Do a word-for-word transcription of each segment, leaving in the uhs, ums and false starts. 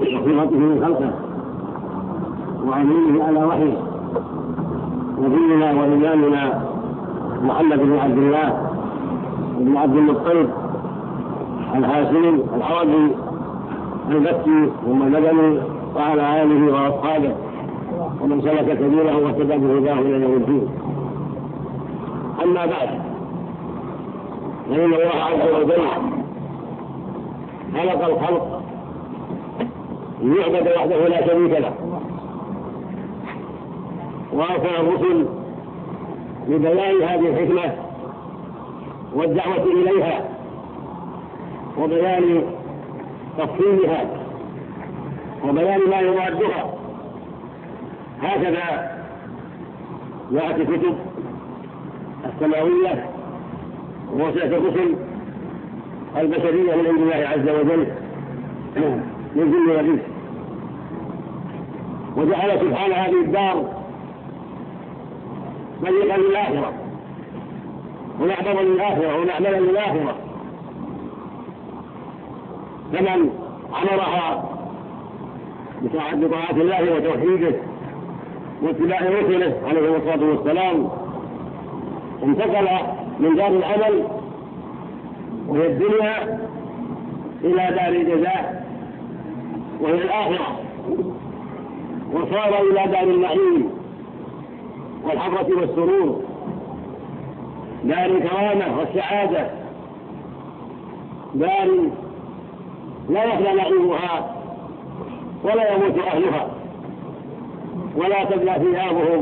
وصفته من خلقه وأمينه على وحيه نبينا وإمامنا محمد بن عبد الله بن عبد المطلب الهاشمي العربي المكي ثم المدني وعلى آله وأصحابه ومن سلك سبيله واهتدى بهداه إلى يوم الدين. أما بعد، فإن الله عز وجل خلق الخلق ليعبد وحده لا شريك له، وأرسل الرسل لبيان هذه الحكمة والدعوة إليها وبيان تفصيلها وبيان ما يرادها. هكذا جاءت الكتب السماوية ووسعت الرسل البشرية من عند الله عز وجل من جن وإنس، وجعل سبحانه هذه الدار طريقا للآخرة ونعبرا للآخرة ونعملا للآخرة، فمن عمرها بطاعة الله وتوحيده واتباع رسله عليه الصلاة والسلام انتقل من دار العمل وهي الدنيا إلى دار الجزاء وهي الآخرة، وصار إلى دار النعيم والحفرة والسرور، دار الكرامة والسعادة، دار لا يخلى نعيمها ولا يموت أهلها ولا تبلى ثيابهم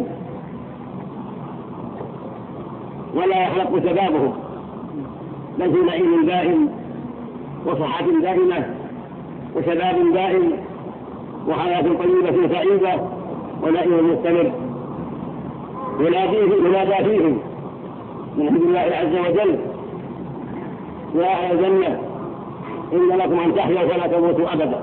ولا يخلق شبابهم، بل في نعيم دائم وصحة دائمة وشباب دائم وحياة طيبة سعيدة ونعيم مستمر. ينادى فيهم من عند الله عز وجل: يا أهل الجنة إن لكم أن تحيوا فلا تموتوا أبدا،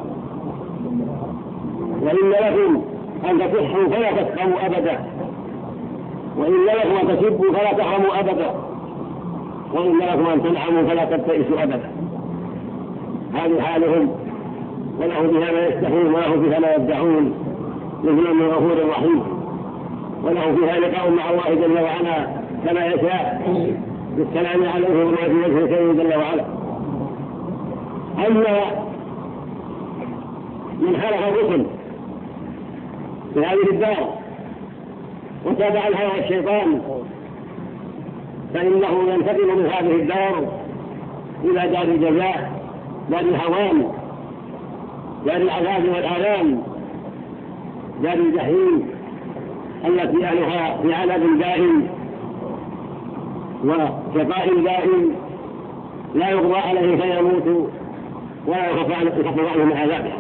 وإن لكم أن تصحوا فلا تسقموا أبدا، وإن لكم أن تسبوا فلا تحرموا أبدا، وإن لكم أن تنعموا فلا تبتئسوا أبدا. هذه حالهم، وله بها ما يستحون وله بها ما يدعون، نزلا من غفور رحيم، وله فيها لقاء مع الله جل وعلا كما يشاء بالسلام عليه وما في وجهه جل وعلا. أما من خلق الرسل في هذه الدار وتابع الهوى والشيطان فإنه ينتقل من هذه الدار إلى دار الجزاء، دار الهوان، دار العذاب والآلام، دار الجحيم التي أهلها في عذاب دائم وشقاء دائم لا يقضى عليه فيموت ولا يخفف عنه من عذابه.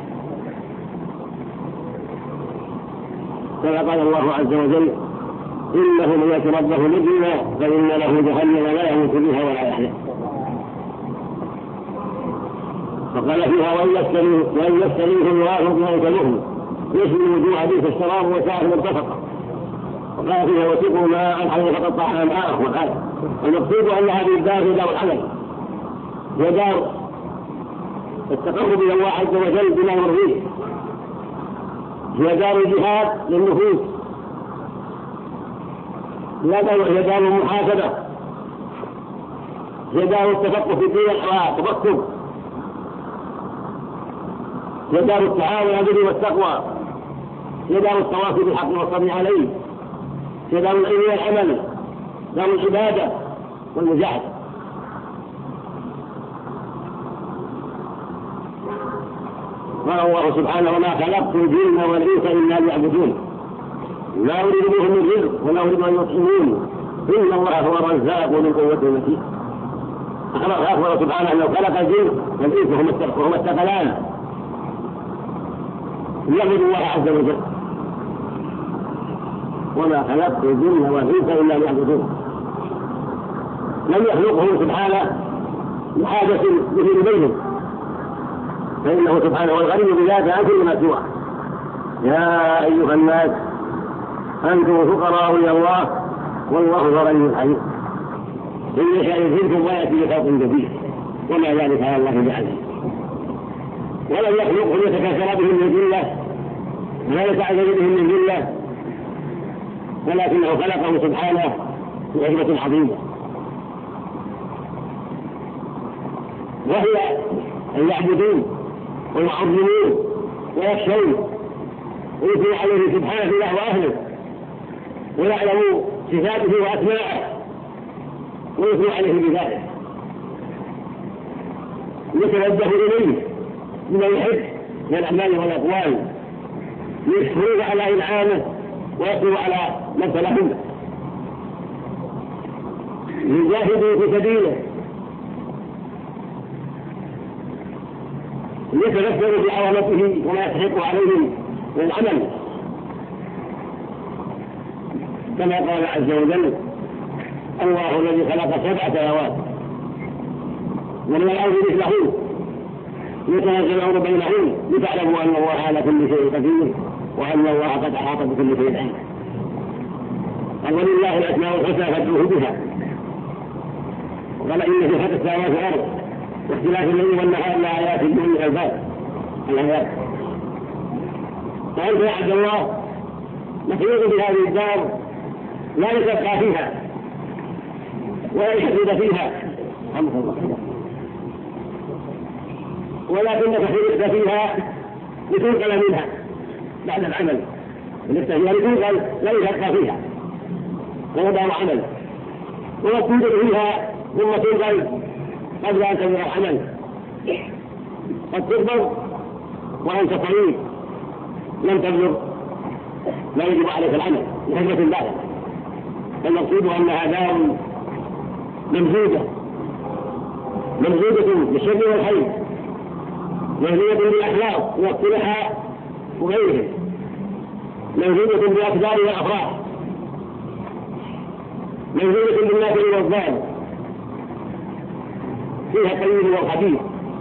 كما قال الله عز وجل: إنه من يأت ربه مجرما فإن له جهنم لا يموت بها ولا يحيا. فقال فيها: وإن يستريهم الله بموتهم يشمل وجوه بئس الشراب وساءت مرتفقة. وقال فيها: وسقوا ماء حتى يتقطع أمعاءهم. المقصود أن هذه الدار هي دار العمل، هي دار التقرب إلى الله عز وجل بما يرضيه، هي دار الجهاد للنفوس، هي دار المحاسبة، هي دار التفقه في الدين والتفكر، هي دار التعاون على البر والتقوى، هي دار التواصي بالحق والصبر عليه، هي دار العلم والعمل، دار العبادة والمجاهدة. قال الله سبحانه: وما خلقت الجن والإنس إلا ليعبدون لا أريد منهم من رزق ولا أريد أن يطعمون إن الله هو الرزاق وذو القوة المتين. أخبر سبحانه أنه خلق الجن والإنس وهما الثقلان ليعبدوا الله عز وجل. وما خلقت الجن والإنس إلا ليعبدون، لم يخلقهم سبحانه لحاجة به بينهم، فإنه سبحانه والغني بذاته عن كل ما سواه. يا أيها الناس أنتم فقراء إلى الله والله هو الغني الحميد. إن يشاء يذهبكم ويأتي بخلق جديد وما ذلك على الله بعزيز. ولم يخلقهم ليتكاثر بهم من ذله ولا يتعذب بهم من ذله، ولكنه خلقه سبحانه بحكمة عظيمة، وهي أن يعبدون ويعظمون ويخشون ويثنوا عليه سبحانه في نحو أهله ويعلموا صفاته وأسماءه ويثنوا عليه بذلك، يتوجه إليه بما يحب من الأعمال والأقوال، يشكرون على إنعامه ويصبر على ما ابتلاهم، يجاهدوا في سبيله، يتذكروا بعظمته وما يستحق عليهم من العمل، كما قال عز وجل: الله الذي خلق سبع سماوات ومن الأرض مثلهن يتنزل الأمر بينهن لتعلموا أن الله على كل شيء قدير وأن الله قد أحاط بكل شيء علما. ولله الأسماء الحسنى فادعوه بها. وقال: إن في خلق السماوات والأرض واختلاف الليل والنهار لآيات لأولي الألباب. الآيات. فأنت يا عبد الله مخلوق في هذه الدار لا يتبقى فيها ولا يحدد فيها، ولكنك خلقت فيها لتنقل منها بعد العمل، خلقت فيها لتنقل لا يتبقى فيها وهو دار عمل، ولا توجد فيها ثم تنقل قبل أن تبلغ العمل، قد تكبر وأنت صغير لم تبلغ لا يجب عليك العمل لحكمة الله. المقصود أنها دار ممزوجة ممزوجة بالشر والخير، ممزوجة بالأخلاق والصلح وغيرهم، ممزوجة بالأقدار والأفراح، ممزوجة بالنافع والضار، فيها الطيب والخبيث،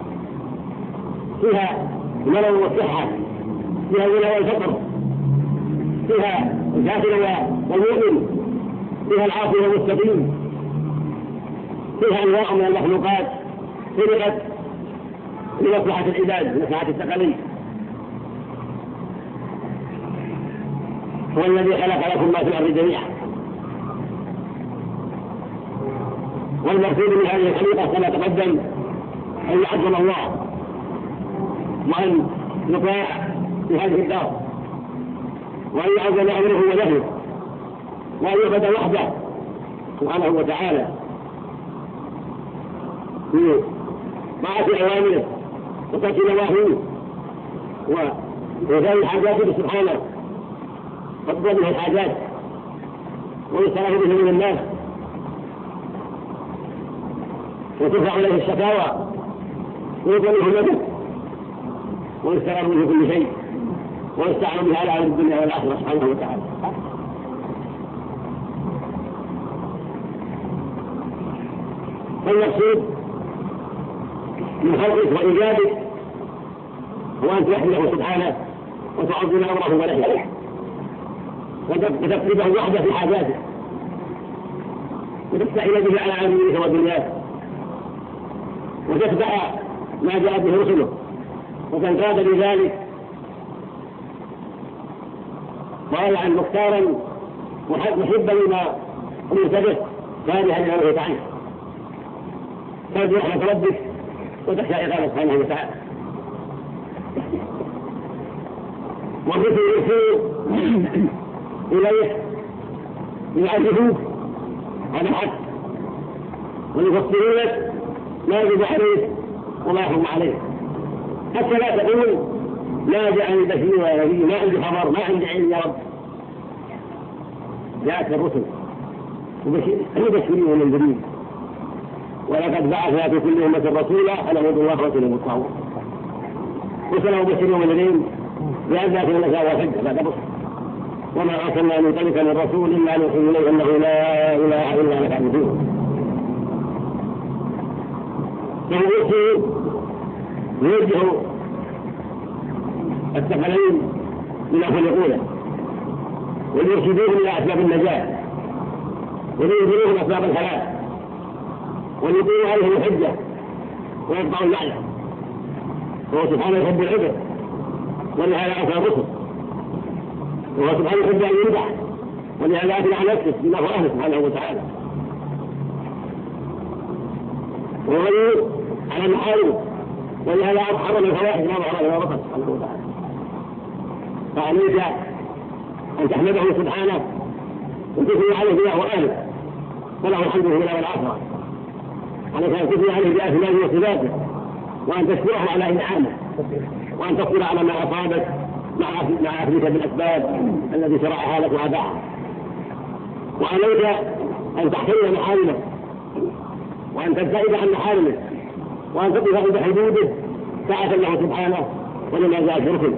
فيها المرض والصحة، فيها الغنى والفقر، فيها الكافر والمؤمن، فيها العاصي والمستقيم، فيها انواع من المخلوقات خلقت لمصلحة العباد لمصلحة الثقلين. هو الذي خلق لكم ما في الأرض جميعا. والمقصود من هذه الخليقة كما تقدم أن يعظم الله وأن يطاع في هذه الدار وأن يعظم أمره ونهيه وأن يعبد وحده سبحانه وتعالى في طاعة أوامره وترك نواهيه وإنزال حاجاته سبحانه تقضى به الحاجات ويستراح به من الناس وترفع عليه الشكاوى ويطلبه النبي ويستغفر منه كل شيء ويستعان بها على الدنيا والآخرة سبحانه وتعالى. فالمقصود من خلقك وإيجادك هو أن تحمله سبحانه وتعظم أمره ونهيه وتقربه وحده في حاجاته وتستعين به على عالمك ودنياك وتتبع ما جاء به رسله وتنقاد بذلك ضائعا مختارا محبا لما امرت به كارها لما نهيت عنه ترجو رحمة ربك وتخشى عقابه سبحانه وتعالى. والرسل يرسلوا اليه ليعرفوك هذا حق ويفسرون لك ما يجب عليه وما يحرم عليه حتى لا تقول ما جاءني بشير ولا نبي ما عندي خبر ما عندي علم يا رب. جاءت الرسل مبشرين ومنذرين ولقد بعثنا في كل أمة رسولا أن اعبدوا الله ورسوله الطاغوت رسلا مبشرين ومنذرين بأن يأتوا النساء والحجة بعد بصر وما أرسلنا من قبلك من رسول إلا نوحي إليه أنه لا إله إلا أنا فاعبدوه. فالرسل يوجه الثقلين لما خلقوه وليرشدوهم إلى أسباب النجاة ولينزلوهم أسباب الحياة وليقيموا عليهم الحجة ويقطعوا اللعنة وهو سبحانه يحب العبد ولهذا أتى الرسل، وهو سبحانه يحب أن يمدح ولهذا أثنى على نفسه بما هو أهله سبحانه وتعالى، وهو غني على محارمه ولهذا حرم الفواحش ما ظهر وما بطن سبحانه وتعالى. فعليك أن تحمده سبحانه وتثني عليه بما هو أهله وله الحمد في الأولى والآخرة. عليك أن تثني عليه بأسمائه وصفاته وأن تشكره على إنعامه وأن تصبر على ما أصابك مع أخذك بالأسباب التي شرعها لك وأباحها. وعليك أن تحترم محارمه وأن تبتعد عن محارمه وأن تقف عند حدوده ساعة له سبحانه ولما جاء شركه.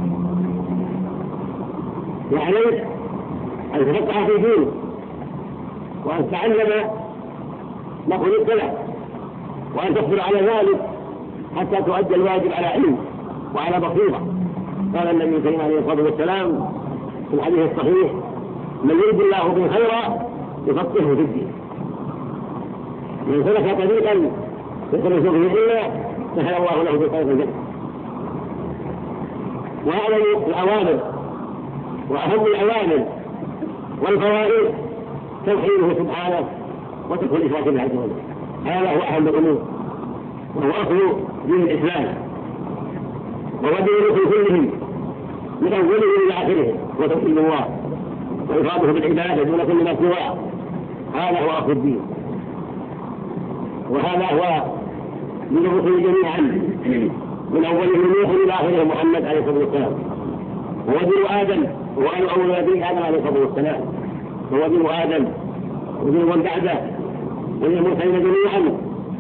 وعليك أن تفتح في دينه وأن تتعلم ما خلقت له وأن تصبر على ذلك حتى تؤدي الواجب على علم وعلى بصيرة. قال النبي صلى الله عليه وسلم في الحديث الصحيح: من يريد الله به خيرا يفقهه في الدين. من سلك طريقا يخلص به إلا سهل الله له بخير الجنة. وأعلم الأوامر وأهم الأوامر والفوائد توحيده سبحانه وترك الإشراك بالله عز وجل. هذا هو أهم الأمور وهو أصل دين الإسلام وهو دين كله من أوله إلى آخره وتوحيد الله وإفراده بالعبادة دون كل ما سواه. هذا هو أصل الدين وهذا هو من الرسل جميعا من أوله نوح إلى آخره محمد عليه الصلاة والسلام. هو دين آدم وهو أول نبي آدم عليه الصلاة والسلام. هو دين آدم ودين من بعده ودين المرسلين جميعا.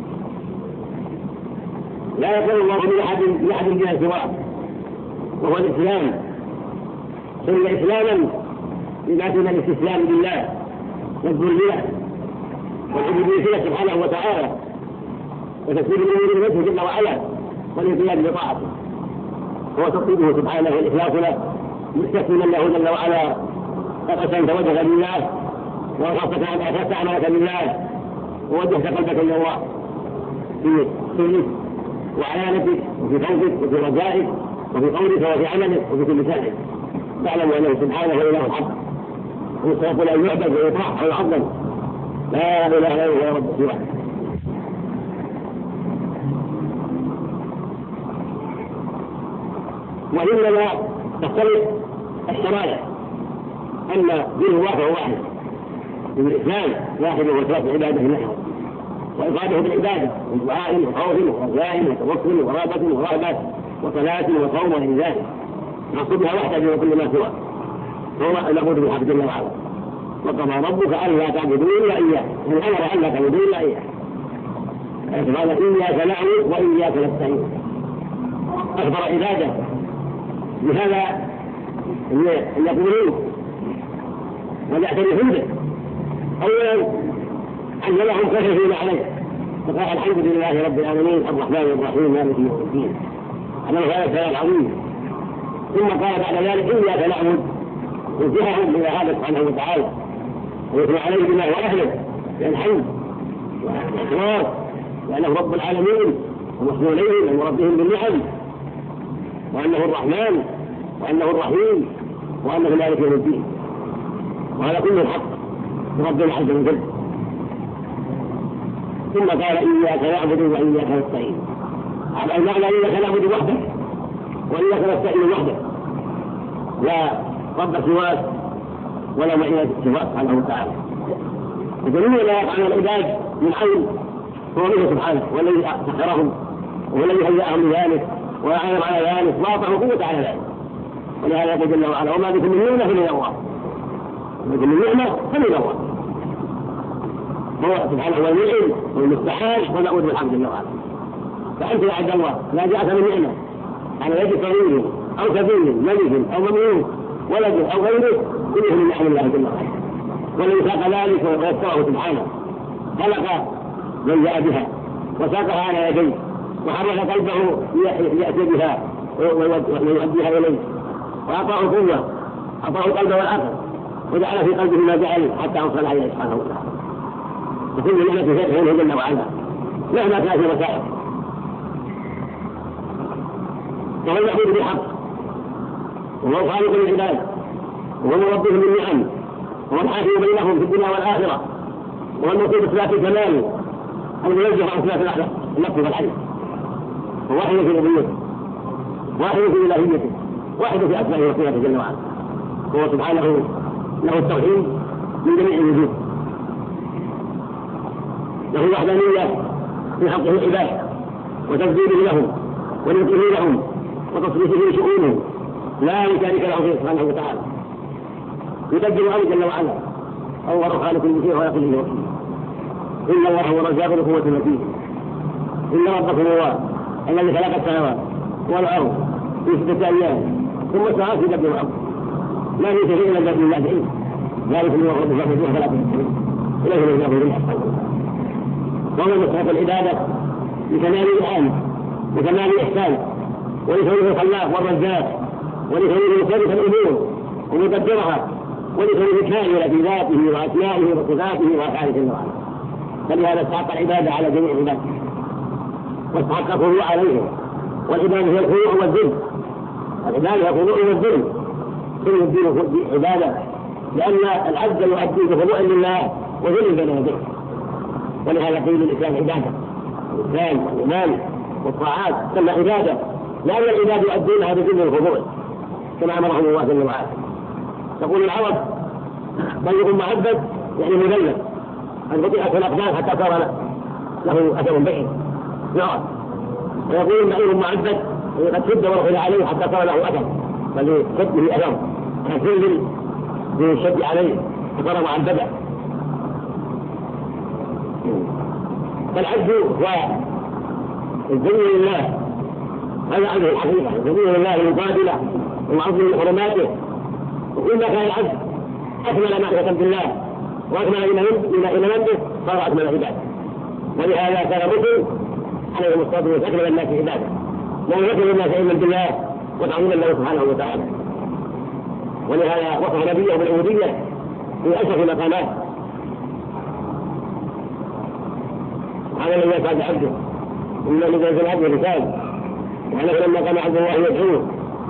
لا يقول الله من أحد من أحد بها سواه وهو الإسلام. سن إسلاما لما فينا الاستسلام لله والذلة والعبودية سبحانه وتعالى وتسليم الأمور لنفسه جل وعلا والانقياد بطاعته. هو توحيده سبحانه والإخلاص له مستسلما له جل وعلا قد أسلمت وجهك لله وأخذت عن أخذت أعمالك لله ووجهت قلبك إلى الله في سرك وعلانتك وفي خوفك وفي رجائك وفي قولك وفي عملك وفي كل شيء. تعلم أنه سبحانه هو إله الحق ويستحق أن يعبد ويطاع ويعظم. لا إله إلا هو رب سواه. وإنما تختلف الشرائع أن دين الله هو واحد. دين الإسلام واحد وهو إخلاص عباده نحوه وإفراده بالعبادة من دعاء وخوف ورجاء وتوكل ورغبة ورهبة وصلاة وصوم وغير ذلك. نقصدها وحده دون كل ما سواه. هو العبود بالحق جل وعلا. وقضى ربك ألا تعبدوا إلا إياه من أمر ألا تعبدوا إلا إياه. قال إياك نعبد وإياك نستعين. أخبر عباده بهذا أن يقولون ويعترفون به. أولا علمهم كيف يفعلون عليه فقال الحمد لله رب العالمين الرحمن الرحيم مالك يوم الدين. هذا هذا الكلام العظيم. ثم قال بعد ذلك إياك نعبد وجههم إلى هذا سبحانه وتعالى ويثنى عليه بما هو أهله بالحمد والإخلاص وأنه رب العالمين ومحسن إليهم ومربهم بالنعم وأنه الرحمن وأنه الرحيم وأنه مالك يوم الدين. وهذا كله الحق ربنا عز وجل. ثم قال إياك نعبد وإياك نستعين. على المعنى إياك نعبد وحده وإياك نستعين وحده لا رب سواك ولا معينة سواك سبحانه وتعالى. وجميع ما يفعل العباد من حول هو منه سبحانه والذي سخرهم والذي هيأهم لذلك وأعلم على ذلك واطعوا قوة على ذلك. ولهذا يقول جل وعلا وما بكم من نعمة فمن الله. بكم من نعمة فمن الله. هو سبحانه هو المنعم والمستعان ونعوذ بالحمد لله وعلا. فأنت يا عبد الله لا جاءك من نعمة على يد طويل أو كبير ملك أو مملوك ولد أو غيره كله من نعم الله جل وعلا. والذي ساق ذلك ويسره سبحانه خلق من جاء بها وساقها على يديه وحرك قلبه ليأتي بها ويؤديها إليه وأعطاه قوة أعطاه القلب والعقل وجعل في قلبه ما جعل حتى أوصل عليه سبحانه وتعالى. وكل نعمة فتحه جل وعلا مهما كانت مسائل. وهو المعبود بحق، وهو خالق العباد، وهو مربيهم بالنعم، وهو الحاكم بينهم في الدنيا والآخرة، وهو الموصوف بصفات الكمال المنزه عن صفات الأخلاق النفس والعين، وواحد في ربوبيته، واحد في إلهيته، واحد في أسمائه وصفاته جل وعلا. هو سبحانه له التوحيد من جميع الوجوه، له الوحدانية في حقه العباد وتسديده لهم ورزقه لهم وتصريفه شؤونهم، لا شريك له سبحانه وتعالى. يدبر امره جل وعلا، هو خالق كل شيء ولا كل شيء وكيل. ان الله هو الرزاق ذو القوة المتين. ان ربكم هو الذي خلق السماوات والارض في ستة ايام ثم استوى يدبر الامر، لا في شيء الا بإذن الله تعالى. ذلك هو رب العالمين فلا تشركوا اليه من يغفر لله. وهو المستحق العبادة لكمال الإنعام وكمال الإحسان ولكونه الخلاق والرزاق ولكونه مصرف الأمور ومدبرها ولكونه كامل في ذاته وأسمائه وصفاته وأفعاله جل وعلا. فلهذا استحق العبادة على جميع عباده واستحق الخضوع عليهم. والعبادة هي الخضوع والذل، العبادة هي الخضوع والذل، كل الدين عبادة، لأن العبد يؤدي بخضوع لله وذل بين يديه. ولهذا قيل الإسلام عبادة، الإسلام والإيمان والطاعات تسمى عبادة، لأن العباد يؤدونها بذل الخضوع كما أمرهم الله جل وعلا. تقول العرب بلغ معبد يعني مذلل، أن قطعت الأقدام حتى صار له أثر بعيد نعم. ويقول بعير معبد قد شد ورحل عليه حتى صار له أثر، بل شده أثر كثير بالشد عليه فصار معبدا. فالعبد هو الذل لله، هذا عبد الحقيقة، الذل لله المقابلة ومعظم حرماته. وكل ما كان العبد أكمل معرفة بالله وأكمل إلى منه صار أكمل عباده. ولهذا كان مسلم عليه الصلاة والسلام أكمل الناس عباده، وهو يكمل الناس علما بالله وتعظيما له سبحانه وتعالى. ولهذا وصف نبيه بالعبودية في أشرف مقامات. هذا الذي يسعد عبده إلا الذي ينزل عبده رسالة، وأنه لما كان عبد الله يدعوه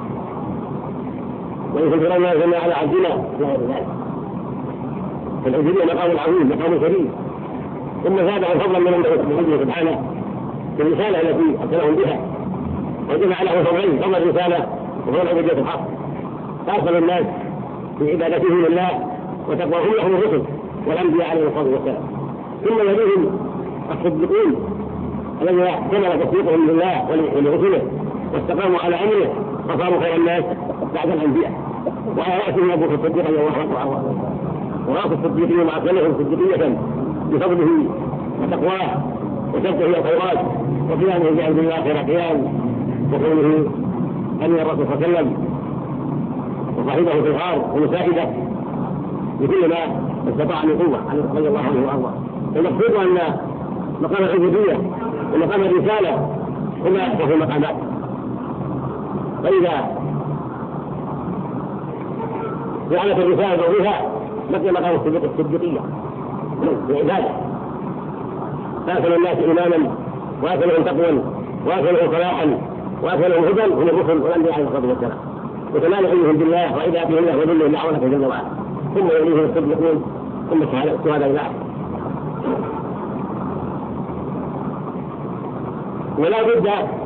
ويخبر الله جل على عبدنا لا غير ذلك. فالعبودية مقام عظيم مقام شريف، ثم زاده فضلا من الله سبحانه في الرسالة التي أرسلهم بها، وجمع له فضلين، فضل الرسالة وفضل العبودية الحق، فأرسل الناس في عبادته لله وتقواهم لهم الرسل والأنبياء عليهم الصلاة والسلام. ثم يليهم الصديقين الذين احتمل تصديقهم لله ولرسله واستقاموا على امره فصاروا خير الناس بعد الانبياء. وعلى راسهم ابو بكر الصديق رضي الله عنه، وراس الصديقين واكملهم صديقيه بفضله وتقواه وشده الى الخيرات وقيامه بعبد الله خير قيام، وقوله ان الرسول صلى الله عليه وسلم وصاحبه في الغار ومساعده بكل ما استطاع من قوه رضي الله عنه وارضاه. المقصود ان مقام العبودية ومقام الرسالة هما وهو مقامات. فإذا جعلت الرسالة وبها بقي مقام الصديقية العبادة، فأكثر الناس إيمانا وأكثرهم تقوى وأكثرهم صلاحا وأكثرهم هدى هم الرسل والأنبياء عليه الصلاة والسلام، وكمال علمهم بالله وعبادتهم الله وذلهم لعونته جل وعلا. ثم يليهم الصديقون ثم الشهداء إلى آخره. ولا بد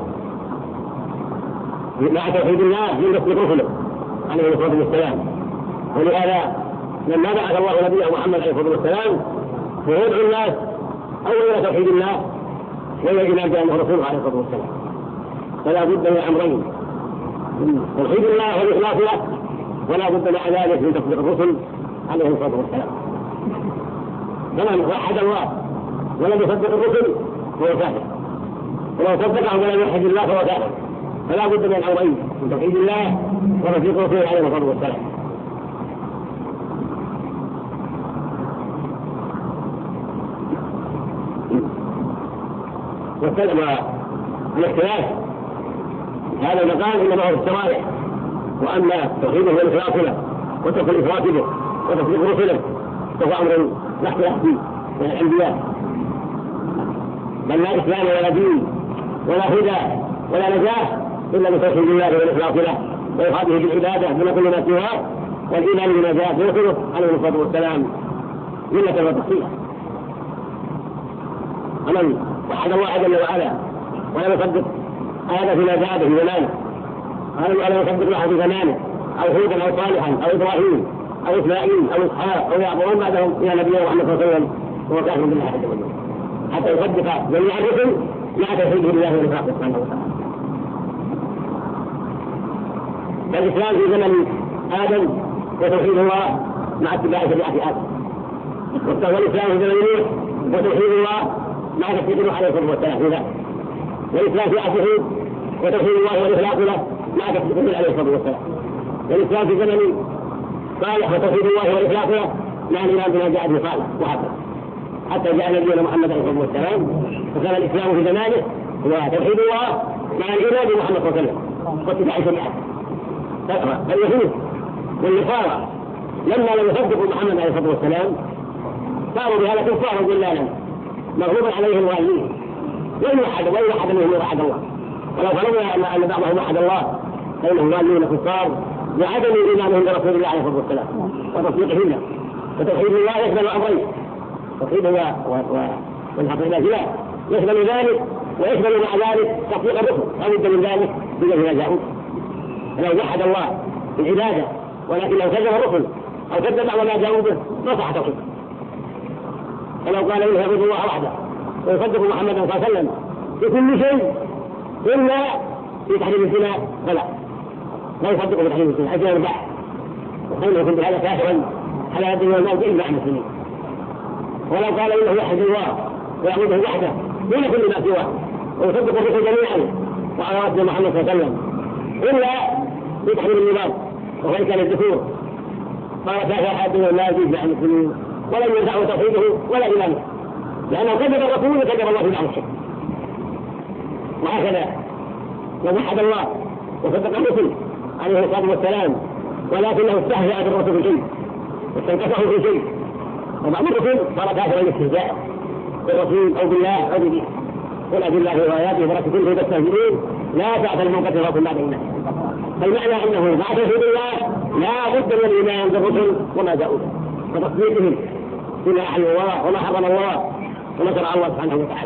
مع توحيد الله من تصديق رسله عليه الصلاه والسلام. ولهذا لما بعث الله نبيه محمد عليه الصلاه والسلام فيدعو الناس اولا الى توحيد الله والى الايمان بانه رسوله عليه الصلاه والسلام. فلا بد من امرين، من توحيد الله والاخلاص له، ولا بد مع ذلك من تصديق الرسل عليه الصلاه والسلام. فمن وحد الله ولم يصدق الرسل فهو كافر، ولو صدقه ولم يوحد الله فهو كافر. فلا بد من الامرين، من توحيد الله وتصديق رسوله عليه الصلاه والسلام. وسلم الاختلاف هذا المقام انما هو الشرائع، واما توحيده والاخلاص له وترك الافراط به وتصديق رسله فهو امر لا اختلاف فيه من الانبياء، بل لا اسلام ولا دين ولا هدى ولا نجاة إلا بتوحيد الله والإخلاص له وإفراده بالعبادة دون كل ما سواه والإيمان بما جاء في رسله عليه الصلاة والسلام ملة وتصحيح. ومن وحد الله جل وعلا ولا يصدق هذا فيما جاء به زمانه ولا يصدق له في زمانه أو هودا أو صالحا أو إبراهيم أو إسماعيل أو إسحاق أو يعقوب بعدهم إلى نبينا محمد صلى الله عليه وسلم هو كافر بالله عز وجل حتى يصدق جميع الرسل مع توحيده بالله والإخلاص سبحانه وتعالى. فالإسلام في زمن آدم وتوحيد الله مع اتباع شريعة آدم، والإسلام في زمن نوح وتوحيد الله مع تفسير عليه الصلاة والسلام في ذلك، والإسلام في عصره وتوحيد الله والإخلاص له مع تفسير عليه الصلاة والسلام، والإسلام في زمن صالح وتوحيد الله والإخلاص له مع الإيمان بما جاء به صالح وحسن حتى جاء نبينا محمد عليه الصلاة والسلام. وكان الإسلام في زمانه هو توحيد الله مع الإيمان بمحمد صلى الله عليه وسلم واتباع شريعته. فاليهود والنصارى لما لم يصدقوا محمد عليه الصلاة والسلام صاروا بهذا كفارا ضلالا مغلوبا عليهم والدين، وإن أحد وإن أحد منهم وحد الله، ولو فرضنا أن بعضهم وحد الله فإنهم ضالون كفار لعدم إيمانهم برسول الله عليه الصلاة والسلام وتصديقهم له. وتوحيد الله يشمل أمرين، توحيد والحقيقة لا يشمل ذلك ويشمل مع ذلك تصديق الرسل لا بد من ذلك بما جاءوا. لو وحد الله بالعبادة ولكن لو كذب الرسل أو كذب بعض ما جاءوا به ما صح توحيده. فلو قال إنه يعبد الله وحده ويصدق محمدا صلى الله عليه وسلم في كل شيء إلا في تحريم الزنا فلا لا يصدق في تحريم الزنا حتى يربح، وقيل يكون بهذا كافرا على الدنيا والموت إلا عن المسلمين. ولو قال إنه يوحد الله ويعبده وحده دون كل ما سواه ويصدق الرسل جميعا وعلى رد محمد صلى الله عليه وسلم إلا في تحريم النظام وإن كان الذكور قال كافر أحد لا يجوز عن المسلمين ولم ينفعه توحيده ولا إيمانه لأنه كذب الرسول وكذب الله في بعض الشيء. وهكذا لو وحد الله وصدق الرسل عليه الصلاة والسلام ولكنه استهزأ بالرسل في شيء واستنكفه في شيء وبعض الرسل صار كافرا الاستهزاء بالرسول أو بالله أو بدينه. قل أبي الله وآياته ورسوله تستهزئون لا تعتذروا قد جاءكم بعد الإيمان. فالمعنى أنه مع توحيد الله لا بد من الإيمان بالرسل وما جاءوا به وتصديقهم بما أحل الله وما حرم الله وما شرع الله سبحانه وتعالى.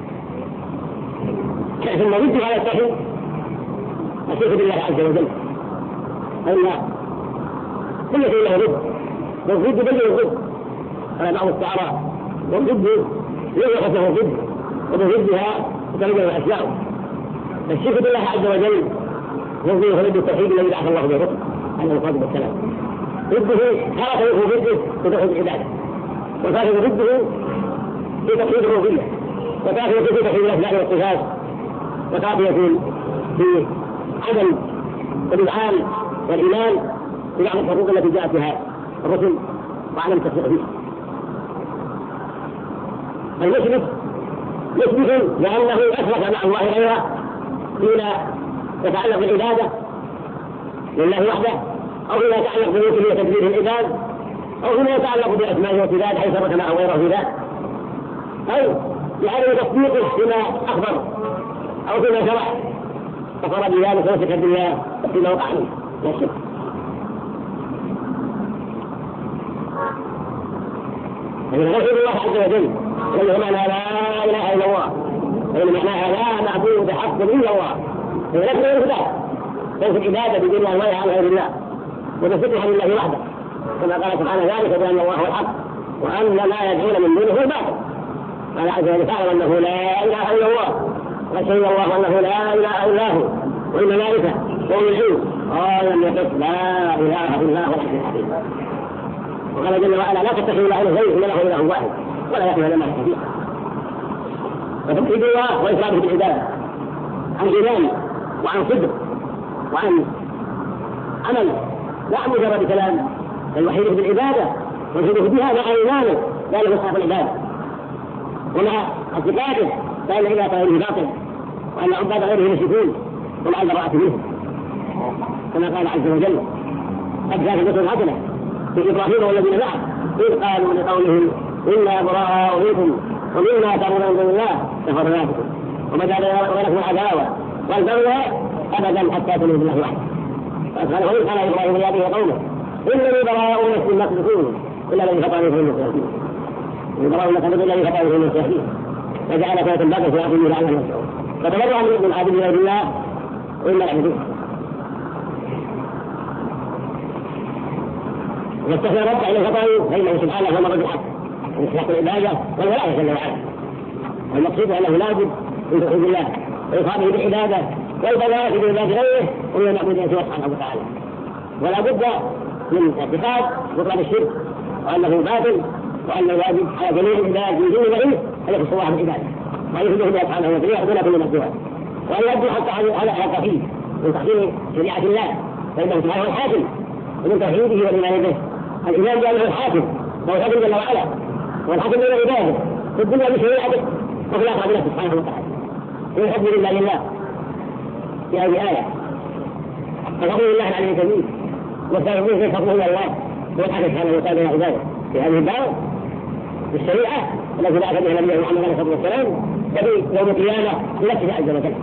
ثم ضد على التوحيد الشرك بالله عز وجل، فإن كل شيء له ضد والضد بين الضد على بعض الشعراء والضد يوقف له ضد وبضدها تتبين الأشياء. الشرك بالله عز وجل يوضيه ضد التوحيد الذي بعث الله به الرسل عليه الصلاة والسلام، ضده خلق له ضده بتوحيد العبادة، وكافر ضده في توحيد الربوبية، وكافر في توحيد الأسماء والصفات، وكافر في عدم الإذعان والإيمان ببعض الحقوق التي جاءت بها الرسل وعدم التصديق فيها. المشرك يشرك لأنه أشرك مع الله غيره فيما يتعلق بالعبادة لله وحده، أو فيما يتعلق بملكه وتدبير العباد، أو فيما يتعلق بأسمائه وصفاته حيث ثبت مع غيره في ذلك، أو لعدم تصديقه فيما أخبر أو فيما شرع فصار بذلك وشرك بالله فيما وقع منه لا شك. فمن غير الله عز وجل وهو معنى لا إله إلا الله، وإن معناها لا معبود بحق إلا الله، فنفس الإثبات ليس العبادة بدون الله عن غير الله وتثبتها لله وحده، كما قال سبحانه ذلك بأن الله هو الحق وأن لا يدعون من دونه الباطل. قال عز وجل تعالى أنه لا إله إلا الله وشهد الله أنه لا إله إلا هو والملائكة وأولي العلم قال لم يقف لا إله إلا هو الحق الحكيم. وقال جل وعلا لا تتخذوا إله غيره إن له إله واحد ولا يكفي لنا كثير. فتوحيد الله وإفراده بالعبادة عن إيمان وعن صدق وعن عمل لا مجرد كلام، بل وحيده بالعبادة ويفرده بها مع إيمانه لا له صاحب العبادة ومع اعتقاده فإن إذا غيره باطل وأن عباد غيره مشركون ومع البراءة منهم، كما قال عز وجل قد جاءت الرسل حسنة في إبراهيم والذين معه إذ قالوا لقومهم إنا براء منكم ومما تعبدون من دون الله كفرنا بكم وبدا لكم العداوة والبغضاء أبدا حتى تؤمنوا بالله وحده. قال وإذ قال إبراهيم لأبيه قومه إنني براء مما تشركون إلا الذي فطرني فإنه سيهدين. براء مما تشركون إلا الذي فطرني فإنه سيهدين. فجعل سورة البقرة في عقله لعلهم يرجعون. فتبرأ من عبد غير الله وإلا يعبدون. واستثنى ربع إلى فطره فإنه سبحانه هو مرد الحق وإخلاق العبادة والولاية جل وعلا. والمقصود أنه لابد من توحيد الله وإخلاصه بالعبادة والبلاء في عباد غيره ومن معبود سواه سبحانه وتعالى. ولا بد من اعتقاد بطلان الشرك وأنه باطل وأن الواجب على جميع العباد من دون غيره أن يخص الله بالعبادة وأن يخرجه الله سبحانه وتعالى يعبدون كل مخلوق وأن يبدو حتى على حقه من تحكيم شريعة الله فإنه سبحانه الحاكم ومن توحيده والإيمان به. الإيمان بأنه الحاكم وهو الحاكم جل وعلا والحاكم بين عباده في الدنيا بشريعته وفي الآخرة بنفسه سبحانه وتعالى. من حب لله لله في هذه آية ففضل الله العلي الكبير والتوحيد في فضله إلى الله والحاكم سبحانه وتعالى بين عباده في هذه الدار بالشريعة التي بعث بها نبيه محمد عليه الصلاة والسلام وفي يوم القيامة بنفسه عز وجل.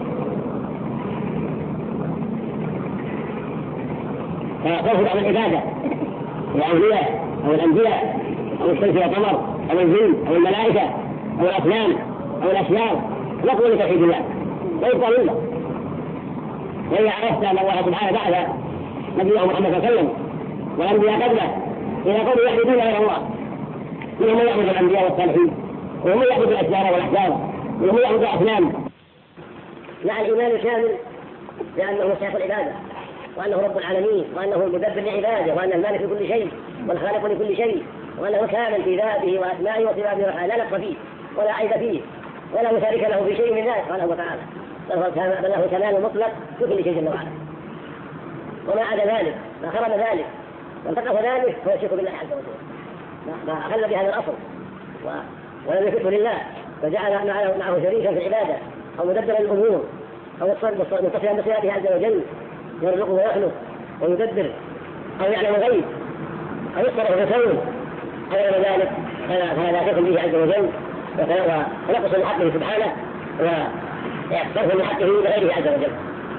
فيخرج عن العبادة الأولياء أو الأنبياء أو الشمس والقمر أو الجن أو الملائكة أو الأصنام أو الأشجار نقول لتوحيد الله ويبقى لله. وإذا عرفت أن الله سبحانه بعث نبيه محمد صلى الله عليه وسلم والأنبياء قبله إلى قوم يعبدون غير الله منهم من يعبد الأنبياء والصالحين وهم يعبد الأشجار والأحجار وهم يعبد الأصنام مع الإيمان الكامل بأنه مستحق العبادة وأنه رب العالمين وأنه المدبر لعباده وأنه المالك لكل شيء والخالق لكل شيء وأنه كامل في ذاته وأسمائه وصفاته وأفعاله لا نقص فيه ولا عيب فيه ولا مشارك له في شيء من ذلك سبحانه وتعالى بل له كمال مطلق في كل شيء جل وعلا. وما عدا ذلك ما خرم ذلك وانتقص ذلك هو الشرك بالله عز وجل ما أخل بهذا الأصل ولم يكفر لله فجعل معه شريكا في العبادة أو مدبر الأمور أو متصلا بصفاته عز وجل يرزقه ويخلق ويدبر أو يعلم الغيب أو يصرف في الكون أو غير ذلك فهذا كفر به عز وجل ونقص من حقه سبحانه ويصرف من حقه لغيره عز وجل.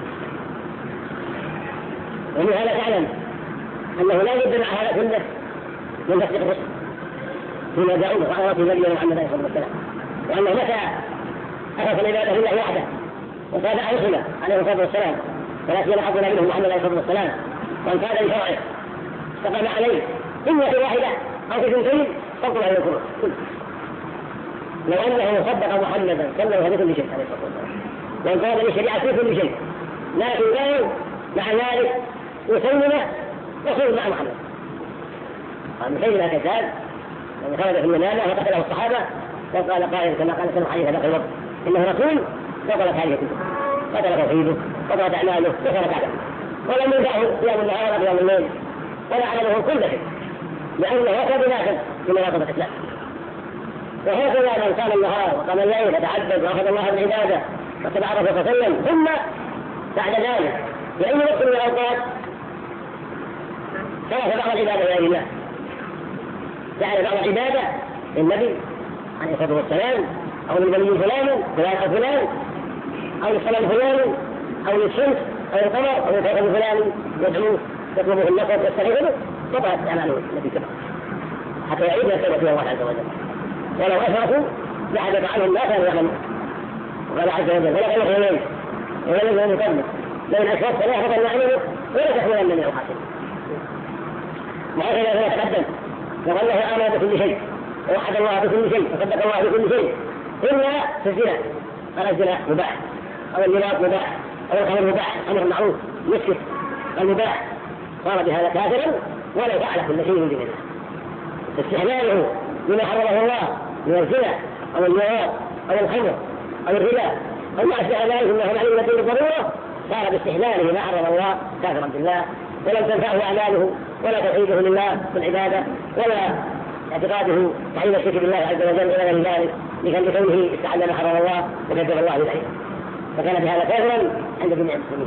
ومن هذا تعلم أنه لا بد مع هذا كله من تصديق الرسل فيما جاءوه وعلى رسول نبينا محمد عليه الصلاة والسلام وأنه متى أخذ العبادة لله وحده وتابع رسله عليه الصلاة والسلام ولا سيما حظنا منه محمد عليه الصلاة والسلام وانقاد لشرعه استقام عليه إما في واحدة أو في اثنتين فضل على الكفر لو أنه صدق محمدا صلى الله عليه كل شيء عليه الصلاة والسلام وانقاد للشريعة في كل شيء لكن كان مع ذلك مسلمة رسول مع محمد مسلمة كذاب لما خرج في المنامة وقتله الصحابة وقال قائل كما قال سلم عليه هذا الوقت إنه رسول وقالت هذه كتب قتل توحيده وقالت أعماله وكان بعده ولم يدعه قيام النهار وقيام الليل ولا علمه كل شيء لأنه وقد ناقض في مناقضة الإسلام. وهكذا من قام النهار وقام الليل فتعبد وأخذ الله بالعبادة واتبع الرسول صلى الله عليه وسلم ثم بعد ذلك في أي وقت من الأوقات صرف بعض العبادة لغير الله جعل بعض العبادة للنبي عليه الصلاة والسلام أو للولي فلان فلان أو فلان أو للصنم فلان أو للشمس أو للقمر أو للكوكب فلان يدعوه يطلبه النصر يستغيثه طبعا أعماله التي كفر حتى يعيد التوبة إلى الله عز وجل. ولو أشركوا لحدث عنهم ما كانوا يعملون وقال عز وجل ولا غير يومين ولا يوم يقدم لو أشركت لا يحفظ يعمله ولا تحملن من يحاسب. وهكذا هو يتقدم وقال له آمن بكل شيء ووحد الله بكل شيء وصدق الله بكل شيء إلا في الزنا قال الزنا مباح أو اللواط مباح أو الخمر مباح أمر معروف يسكت المباح صار بهذا كافرا ولا فعل كل شيء من دون الله. استحلاله لما حرمه الله من الزنا أو اللواط أو الخمر أو الربا أو ما أشبه ذلك أنه معلوم الدين بالضرورة صار باستحلاله ما حرم الله كافرا بالله ولم تنفعه أعماله ولا توحيده لله بالعبادة ولا اعتقاده تحريم الشرك بالله عز وجل إلى غير ذلك لكونه استحل ما حرم الله وكذب الله بالعلم فكان بهذا كافرا عند جميع المسلمين.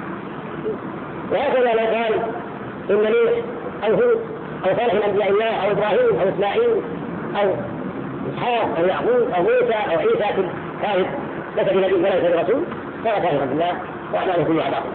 وهكذا لو قال إن نوح أو هود أو صالح من أنبياء الله أو إبراهيم أو إسماعيل أو إسحاق أو يعقوب أو موسى أو عيسى كل كاذب ليس بنبي ولا رسول فهو كافر بالله وأعماله كلها باطلة.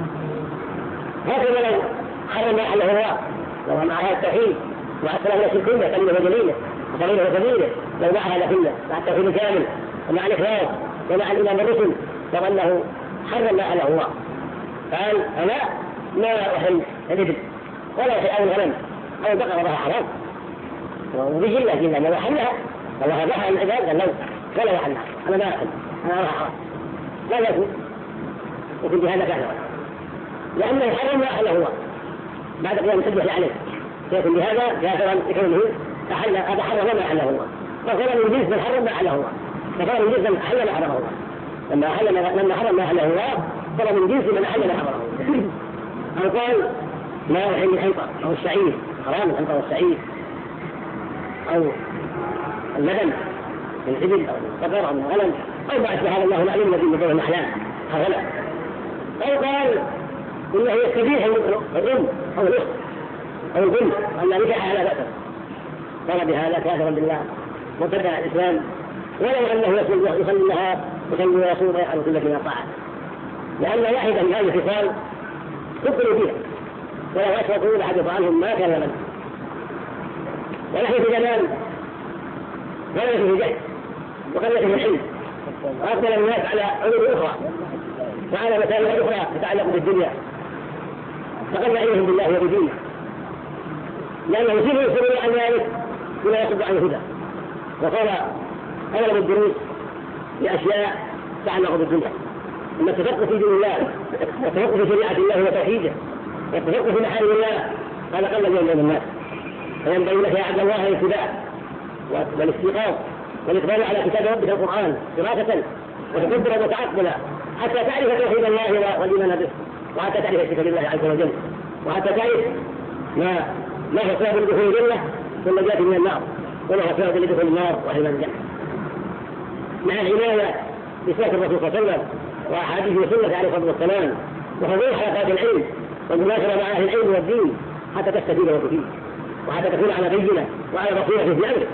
هكذا لو حرم ما أحله الله، لو معها التوحيد وأكثر من الشركية قليله وجليله وقليله وكبيره، لو معها لكله مع التوحيد الكامل ومع الإخلاص ومع الإيمان بالرسل، طبعا أنه حرم ما أحله الله. قال أنا لا أحل الإبل ولا أحل الغنم أو البقرة وها حرام، وبجلة جلة ما أحلها الله ذبحها العباد قال لو ولا أحلها أنا ما أحل أنا أراها حرام لا يكون يكون بهذا كافرا، لأنه حرم ما أحله الله بعد قيام الحجة عليه، يكون بهذا كافرا لكونه أحل هذا حرم ما أحله الله، فصار من جنس من حرم ما أحله الله، فصار من جنس من أحل ما حرمه الله. لما أحل لما حرم ما أحله الله صار من جنس من أحل ما حرمه الله. أو قال لا أحل الحنطة أو الشعير، حرام الحنطة والشعير أو اللبن من الإبل أو البقر أو من الغنم أو بعد هذا الله العليم الذي يدعو الأحلام هذا. أو قال إنه يستبيح الأم أو الأخت أو البنت أن لا نكاح على بأسه، قال بهذا كافرا بالله مبتدع الإسلام، ولو أنه يصلي لها يصلي ويصوم ويفعل كل شيء طاعة، لأن واحدا من هذه الخصال تبطل فيها، ولو أشركوا لحدث عنهم ما كان لمن. ونحن في زمان غلبة في الجهل وقلة في العلم وأقبل الناس على علوم أخرى وعلى مسائل أخرى تتعلق بالدنيا، فقل عليهم بالله وبدينه، لأنه يصير يصير عن ذلك بما يصد عن الهدى. وقال أغلب الدروس لأشياء تتعلق بالدنيا، أما التفقه في دين الله والتفقه في شريعة الله وتوحيده والتفقه في محارم الله هذا قل اليوم من الناس. فينبغي لك يا عبد الله الاتباع والاستيقاظ والإقبال على كتاب ربك القرآن دراسة وتدبرا وتعقلا حتى تعرف توحيد الله والإيمان به، وحتى تعرف الشرك بالله عز وجل، وحتى تعرف ما ما هو سبب لدخول الجنة والنجاة من النار، وما هو سبب لدخول النار وحرمان الجنة، مع العناية بسنة الرسول صلى الله عليه وسلم وأحاديث وسنة عليه الصلاة والسلام وحضور حلقات العلم والمناظرة مع أهل العلم والدين حتى تستفيد وتفيد، وحتى تكون على بينة وعلى بصيرة في أمرك.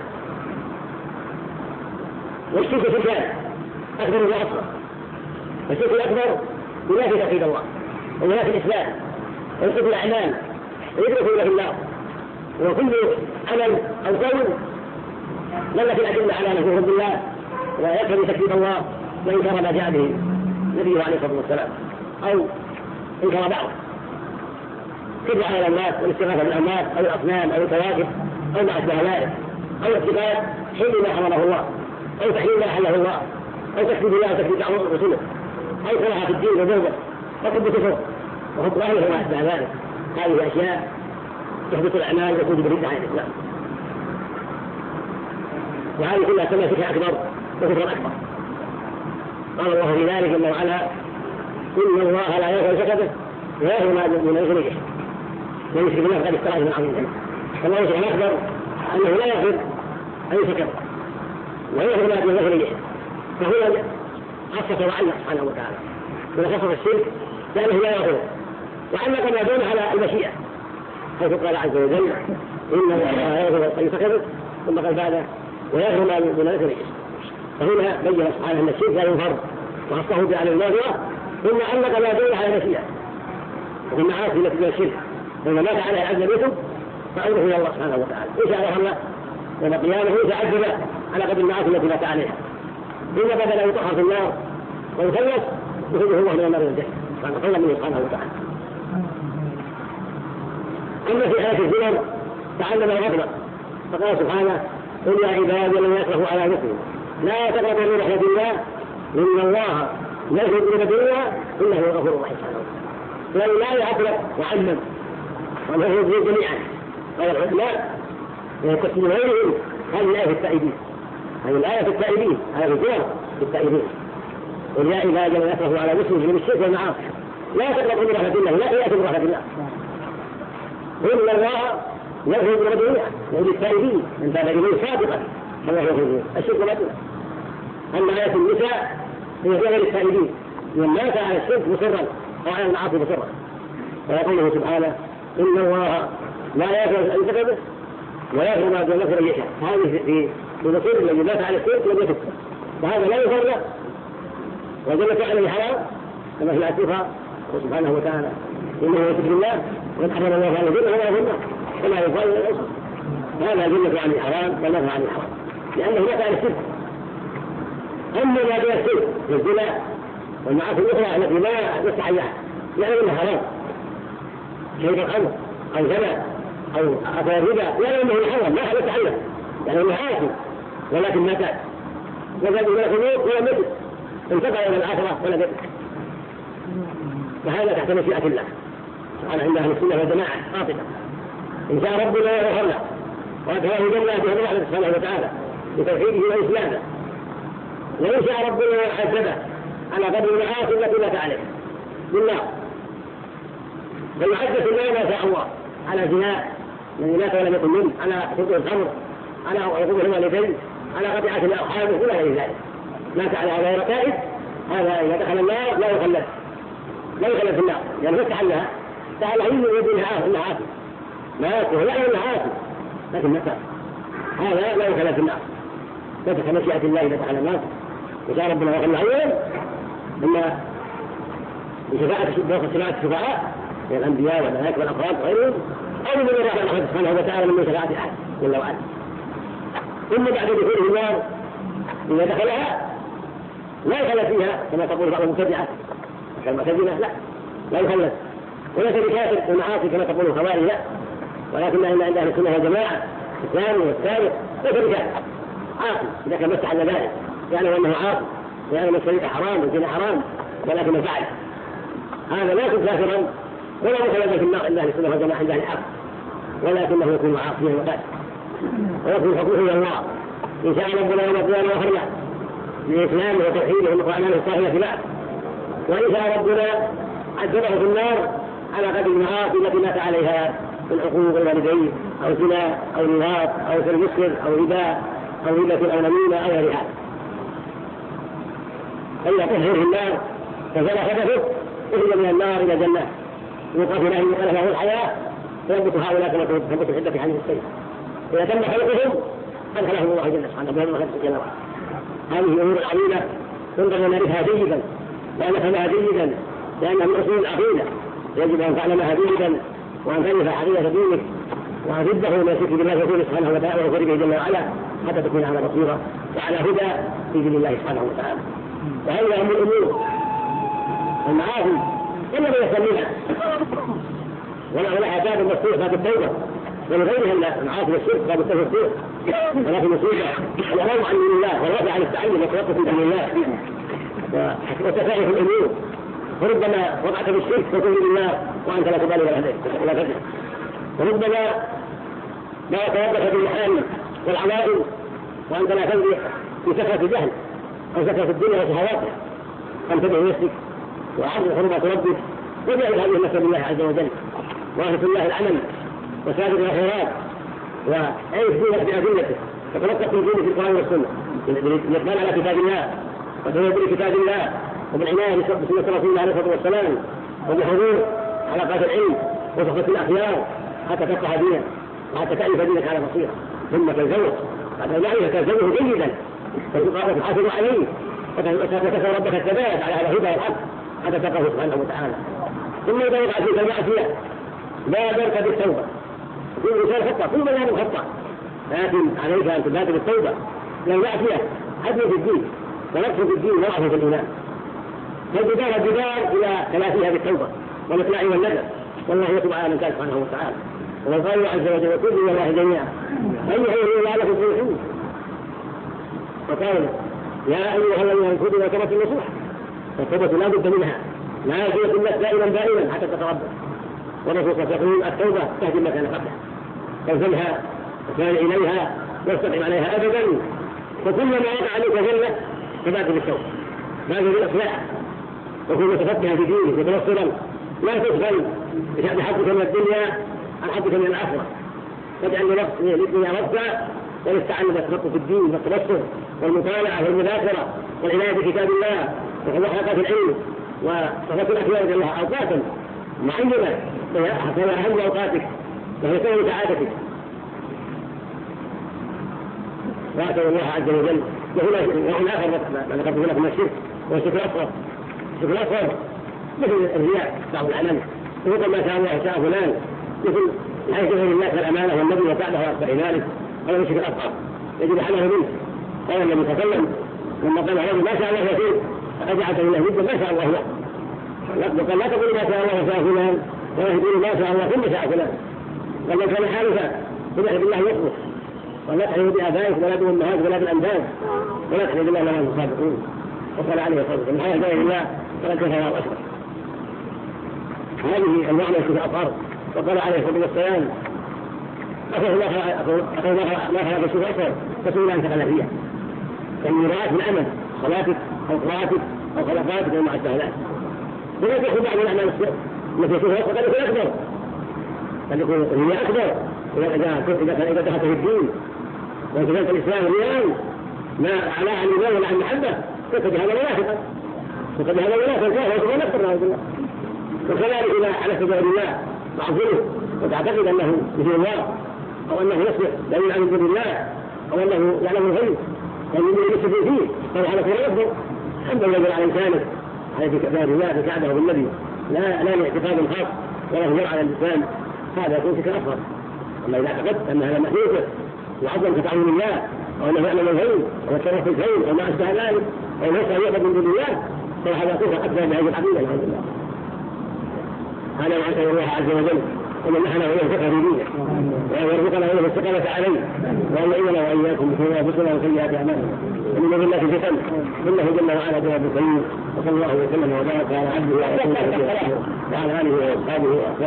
والشرك في الكلام أكبر وأصغر، والشرك الأكبر ينافي توحيد الله وينافي الإسلام ويصف الأعمال ويدرك إلى النار، وكل عمل أو قول دلت الأدلة على نفي رب الله ويكفي تكذيب الله وإنكار ما جاء به النبي عليه الصلاة والسلام أو إنكار بعضه كذب على الناس والاستغاثة بالأموات أو الأصنام أو الكواكب أو ما أشبه ذلك، أو اتخاذ حل ما حرمه الله أو تحليل ما أحله الله أو تكذيب الله وتكذيب بعض رسله أو كراهة في الدين وزوجه وحب كفر وحب أهله وما أشبه ذلك. هذه أشياء تحدث الأعمال وتوجب الردة عن الإسلام، وهذه كلها تسمى شرك أكبر وكفر أكبر. قال الله في ذلك جل وعلا إن الله لا يغفر شركه ويغفر ما دون ذلك من يشرك بالله فقد افترى إثما عظيما. فالله سبحانه أخبر أنه لا يغفر أن يشرك ويغفر ما دون ذلك، فهو خصص وعلق سبحانه وتعالى من خصص الشرك لأنه لا يغفر، وعلق ما دون على المشيئة حيث قال عز وجل إن الله لا يغفر أن يشرك ثم قال بعد ويغفر ما دون ذلك. فهنا بين سبحانه أن الشرك لا ينفر وخصه بعلى المغفرة، ثم علق ما دون على المشيئة وفي المعاصي التي من الشرك لما مات عليه عبد يوسف فأمره إلى الله سبحانه وتعالى إن شاء الله يوم القيامة يتعذب على قدر المعاصي التي مات عليها، ثم بدل أن يطهر في النار ويخلص يخرجه الله من النار والجنة سبحانه منه سبحانه وتعالى. أما في آية الزمر تعلم الغفلة فقال سبحانه قل يا عبادي من يسرفوا على نفسهم لا تقربوا من رحمة الله إن الله يغفر الذنوب جميعا إنه هو الغفور الرحيم سبحانه وتعالى. لا يعترف وعلم وأنه يغفر جميعا. قال العلماء تفسير غيرهم هذه الآية في التائبين، هذه الآية في التائبين، هذه الزمر في التائبين. قل يا عبادي من يسرفوا على نفسهم من الشرك والمعاصي لا تقربوا من رحمة الله لا تيأسوا من رحمة الله إن الله يغفر الذنوب جميعا وللتائبين من تاب إليه صادقا فالله يغفر الذنوب الشرك لا تنسى. أما آية النساء هي غير التائبين من مات على الشرك مصرا أو على المعاصي مصرا، ويقوله سبحانه إن الله لا يغفر أن يشرك ويغفر ما دون ذلك يشاء. هذه في في نصيب الذي مات على الشرك لم يتب، وهذا لا يفرق والجنة عليه حرام كما في الآية الأخرى سبحانه وتعالى إنه يشرك بالله وقد حرم الله على الجنة ولا النار كما يقال من الأصل. هذا الجنة عن الحرام والنار عن الحرام لأنه نفع عن الشرك. أما ما بين الشرك والزنا والمعاصي الأخرى التي لا يصح لها يعني أنها حرام شرب الخمر أو زنا أو أكل الربا يعني أنه حرام لا حدث عنه يعني أنه عاصي ولكن ما تاب وزاد إلى الخلود هو مثل انتقل إلى الآخرة ولا مثل. فهذا تحت مشيئة الله سبحانه عند أهل السنة والجماعة قاطبة. إن شاء ربنا يغفر له وأدخله جنة بهذا الله سبحانه وتعالى بتوحيده وإسلامه، وإن شاء ربنا عذبه على قدر المعاصي التي مات عليه بالنار فيحدث الله ما شاء الله على زنا الذي مات ولم يكن منه، على شرب الخمر، على عقوق الوالدين، على قطيعة الأرحام إلى غير ذلك. مات على غير تائب هذا إذا دخل النار لا يخلد لا يخلد في النار لأنه يعني فتح لها تعالى علم يدينها عاصي مات وهو يعلم انها عاصي لكن متى هذا لا يخلد في النار فتح مشيئة الله إذا دخل النار. وشاء ربنا يغفر له إما بشفاعة شفاعة الشفعاء من الأنبياء والملائكة والأفراد وغيرهم أو من الرحمن الله سبحانه وتعالى من شفاعة أحد جل وعلا. ثم بعد دخوله النار إذا دخلها لا يخلد فيها كما تقول بعض المبتدعة كالمعتزلة لا لا يخلد وليس بكافر المعاصي كما تقول الخوارج لا، ولكن عند أهل السنة والجماعة الثاني والثالث ليس بكافر عاصي إذا كان مسح على ذلك يعني أنه عاصي يعني أن الشريك حرام والزنا حرام ولكن فعل هذا لا يكون كافرا ولا مخلدا في النار إلا أهل السنة والجماعة عند أهل الحق، ولكنه يكون عاصيا وفاسقا ويكون حكمه إلى الله. إن شاء ربنا يوم القيامة غفر له لإسلامه وتوحيده وأعماله الصالحة له، وإن شاء ربنا عذبه في النار على قدر المعاصي التي مات عليها من حقوق الوالدين أو زنا أو لواط أو سلب مسكر أو ربا أو هبة أو نميمة أو غير هذا. فإذا طهر في النار فزال حدثه أخرج من النار إلى الجنة يوقف له يقال له الحياة فيثبت هؤلاء كما تثبت العدة في حديث السيد. إذا تم خلقهم أدخلهم الله جل سبحانه وتعالى جل وعلا. هذه أمور عظيمة ينبغي أن نعرفها جيدا ونفهمها جيدا لأنها من أصول العقيدة يجب أن تعلمها جيدا وأن تعرف حقيقة دينك وأن تبدأ من شرك بالله ورسوله سبحانه وتعالى وفرقه جل وعلا حتى تكون على بصيرة وعلى هدى في دين الله سبحانه وتعالى. وهذه أهم الأمور المعاصي إلا من يسميها ولا باب المفتوح باب التوبة ولغيرها من المعاصي والشرك باب التوبة ولكن مصيبة الإعلام عن دين الله والرفع عن التعلم والتوقف في دين الله وتفاعل في الأمور. وربما وقعت في الشرك وتؤمن بالله وأنت لا تبالي ولا تدري، وربما لا يتوقف في المحامي والعوائل وأنت لا تدري في سكرة الجهل أو سكرة الدنيا وشهواتها. فانتبه نفسك وعرض حرمات ربك وجعل هذه النفس بالله عز وجل واهد الله العمل وسابق الخيرات وعيش دينك بأدلته وتلقى من دينك في القرآن والسنة بالإقبال على كتاب الله وتنزل بكتاب الله وبالعناية بسنة رسول الله عليه الصلاة والسلام وبحضور حلقات العلم وصحبة الأخيار حتى تفقه دينك وحتى تعرف دينك على بصيرة. ثم تزوج حتى تعرف تزوجه جيدا وتقاطع تحافظ عليه وتسأل ربك الثبات على الهدى والحق حتى تقه سبحانه وتعالى. ثم إذا وقع فيك المعصية لا بأس بالتوبة كل إنسان خطأ كل من يعمل خطأ لكن عليك أن تبادر بالتوبة لأن المعصية حد في الدين ونقص في الدين وضعف في الإيمان. فالبداية البداية إلى تلافيها بالتوبة والإقلاع والندم والله يتوب على من كان سبحانه وتعالى. وقال عز وجل وكل من الله جميعا أيها الذين لعلكم تفلحون وقال يا أيها الذين كتبوا توبة نصوح فالتوبة لا بد منها لا يجوز الناس دائما دائما حتى تتربى. ونصوص تقول التوبة تهدي مكان قبلها تلزمها وتسارع إليها واستقم عليها أبدا. فكلما وقع عليك ذلة فبادر بالتوبة بادر بالإصلاح وكن متفتحا في دينك متبصرا لا تشغل بشأن حقك من الدنيا عن حقك من الآخرة. فاجعل لنفسك ربك ونستعن بالتفقه في الدين والتبصر والمطالعة والمذاكرة والعناية بكتاب الله وحلقات العلم وصفات الأخيار لها أوقاتا معينة فهي أهم أوقاتك وهي سبب سعادتك. وأسأل الله عز وجل وهنا آخر ما ذكرته لكم من الشرك والشرك الأصغر. الشرك الأصغر مثل الرياء بعض العمل، يقول ما شاء الله شاء فلان، مثل حيث غير الله كالأمانة والنبي وبعده وأكثر ذلك، هذا الشرك الأصغر يجب حله منه. قال النبي صلى الله عليه وسلم لما قال هذا ما شاء الله يصير فقد جعلت لله جدا ما شاء الله وحده. قال لا تقول ما شاء الله وشاء فلان ولا تقول ما شاء الله ثم شاء فلان. قال لو كان حارثا فليحب بالله يصبر ولا تحلف بآبائك ولا بأمهاتك ولا بالأنداد ولا تحلف بالله لهم الصادقون. وقال عليه الصلاة والسلام من حلف بغير الله فقد كفر وأشرك. هذه المعنى في الأطهار. وقال عليه الصلاة والسلام أخذ ما خلق الشيء أكثر تسوي أن تخلق فيها يعني رأت من عمل صلاتك أو قراءتك أو خلقاتك أو مع السهلات. ولا تأخذ بعض الأعمال السر التي يكون قد يكون أكبر، قد يكون هي أكبر إذا دخلت في الدين وانتظرت الإسلام اليوم ما على عن الإيمان ولا عن المحبة فقد هذا منافقا فقد هذا منافقا كافر ولا نكفر نعوذ بالله. وكذلك إذا حلفت بغير الله معصيته وتعتقد أنه مثل الله أو أنه يصلح دليل عن ذكر الله أو أنه يعلم الغيب أو أنه يستفيد فيه فهو على كل يصدق حتى يجب على إنسانه على ذكر الله فساعده بالنبي لا لا لاعتقاد خاص ولا هجر على الإنسان هذا يكون شرك أصغر. أما إذا اعتقدت أن هذا محيطه وعظم كتعظيم الله أو أنه يعلم الغيب أو الشرف في الغيب أو ما أشبه ذلك أو ليس يعبد من دون الله فهذا كفر أكبر بهذه العقيدة الحمد لله. هذا وعسى الله عز وجل ومن نحن إليه الفقه في دينه ويرزقنا إليه الاستقامة عليه وأن يعيننا وإياكم بشرور أنفسنا وسيئات أعمالنا ومن بالله في الفتن إنه جل وعلا جواب كريم. وصلى الله وسلم وبارك على عبده ورسوله وعلى آله وأصحابه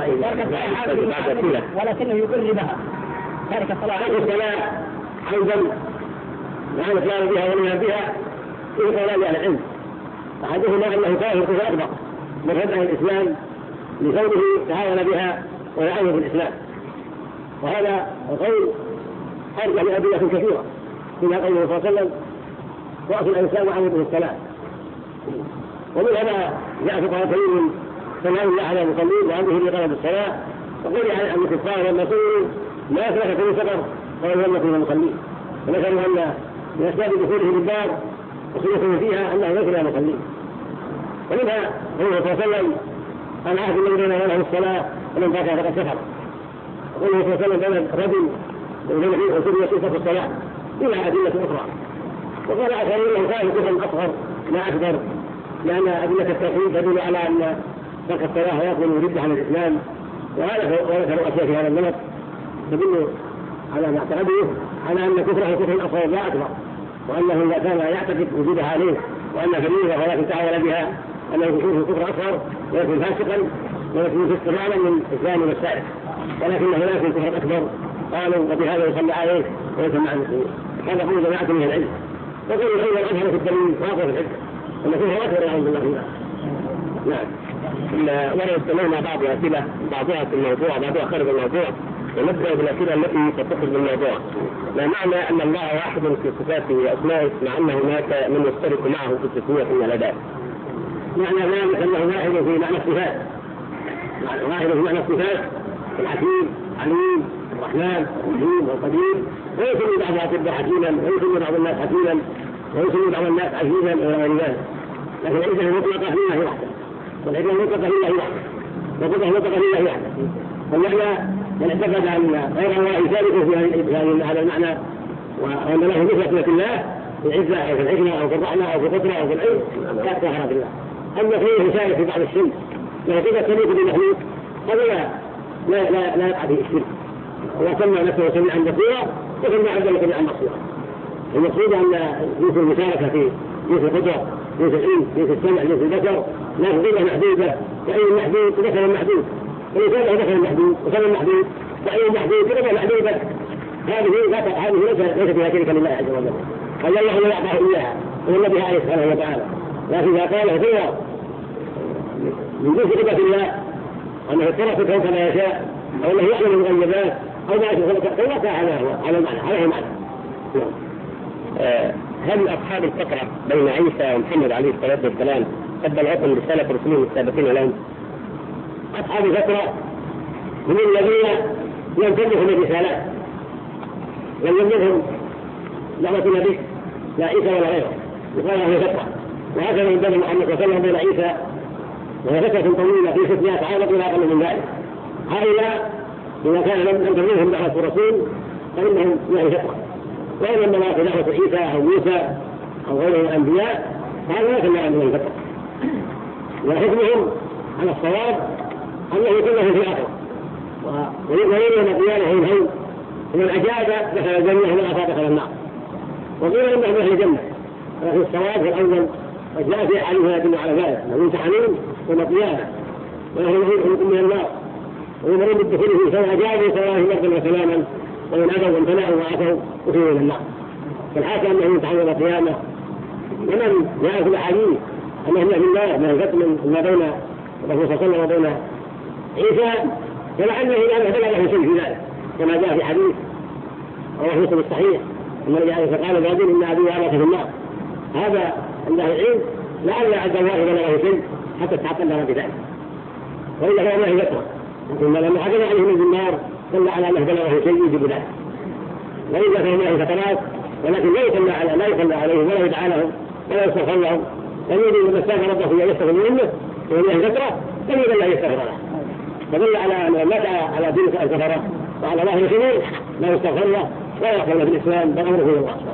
وأصحابه ولكنه يقر بها تارك الصلاة الصلاة عودا مع الإقرار بها والإيمان بها فيه قولان لأهل العلم. أحدهما أنه كافر كفر أكبر من رد عن الإسلام لكونه تعاون بها ويعاني في الإسلام، وهذا القول أرجع لأدلة كثيرة منها قوله صلى الله عليه وسلم رأس الإنسان وعمده الصلاة. ومن هذا جاء في قرآن كريم سمعوا الله على المصلين وعنده لقرب الصلاة وقول عن الكفار والنصير ما سلككم في سقر قالوا لم نكن من المصلين وذكروا أن من أسباب دخوله بالدار وخلوفه فيها أنه ليس من المصلين. ومنها قوله صلى الله عليه وسلم العهد الذي بيننا وبينهم الصلاة ومن تركها فقد كفر. وقوله صلى الله عليه وسلم بين الرجل وبين الرسول يصير في الصلاة إلى أدلة أخرى. وقال آخرين أنه كان كفرا أصغر لا أكبر لأن أدلة التوحيد تدل على أن ترك الصلاة يكون ردة عن الإسلام. وهذا وذكروا أشياء في هذا النمط تدل على ما اعتقده على أن كفره كفر أصغر لا أكبر، وأنه إذا كان يعتقد وجودها عليه وأن كبيرة ولكن تعاون بها أنه يكون كفر أصغر ويكون فاسقا ويكون فسقا أعلى من الإسلام والسائر، ولكنه لا يكون كفر أكبر. قالوا وبهذا يصلى عليه ويسمع المسلمين. هذا قول جماعة من العلم. وقول العلم الأظهر في الدليل واقع في الحجة أن كفر أكبر يعوذ بالله فيها. نعم. ورد سمعنا بعض الأسئلة بعضها في الموضوع بعضها خارج الموضوع، ونبدأ بالأسئلة التي تتصل بالموضوع. ما معنى أن الله واحد في صفاته وأسمائه مع أن هناك من يشترك معه في التسمية من الأداء؟ معنى ذلك أنه واحد في معنى الصفات، واحد في معنى الصفات الحكيم عليم الرحمن الرحيم والقدير، ويسمي بعض الأطباء حكيما ويسمي بعض الناس حكيما ويسمي بعض الناس عزيزا إلى غير ذلك. لكن العزة المطلقة لله وحده، والعزة المطلقة لله وحده، والقدرة المطلقة لله وحده. والمعنى من اعتقد أن غير الله يشارك في هذا المعنى وأن له مثل الله في العزة أو في الحكمة أو في الرحمة أو في القدرة أو في العلم لا كفر بالله. أما فيه يشارك في بعض الشرك لو كذا تليق بالمخلوق هذا لا لا لا, لا يقع فيه الشرك. وسمى نفسه سميعا بصيرا وسمى عبده سميعا بصيرا. المقصود أن جنس المشاركة في جنس القدرة جنس العلم جنس السمع جنس البشر لا تضيع محدودة وأي محدود ودخل المحدود ولذلك دخل المحدود وسمى المحدود وأي محدود ودخل محدودة. هذه هذه ليس فيها شرك لله عز وجل. قال الله لا يعطاه إياها والنبي عليه سبحانه وتعالى. لكن إذا قال هو من جنس قدرة الله أنه يتصرف الكون كما يشاء أو أنه يعلم المغيبات أو ما يشاء فلا هذا هو على المعنى عليه معنى. هل أصحاب الفترة بين عيسى ومحمد عليه الصلاة والسلام قد بلغتهم رسالة رسولهم السابقين لهم؟ أصحاب الفترة من الذين لم تبلغهم الرسالات لم يبلغهم دعوة النبي لا عيسى ولا غيره، يقال له فترة وهكذا من بين محمد صلى الله عليه وسلم بين عيسى، وهي فترة طويلة في ستمائة عام إلى أقل من ذلك. هؤلاء إذا كان لم تنتظرهم دعوة الرسول فإنهم يعني فترة، وإنما لا دعوة عيسى أو موسى أو غيره من الأنبياء فهذا لا يسمى من الفترة، وحكمهم على الصواب أنه كله في الآخرة، ويريد أن قيامه الهون ومن أجاب دخل الجنة ومن أتى دخل النار، وقيل إنهم أهل الجنة، ولكن الصواب في الأول وجاء في حديث يدل على ذلك أنهم يمتحنون يوم القيامة ونحن نعيدهم من النار ويمرون بالدخول فيه، فإن أجابوا سواء مرضا وسلاما، وإن أبوا وامتنعوا وعصوا أخذوا من النار. فالحاكم أنهم يمتحنون يوم القيامة، ومن جاء في الأحاديث أنهم في النار ما الفتن ما بين الرسول صلى الله عليه وسلم وبين عيسى، فلعله إذا بلغه شيء في ذلك كما جاء في حديث رواه مسلم الصحيح أن النبي عليه الصلاة والسلام قال رجل إن أبي وأباك في النار. هذا عند أهل العلم لعل عز الله بلغه شيء حتى تتعقل لنا بذلك، وإلا كان الله يذكره، لكن لما حكم عليه من النار دل على أنه بلغه شيء يجب ذلك، وإذا كان الله فترات ولكن لا يصلى على لا يصلى عليهم ولا يدعى لهم ولا يستغفر لهم، فيريد أن يستغفر ربه يستغفر منه ويريد فترة فيريد الله يستغفر له، فدل على أن لا على دين الكفرة وعلى الله الخير لا يستغفر له ولا يقبل في الإسلام بل أمره إلى الله.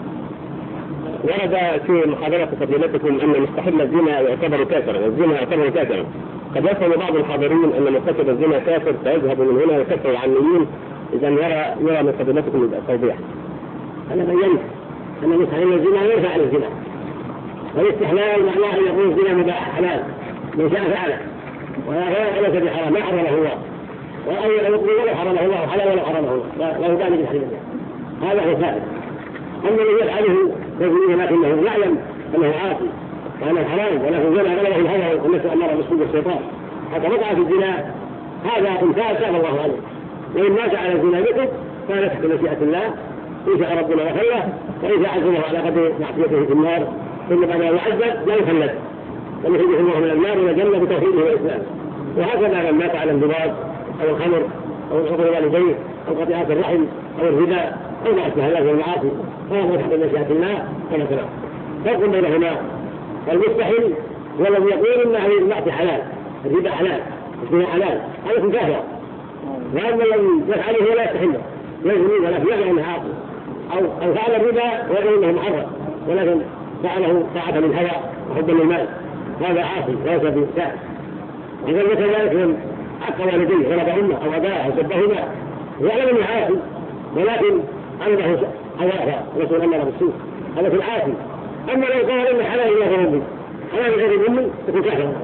ورد في محاضرة فضيلتكم أن مستحل الزنا يعتبر كافرا، والزنا يعتبر كافرا. قد يفهم بعض الحاضرين أن مرتكب الزنا كافر فيذهب من هنا يكفر العنيين، إذا يرى يرى من فضيلتكم التوضيح. أنا بينت أن مستحل الزنا يرفع الزنا، والاستحلال معناه أن يكون الزنا مباح حلال من شاء فعله، ولا ليس بحرام ما حرمه الله، وأي يطلب ولا حرمه الله حلال ولا حرمه الله لا يبالي بالحلال، هذا هو ثابت. أما الذي يفعله يجريه لكنه يعلم أنه عاصي وأنه حرام، ولكن زنا غلبه الهوى والنفس أمر بالسوء والشيطان حتى وقع في الزنا، هذا إنسان تاب الله عليه، وإن مات على الزنا مثله كان تحت مشيئة الله، إن شاء ربنا وخله، وإن شاء عزمه على قدر معصيته في النار ثم بعد أن يعذب لا يخلد بل يخرجه الله من النار إلى الجنة بتوحيده والإسلام. وهكذا من مات على الانضباط أو الخمر أو عقوق والديه أو قطيعة الرحم أو الربا أو ما أشبه ذلك من المعاصي فهو تحت مشيئة الله كما سبق. فرق بينهما، المستحيل هو الذي يقول إن هذه المعصية حلال، الربا حلال، الزنا حلال، هذا يكون كافرا. وأما الذي يفعله لا يستحله يزني ولكن يعلم أنه عاصي، أو أو فعل الربا ويقول إنه محرم ولكن فعله ساعة للهوى وحبا للمال، هذا عاصي ليس بكافر. إذا كذلك من حق والديه غلب أمه أو أباه أو سبهما يعلم أنه عاصي ولكن عنده حياء رسول الله بالسوء، هذا في العاصي. أما لو قال إن حلال الله ربي حلال غير أمي يكون كافرا.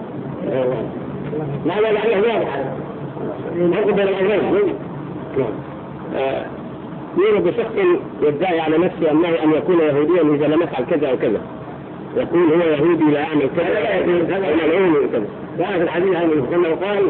لا لا لا لا واضح الحكم بين الأمرين. يرد بشخص يدعي على نفسه أنه أن يكون يهوديا إذا لم يفعل كذا أو كذا، يقول هو يهودي لا أعمل كذا وملعون كذا. جاء في الحديث عنه أنه قال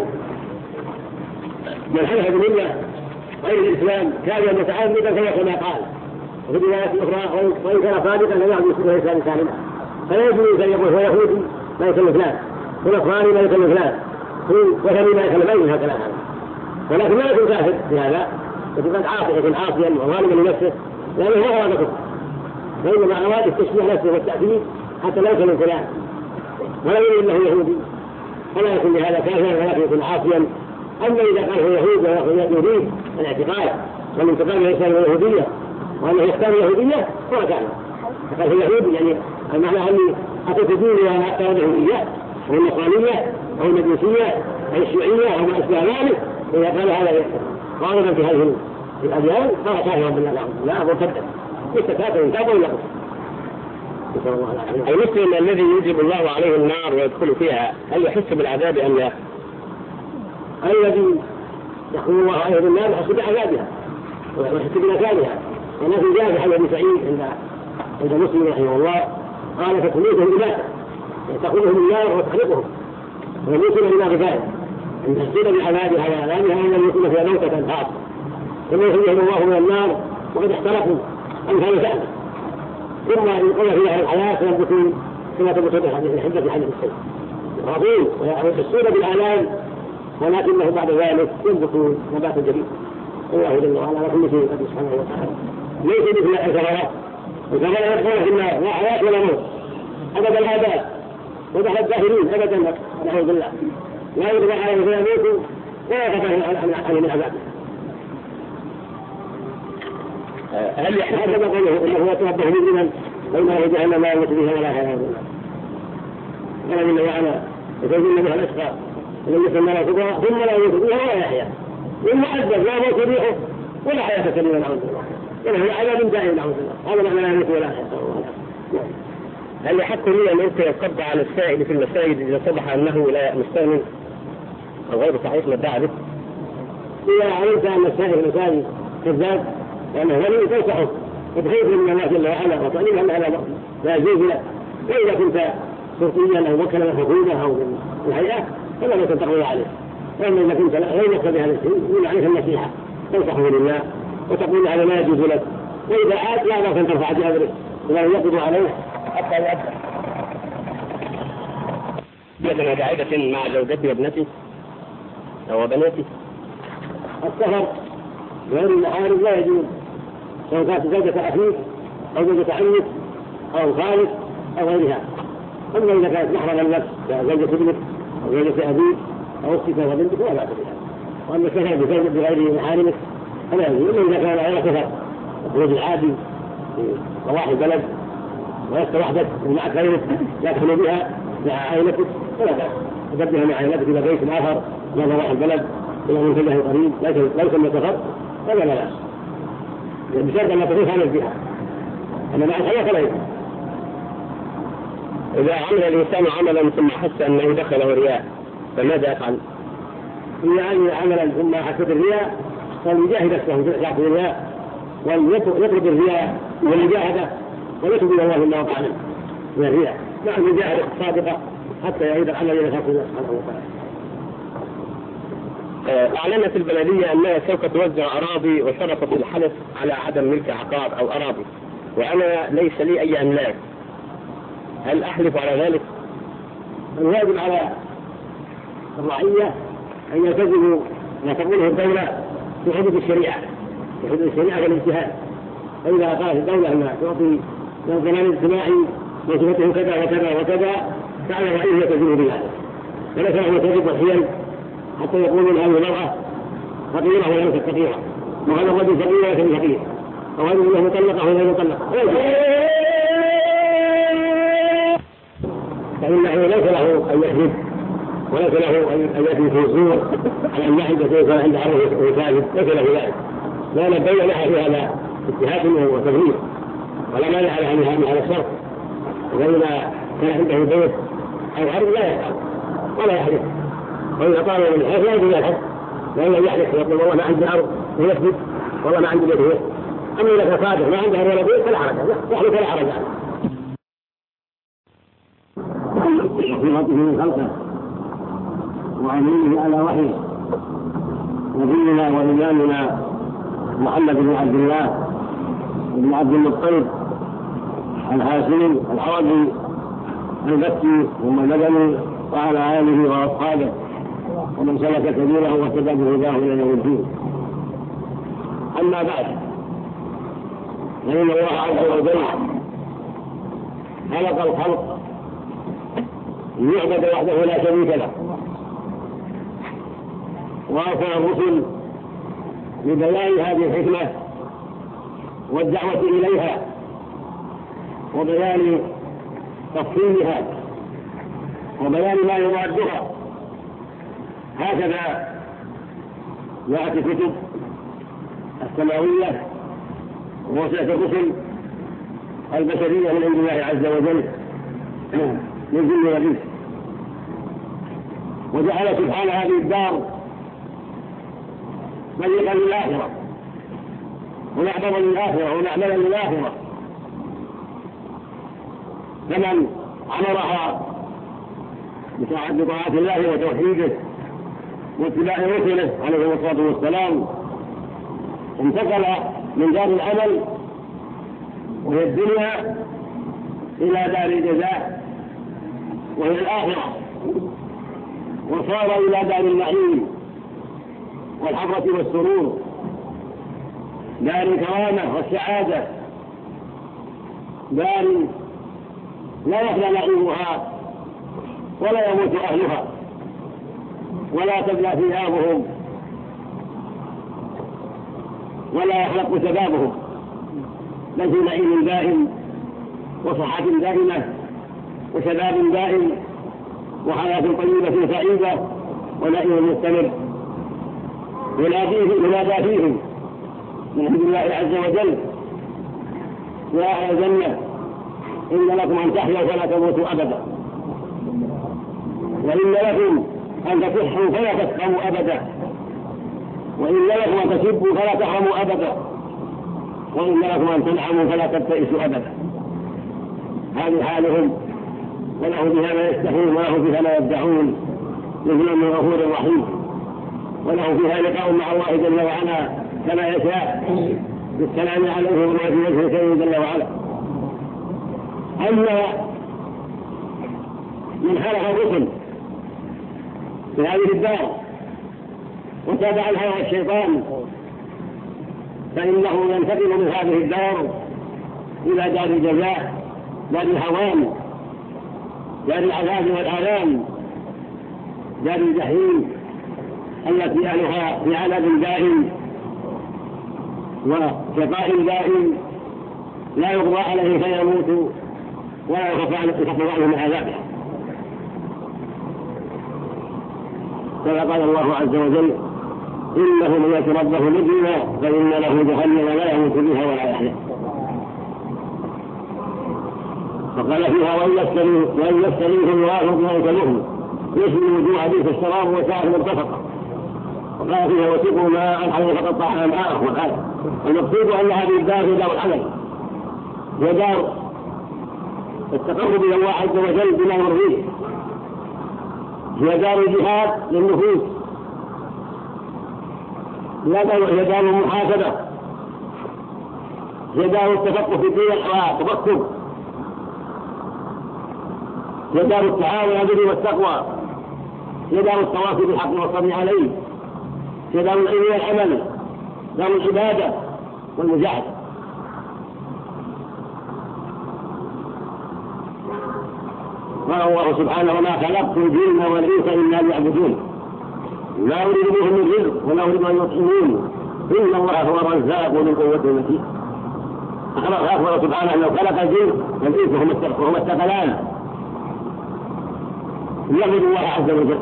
من حلف بالله غير الإسلام كان متعمدا فيقول ما قال، وفي روايات أخرى وإن كان صادقا لا يعبد كل إنسان سالما، فلا يجوز أن يقول هو يهودي ما يكلف فلان، هو نصراني ما يكلف فلان، هو وثني ما يكلف غيره هكذا، ولكن لا يكون كافر بهذا، يكون عاصي يكون عاصيا وظالما لنفسه لأنه هو هذا كفر، وإنما أراد التشبيه نفسه والتأكيد حتى لا يكلف فلان ولا يقول إنه يهودي فلا يكون بهذا كافرا ولكن يكون عاصيا. أما إذا قال هو يهود يريد الاعتقاد والانتقال من الإسلام واليهودية وأنه يختار اليهودية فهو كافر، فقال هو يهودي يعني المعنى أني أتيت ديني وأنا أختار اليهودية أو النصرانية أو المجوسية أو الشيوعية أو ما أشبه ذلك، إذا قال هذا غالبا في هذه الأديان فهو كافر بالله لا مرتدا ليس كافر كافر ولا المسلم الذي يوجب الله عليه النار ويدخل فيها هل يحس بالعذاب أم لا؟ الذي يقول الله عليه النار يحس بعذابها ويحس بمكانها، ولكن جاء في حديث سعيد عند عند مسلم رحمه الله قال فتميتهم إباحة تأخذهم النار وتحرقهم ويموتون بما ذلك أن تحسين بعذابها وعذابها أن يكون فيها موتة خاصة ثم يخرجهم الله من النار وقد احترقوا أمثال سأل ثم يقول في أهل الحياة فينبتون كما تنبت الحجة في حديث السيد رضين ويحسون بالآلام ولكنه بعد ذلك ينبتون نباتا جديد. الله جل وعلا على كل شيء قدير سبحانه وتعالى ليس مثل الثمرات، الثمرات يدخلون في النار لا حياة ولا موت أبد الآباء ودخل الداخلين أبدا نعوذ بالله لا يرضى عليه فيموتوا ولا يقطع عن العذاب. هل هذا قوله انه يتوبه مجرما بينه وجهنم لا يموت بها ولا يحيا ولا جل وعلا يتوجد بها الاشقى الذي يسمى له كبرى ثم لا يموت بها ولا يحيا والمعذب لا موت ريحه ولا حياه سليمه نعوذ بالله وله عذاب دائم نعوذ بالله هذا معنى لا يموت ولا يحيا. هل يحق لي ان القي القبض على السائل في المساجد اذا صبح انه لا مستأمن او غير صحيح ما ادعى به؟ اذا علمت ان السائل في المساجد كذاب لأنه ولي تنصحه وتخيف من الله جل وعلا وتعليمها أن هذا لا يجوز لك. وإذا كنت شرطيا أو وكلا الحكومة أو الهيئة فلا يمكن تقضي عليه. وأما إذا كنت غير مقتضي هذا الشيء يقول عليك النصيحة تنصحه لله وتقول هذا لا يجوز لك وإذا عاد لا بأس أن ترفع جابره ولا يقضي عليه حتى يؤدى. يدنا قاعدة مع زوجتي وابنتي أو بناتي. السفر غير المحارم لا يجوز سواء كانت زوجة أخيك أو زوجة عمك أو خالك أو غيرها. أما إذا كانت محرما لك كزوجة ابنك أو زوجة أبيك أو أختك وبنتك لا بأس بها. وأما السفر بزوجة بغير محارمك فلا يجوز إلا إذا كان غير سفر الخروج العادي في ضواحي البلد ولست وحدك ومعك غيرك لا تخلو بها مع عائلتك فلا بأس تبدلها مع عائلتك إلى بيت آخر من ضواحي البلد إلى منتجه قريب ليس من سفر هذا لا بأس بشرط أن لا تضيف على الجهة أما مع الحياة فلا يجوز. إذا عمل الإنسان عملا ثم حس أنه دخله رياء فماذا يفعل؟ إذا عمل عملا ثم حس بالرياء فليجاهد نفسه يعطي الرياء ويطلب الرياء والمجاهدة ويتوب إلى الله مما وقع منه من الرياء مع المجاهدة الصادقة حتى يعيد العمل إلى خلق الله سبحانه وتعالى. أعلنت البلدية أنها سوف توزع أراضي وشرطت الحلف على عدم ملك عقار أو أراضي وأنا ليس لي أي أملاك، هل أحلف على ذلك؟ الواجب على الرعية أن يلتزموا ما تقوله الدولة في حدود الشريعة في حدود الشريعة والاجتهاد. فإذا قالت الدولة أنها تعطي من الضمان الاجتماعي وصفته كذا وكذا وكذا فعلى الرعية يلتزموا بهذا وليس له تجد الحيل حتى يقول هذه المرأة فقيرة وليست فقيرة وهذا الرجل فقير وليس فقير أو هذه المرأة مطلقة ولا مطلقة فإنه ليس له أن يحدث وليس له أن يأتي في الصور على أن يحدث كيف عند عرضه ويساعد ليس له ذلك لأن الدولة لها في هذا اجتهاد وتغيير ولا مانع لها من هذا الشرط. وإذا كان عنده بيت أو عرض لا يفعل ولا يحدث وإذا طالب من الحيث لا يجب يحدث لأنه يحدث يقول والله ما عندي أرض ويثبت والله ما عندي بيت ويثبت. أما إذا كان صادق ما عنده ولا بيت فلا حرج يحدث فلا حرج عنه. وصفته من خلقه وأمينه على وحيه نبينا وإمامنا محمد بن عبد الله بن عبد المطلب الهاشمي العربي المكي ثم المدني وعلى آله وأصحابه ومن سلك سبيله واهتدى بهداه إلى يوم الدين. أما بعد فإن الله عز وجل خلق الخلق ليعبد وحده لا شريك له وأرسل الرسل لبيان هذه الحكمة والدعوة إليها وبيان تفصيلها وبيان ما يرادها. هكذا جاءت الكتب السماوية ووسعت الرسل البشرية من عند الله عز وجل من جن وإنس وجعل سبحانه هذه الدار طريقا للآخرة ونعبدا للآخرة ونعملا للآخرة. فمن عمرها بطاعة الله وتوحيده واتباع رسله عليه الصلاة والسلام انتقل من دار العمل وهي الدنيا إلى دار الجزاء وهي الآخرة وصار إلى دار النعيم والحفرة والسرور دار الكرامة والسعادة دار لا يخلى نعيمها ولا يموت أهلها ولا تبلى ثيابهم ولا يحلق شبابهم، بل في نعيم دائم وصحة دائمة وشباب دائم وحياة طيبة سعيدة ونعيم مستمر. ينادى فيهم من عند الله عز وجل: يا أهل الجنة إن لكم أن تحيوا فلا تموتوا أبدا، وإن لكم أن تصحوا فلا تسقموا أبدا، وإن لكم أن تسبوا فلا تحرموا أبدا، وإن لكم أن تنعموا فلا تبتئسوا أبدا. هذه حالهم، وله بها ما يستحون وله بها ما يدعون، نزلا من غفور رحيم، وله فيها لقاء مع الله جل وعلا كما يشاء بالسلام عليه وما في وجهه كريم جل وعلا. أما من خلق الرسل في هذه الدار وتابع الهوى الشيطان فإنه ينتقل من هذه الدار إلى دار الجزاء، دار الهوان، دار العذاب والآلام، دار الجحيم التي أهلها في عذاب دائم وشقاء دائم لا يقضى عليه فيموت ولا يخفف عنه من عذابه. كما قال الله عز وجل: إنه من يأت ربه مجرما فإن له جهنم لا يموت بها ولا يحيا. فقال فيها: وإن يستليه الله بموت لهم يشوي الوجوه به في الشراب وسائر مرتفقة. وقال فيها: وسقوا ماء حتى يتقطع أمعاءهم. وقال المقصود أن هذه الدار هي دار العمل، هي دار التقرب إلى الله عز وجل بما يرضيه، هي دار الجهاد للنفوس، هي دار المحاسبة، هي دار التفقه في الدين والتفكر، هي دار التعاون على البر والتقوى، هي دار التواصي بالحق والصبر عليه، هي دار العلم والعمل، دار العبادة والمجاهدة. قال الله سبحانه: وما خلقت الجن والإنس إلا ليعبدون لا أريد منهم من رزق ولا أريد أن يطعمون إن الله هو الرزاق ذو القوة المتين. أخبر سبحانه أنه خلق الجن والإنس وهما الثقلان ليعبدوا الله عز وجل.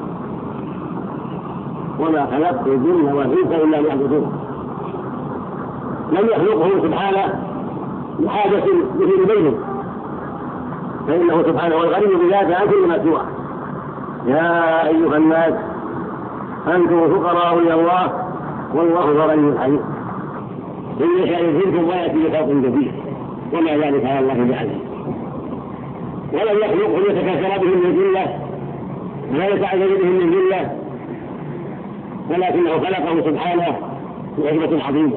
وما خلقت الجن والإنس إلا ليعبدون، لم يخلقهم سبحانه لحاجة به بينهم، فإنه سبحانه والغني بذاته عن كل ما سواه. يا أيها الناس أنتم الفقراء إلى الله والله هو الغني الحميد. إن يشاء يذهبكم ويأتي بخلق جديد وما ذلك على الله بعزيز. ولم يخلقهم يتكاثر بهم من ذلة ولا يتعذب بهم من ذلة، ولكنه خلقهم سبحانه بحكمة عظيمة،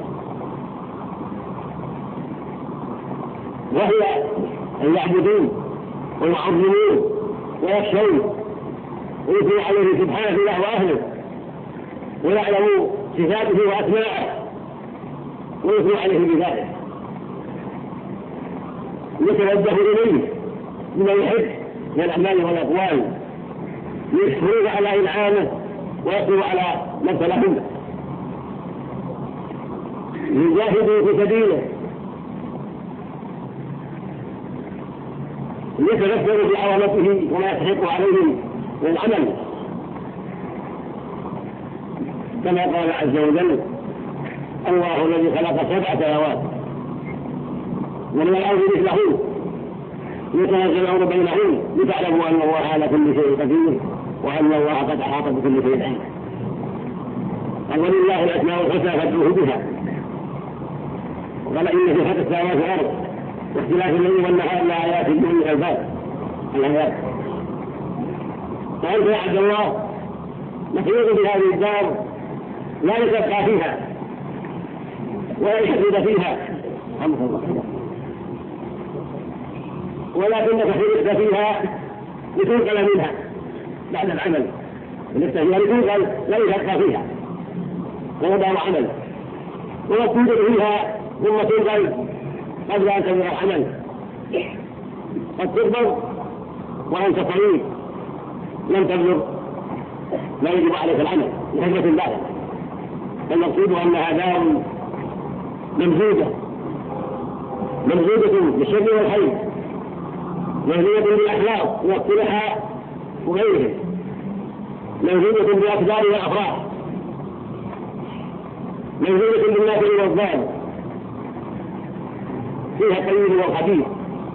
وهي أن يعبدون ويعظمون ويخشون ويثنوا عليه سبحانه الله وأهله ويعلموا صفاته وأسماءه ويثنوا عليه بذلك، يتوجه إليه بما يحب من الأعمال والأقوال، يشكرون على إنعامه ويصبروا على ما ابتلاهم، يجاهدوا في سبيله، يتذكروا بعظمته وما يستحق عليهم من العمل، كما قال عز وجل: الله الذي خلق سبع سماوات ومن الأرض مثلهن يتنزل الأمر بينهن لتعلموا أن الله على كل شيء قدير وأن الله قد أحاط بكل شيء علما. ولله الأسماء الحسنى فادعوه بها. وقال: إن في خلق السماوات والأرض واختلاف الليل والنهار لآيات لأولي الألباب. الآيات. فأنت يا عبد الله مخلوق بهذه الدار لا يتبقى فيها ولا يحدد فيها، ولكنك خلقت فيها لتنقل منها بعد العمل، خلقت فيها لتنقل لا يتبقى فيها وهو دار عمل، وتوجد فيها ثم تنقل قبل أن تبدأ العمل، قد تكبر وأنت صغير لم تبلغ لا يجب عليك العمل لحكمة بالغة. فالمقصود أنها دار ممزوجة ممزوجة بالشر والخير، ممزوجة بالأخلاق والصلح وغيره، ممزوجة بالأقدار والأفراح، ممزوجة بالنافع والضار، فيها الطيب والخبيث،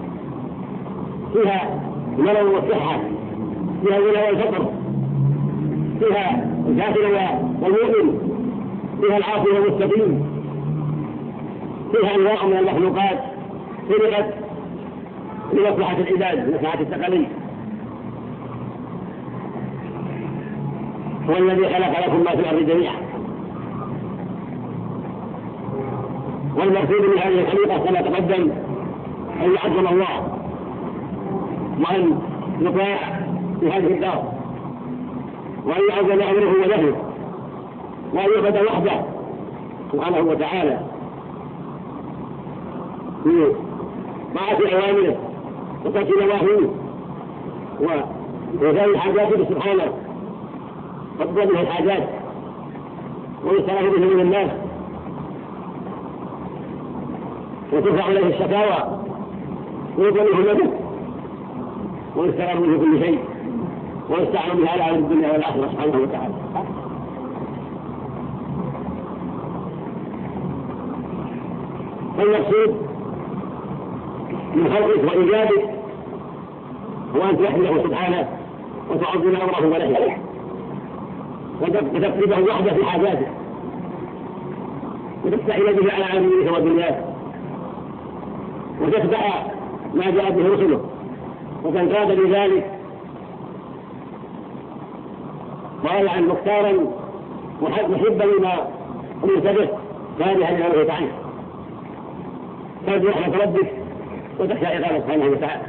فيها المرض والصحة، فيها الغنى والفقر، فيها الكافر والمؤمن، فيها العاصي والمستقيم، فيها انواع من المخلوقات خلقت لمصلحة العباد لمصلحة الثقلين. هو الذي خلق لكم ما في الأرض جميعا. والمقصود من هذه الخليقة كما تقدم أن يعظم الله وأن يطاع في هذه الدار وأن يعظم أمره ونهيه وأن يعبد وحده سبحانه وتعالى في طاعة أوامره وترك نواهيه وإنزال حاجاته سبحانه وتقضى به الحاجات ويصرف به من الناس وترفع إليه الشكاوى ويطلب منه المدد ويستغفر منه كل شيء ويستعان بها على الدنيا والآخرة سبحانه وتعالى. فالمقصود من خلقك وإيجابك هو أن تحمده سبحانه وتعظم أمره ونهيه وتقربه وحده في حاجاته وتستعين به على عالمك ودنياك وتتبع ما جاء به رسله وتنقاد بذلك ضائعا مختارا محبا لما أمرت به كارها لما نهيت عنه ترجو رحمة ربك وتخشى عقابه سبحانه وتعالى.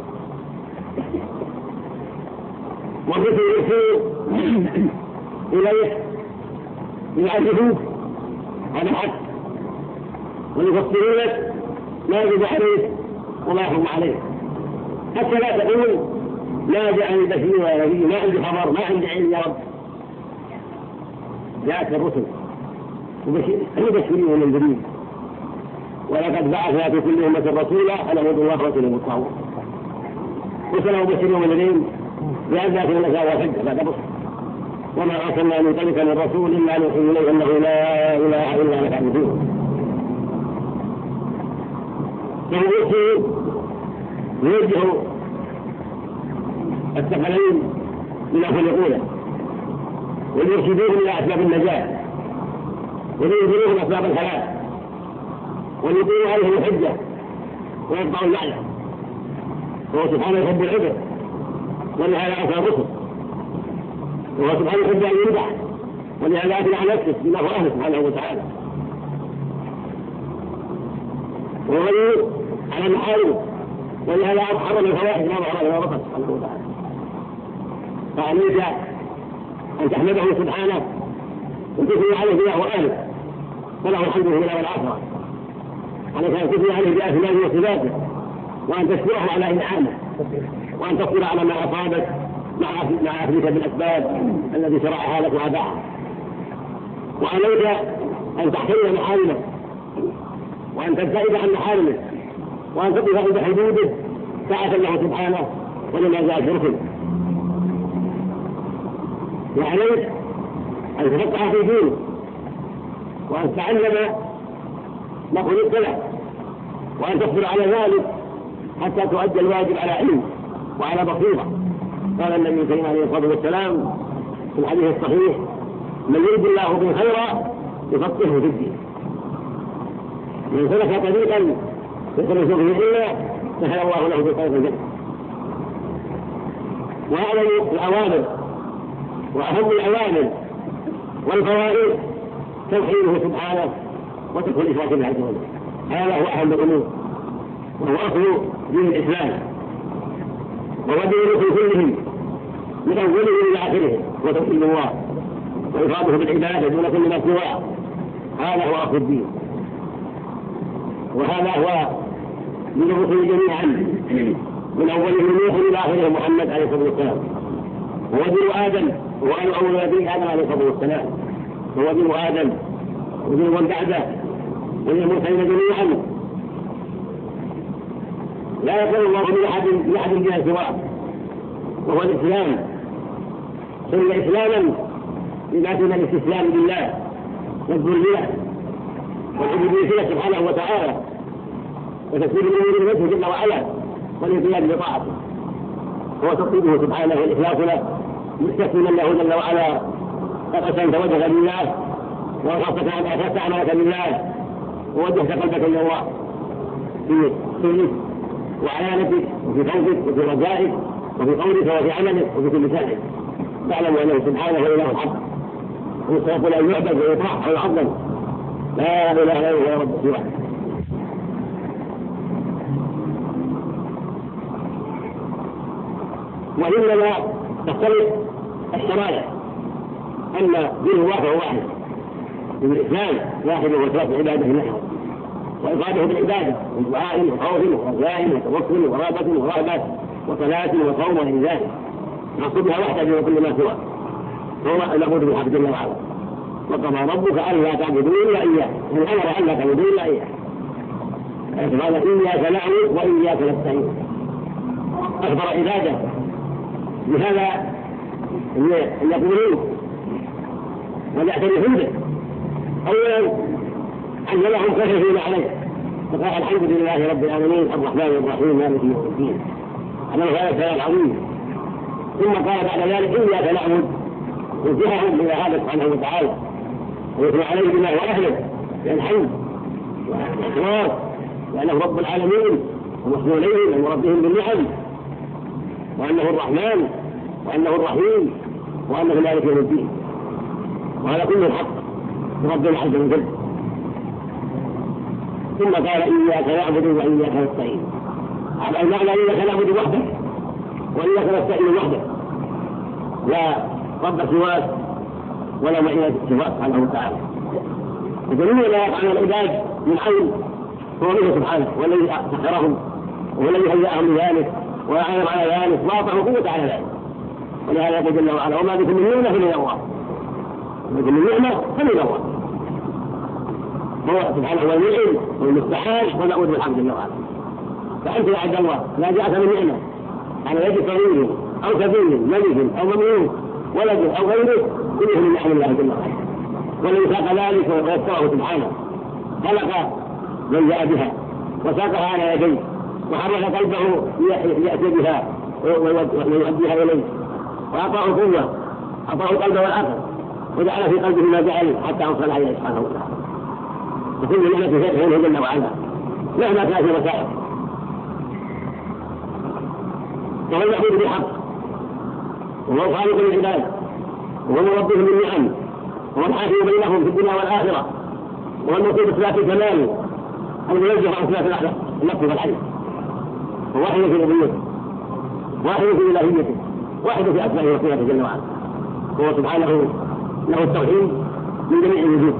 والرسل يرسلوا إليه ليعرفوك على الحق ويفسرونك ما يجب عليه وما يحرم عليه حتى لا تقول لا جاءني بشير ولا نبي ما عندي خبر ما عندي علم يا رب. جاءت الرسل مبشرين ومنذرين ولقد بعثنا في كل أمة رسولا أن اعبدوا الله ورسوله الطاغوت. رسلا مبشرين ومنذرين لأن ذاك النساء والحجة بعد الرسل وما أرسلنا من قبلك من رسول إلا أن يوحي إليه أنه لا إله إلا أنا فاعبدوه. فهو يوجه الثقلين من يخلقونه ويرشدوهم إلى أسباب النجاة وينذروهم أسباب الحياة ويقيموا عليهم الحجة ويقطعوا اللعنة. وهو سبحانه يحب العبد ولهذا أتى الرسل وهو سبحانه يحب أن يمدح ولهذا أتى على نفسه بما هو أهله سبحانه وتعالى وغير على المحارم ولهذا أظهر من الفواحش ما ظهر لما بطل سبحانه وتعالى. فعليك أن تحمده سبحانه وتثني عليه بما هو أهله فله الحمد في الأولى والآخرة. عليك أن تثني عليه بأسمائه وصفاته وأن تشكره على إنعامه وأن تصبر على ما أصابك مع أخذك بالأسباب التي شرعها لك وأداها. وعليك أن تحترم محارمه وأن تبتعد عن محارمه وأن تقف عند حدوده ساعة له سبحانه ولما جاء الرسل. وعليك أن تفقه في دينه وأن تتعلم ما خلقت له وأن تصبر على ذلك حتى تؤدي الواجب على علم وعلى بصيرة. قال النبي الكريم عليه الصلاة والسلام في الحديث الصحيح من يريد الله به خيرا يفقهه في الدين. من سلك طريقا يخرج به إلا سهل الله له في طريق الجنة. وأعلم الأوامر وأهم الأوامر والفوائد توحيده سبحانه وترك الإشراك بالله عز وجل. هذا هو أهم الأمور وهو أصل دين الإسلام وهو دين الرسل كلهم من أوله إلى آخره وتوحيد الله وإفراده بالعبادة دون كل ما سواه. هذا هو أصل الدين وهذا هو من الرسل جميعا من أولهم نوح إلى آخره محمد عليه الصلاة والسلام، ووزن آدم وأنا أول ولد آدم عليه الصلاة والسلام، ووزن آدم وزن من بعده وللمرسلين جميعا، لا يقول الله من أحد لأحد بها سواه، وهو الإسلام. سن إسلاما لما فيه من الاستسلام لله والذرية والعبودية سبحانه وتعالى، وتسليم الأمور لنفسه جل وعلا والانقياد لطاعته، هو توحيده سبحانه والإخلاص له مستسلما له جل وعلا، قد أسلمت وجهك لله وأخذت عن أخذت عملك لله ووجهت قلبك إلى الله في سرك وعلانتك وفي خوفك وفي رجائك وفي قولك وفي عملك وفي كل شيء، تعلم أنه سبحانه إله الحق ويستحق أن يعبد ويطاع ويعظم، لا إله إلا هو رب سواه. وإنما تختلف الشرائع، أن دين الله هو واحد، دين الإسلام واحد وإخلاص العبادة نحوه وإفراده بالعبادة من دعاء وخوف ورجاء وتوكل ورغبة ورهبة وصلاة وصوم وغير ذلك، نقصدها وحده دون كل ما سواه، هو نعبد بالحق جل وعلا. وقضى ربك ألا تعبدوا إلا إياه، من أمر ألا تعبدوا إلا إياه، قال إياك نعبد وإياك نستعين، أخبر عباده بهذا أن يقولون ويعترفون به. أولا علمهم كيف يفعلون عليه، فقال الحمد لله رب العالمين الرحمن الرحيم مالك يوم الدين، على هذا الكلام العظيم. ثم قال بعد ذلك إياك نعبد، وجههم إلى هذا سبحانه وتعالى ويثنى عليه بما هو أهله من الحمد والإقرار وأنه رب العالمين ومسؤول إليهم ومربهم بالنعم، وأنه الرحمن وأنه الرحيم وأنه مالك يوم الدين، وهذا كله الحق ربنا عز وجل. ثم قال إياك نعبد وإياك نستعين، على المعنى إياك نعبد وحدك وإياك نستعين وحدك، لا رب سواك ولا معينة سواك سبحانه وتعالى. وجميع ما يفعل العباد من عين هو منه سبحانه، والذي سخرهم والذي هيأهم لذلك وأعانهم على ذلك وأعطاهم قوة على ذلك. ولهذا يقول جل وعلا وما بكم من نعمة فمن الله، بكم من نعمة فمن الله، هو سبحانه هو المنعم والمستعان ونعوذ بالحمد جل وعلا. فأنت يا عبد الله لا جاءك من نعمة على يد قريب أو كبير ملك أو مملوك ولد أو غيره، كله من نعم الله جل وعلا. والذي ساق ذلك ويسره سبحانه، خلق من جاء بها وساقها على يديه وحرك قلبه ليأتي بها ويؤديها إليه، وأعطاه قوة، أعطاه القلب والعقل، وجعل في قلبه ما جعل حتى أوصل إليه سبحانه وتعالى. وكل نعمة فيه جل وعلا مهما كانت المسائل. وهو المعبود بحق، وهو خالق العباد، وهو مربهم بالنعم، وهو الحاكم بينهم في الدنيا والآخرة، وهو المقيم بصفات الكمال المنزه عن صفات النفس والعين، وواحد في ربوبيته، واحد في إلهيته، واحد في أسمائه وصفاته جل وعلا. هو سبحانه له التوحيد من جميع الوجوه،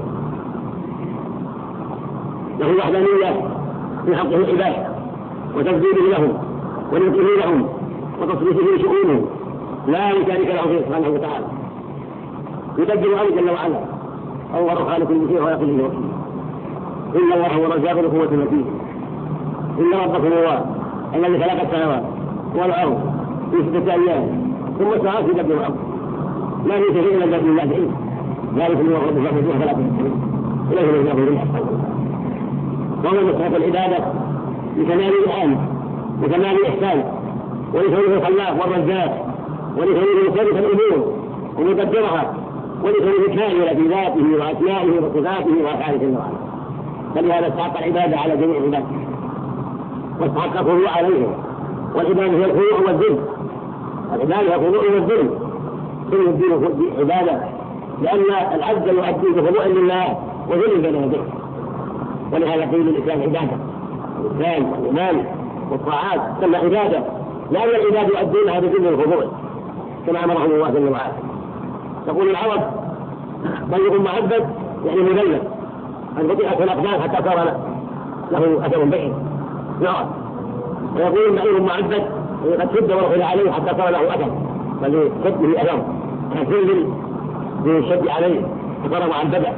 له الوحدانية في حقه العباد وتسديده لهم ورزقه لهم وتصريفه لشؤونهم، لا يشارك له فيه سبحانه وتعالى. يدبر أمره جل وعلا، هو خالق كل شيء ولا كل شيء. إن الله هو الرزاق ذو القوة المتين. إن ربكم الله الذي خلق السماوات والأرض في ستة أيام ثم استوى في يدبر الأمر، ما في شيء إلا بإذن الله تعالى، ذلك هو رب العالمين فلا تنسوا إليه الرزاق ذو القوة. وهو مستحق العبادة لكمال الإحسان وكمال الإحسان، ولكونه الخلاق والرزاق، ولكونه مصرف الأمور ومدبرها، ولكونه كامل في ذاته وأسمائه وصفاته وأفعاله جل وعلا. فلهذا استحق العبادة على جميع عباده، واستحق الخضوع عليهم. والعبادة هي الخضوع والذل، العبادة هي الخضوع والذل، كل الدين عبادة، لأن العبد يؤدي بخضوع لله وذل بين يديه. ولهذا قيل الإسلام عبادة، الإسلام والإيمان والطاعات تسمى عبادة، لأن العباد يؤدونها بذل الخضوع كما أمرهم الله جل وعلا. تقول العرب بلغ معبد يعني مذلل، أن بطيئة الأقدام حتى صار له أثر بعيد، نعم. ويقول بعير معبد قد شد ورفع عليه حتى صار له اثر بل شد به اثر كثير بالشد عليه فصار معبدا.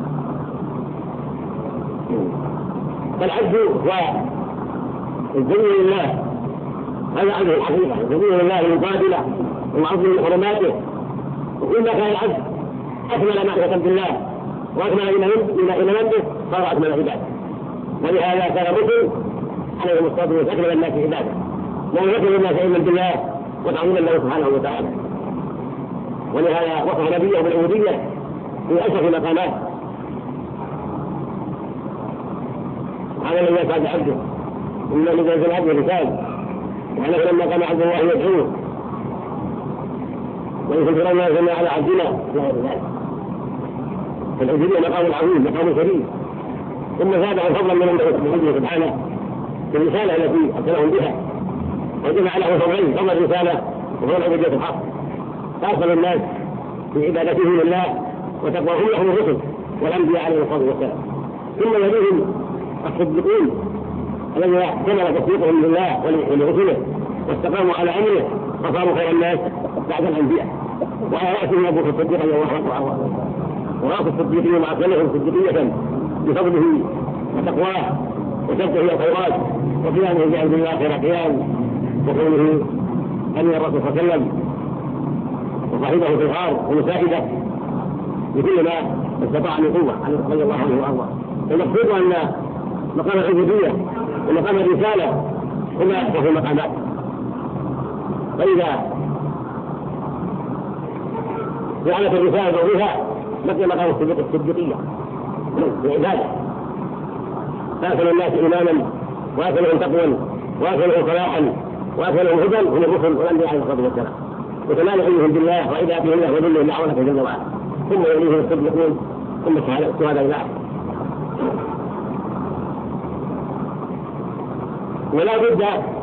فالعبد هو الذل لله، هذا عبد الحقيقه، الذل لله المقابله ومعظم حرماته. وكلما كان العبد اكمل معرفه بالله واكمل الى منه صار اكمل عباده. ولهذا كان الرسل عليهم الصلاه والسلام اكمل الناس عباده، لم يكن الناس علما بالله وتعظيما له سبحانه وتعالى. ولهذا وصف نبيه بالعبوديه في اشرف المقامات. هذا الذي يسعد عبده الا من ينزل عبده الرسال، وانه لما كان عبد الله يدعوه ويذكر ما يسمى على عبدنا لا غير ذلك. فالعبوديه مقام عظيم مقام شريف، ثم زاده فضلا من الله سبحانه بالرساله التي ارسلهم بها، وجمع له فضلين، فضل الرساله وفضل العبوديه الحق، فارسل الناس في عبادتهم لله وتقواهم لهم الرسل والانبياء عليهم الصلاه والسلام. ثم يليهم الصديقين الذين احتمل تصديقهم لله ولرسله واستقاموا على امره فصاروا خير الناس بعد الانبياء. وعلى راسهم ابو بكر الصديق وراس الصديقين واكملهم صديقيه بفضله وتقواه وشده الى الخيرات وقيامه بعبد الله خير قيام، وقوله ان الرسول صلى الله عليه وسلم وصاحبه في الغار ومساعده بكل ما استطاع من قوه رضي الله عنه وارضاه. المقصود ان مقام العبوديه ومقام الرساله هما اشرف المقامات. فاذا جعلت الرساله ضوئها بقي مقام الصديقيه بعباده، فاكل الناس ايمانا واكلهم تقوى واكلهم صلاحا واكلهم هدى هم الرسل والانبياء عليه الصلاه والسلام، وكمال علمهم بالله وعبادتهم الله وذلهم لعونته جل وعلا. ثم يليهم الصديقون ثم الشهداء الى اخره. ولا بد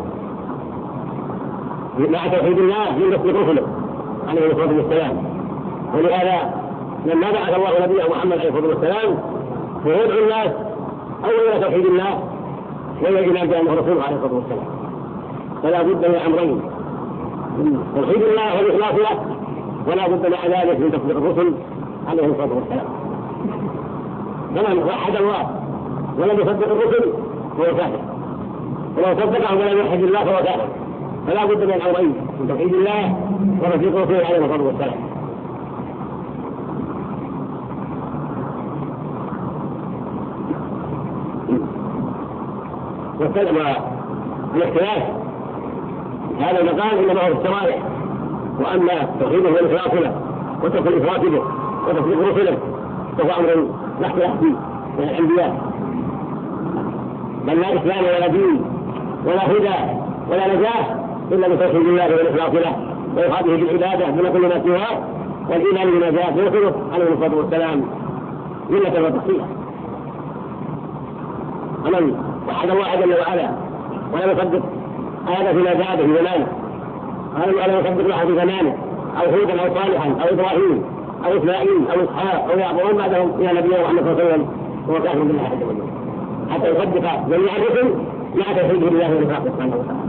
مع توحيد الله من تصديق رسله عليه الصلاه والسلام. ولهذا لما بعث الله نبيه محمد عليه الصلاه والسلام ويدعو الناس اولا الى توحيد الله والى الايمان بانه رسوله عليه الصلاه والسلام. فلا بد من امرين: توحيد الله والاخلاص له، ولا بد مع ذلك من تصديق الرسل عليه الصلاه والسلام. فمن وحد الله ولم يصدق الرسل فهو كافر، ولو صدقهم ولم يوحد الله فهو كافر. فلا بد من الامرين: من توحيد الله وتصديق الرسل عليه الصلاه والسلام. والاختلاف هذا المقام انما هو الشرائع، وان توحيده والاخلاص له وتكون افراده وتصديق رسله فهو امر لا اختلاف فيه من الانبياء، بل لا اسلام ولا دين ولا هدى ولا نجاه الا بتوحيد الله والاخلاص له وافراده بالعباده دون كل ما سواه، والايمان بما جاء به رسله عليه الصلاه والسلام مله وتفصيلا. ومن وحد الله جل وعلا ولا يصدق هذا فيما جاء به زمانه، ولا يصدق له في زمانه او هودا او صالحا او ابراهيم او اسماعيل او اسحاق او يعقوب بعدهم الى نبينا محمد صلى الله عليه وسلم وهو كافر بالله عز وجل، حتى يصدق جميع الرسل مع توحيده لله والاخلاص سبحانه وتعالى.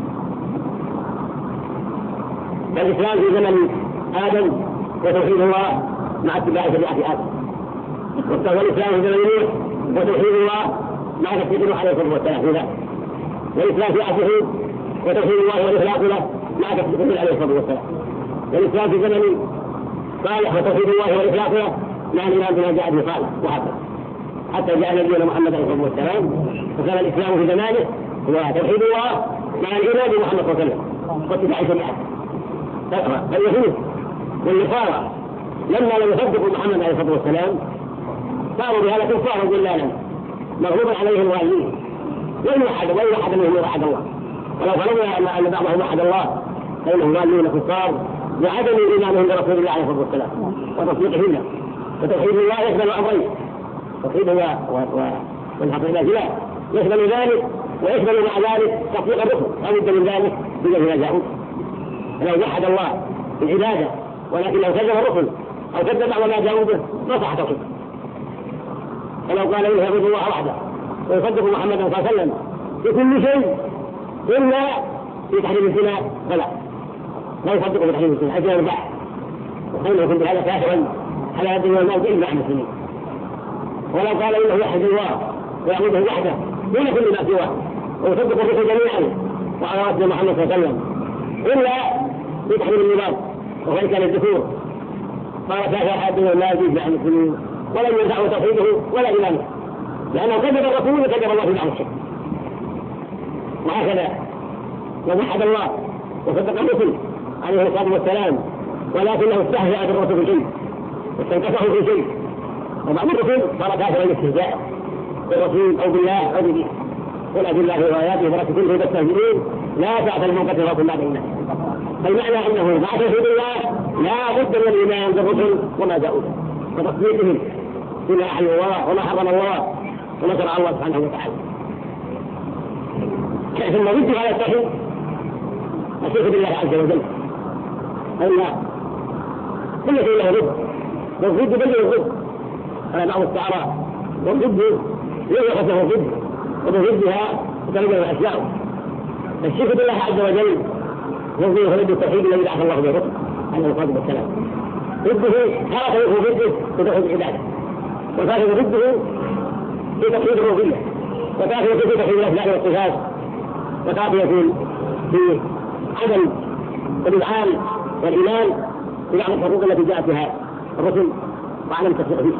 فالاسلام في زمن ادم وتوحيد الله مع اتباع شريعه ادم، والاسلام في زمن نوح وتوحيد الله مع تفسيره عليه الصلاه والسلام في ذلك، والاسلام في عصره وتوحيد الله والاخلاص له مع تفسيره عليه الصلاه والسلام، والاسلام في زمن صالح وتوحيد الله والاخلاص له مع الايمان بما جاء به صالح، وهكذا حتى جاء نبينا محمد عليه الصلاه والسلام فكان الاسلام في زمانه هو توحيد الله مع الايمان بمحمد صلى الله عليه وسلم واتباع شريعته. فاليهود والنصارى لما لم يصدقوا محمد عليه الصلاه والسلام صاروا بهذا كفارا ضلالا مغضوبا عليهم والدين، لم يوحد ولا يوحد منهم يوحد الله، ولو فرضنا ان بعضهم وحد الله فانهم ضالين كفار لعدم ايمانهم برسول الله عليه الصلاه والسلام وتصديقهم. فتوحيد الله يشمل امرين: توحيد والحقيقه لا يشمل ذلك، ويشمل مع ذلك تصديق الرسل لا بد من ذلك بجهل ما جاءوا. فلو وحد الله بالعباده ولكن لو كذب الرسل او كذب بعض ما جاءوا به ما صح توحيده. فلو قال انه يعبد الله وحده ويصدق محمدا صلى الله عليه وسلم بكل شيء الا في تحريم الزنا فلا لا يصدق بتحريم الزنا حتى يربح وقيل يكون بهذا كافرا على يد الموت إلا عن المسلمين. ولو قال إنه يحد الله ويعبده وحده دون كل ما سواه ويصدق الرسل جميعا وعلى رسول محمد صلى الله عليه وسلم إلا في تحريم اللباس وإن كان الذكور قال كافر حد لا يجوز عن المسلمين ولم ينفعه توحيده ولا إيمانه لأنه كذب الرسول وكذب الله في بعض الشيء. وهكذا لو وحد الله وصدق الرسل عليه الصلاة والسلام ولكنه استهزأ بالرسل في شيء واستنكفه في شيء وبعض الرسل صار كافرا الاستهزاء بالرسول أو بالله أو بدين. قل أجل الله وآياته ورسوله تستهزئون لا تعتذروا قد كفرتم بعد الإيمان. فالمعنى أنه مع توحيد الله لا بد من الإيمان بالرسل وما جاءوا وتصديقهم بما أحل الله وما حرم الله وما شرع الله سبحانه وتعالى. ثم ضد على التوحيد الشرك بالله عز وجل فإن كل شيء له ضد والضد بين الضد على بعض الشعراء والضد يوقف له ضد وبضدها تتبين الأشياء. الشرك بالله عز وجل يوضيه ضد التوحيد الذي بعث الله به الرسل عليه الصلاة والسلام. ضده خلق له ضده في توحيد العبادة وكافر ضده في توحيد الربوبية وكافر في توحيد الأسماء والصفات وكافر في عدم الإذعان والإيمان ببعض الحقوق التي جاءت بها الرسل وعدم التصديق فيها.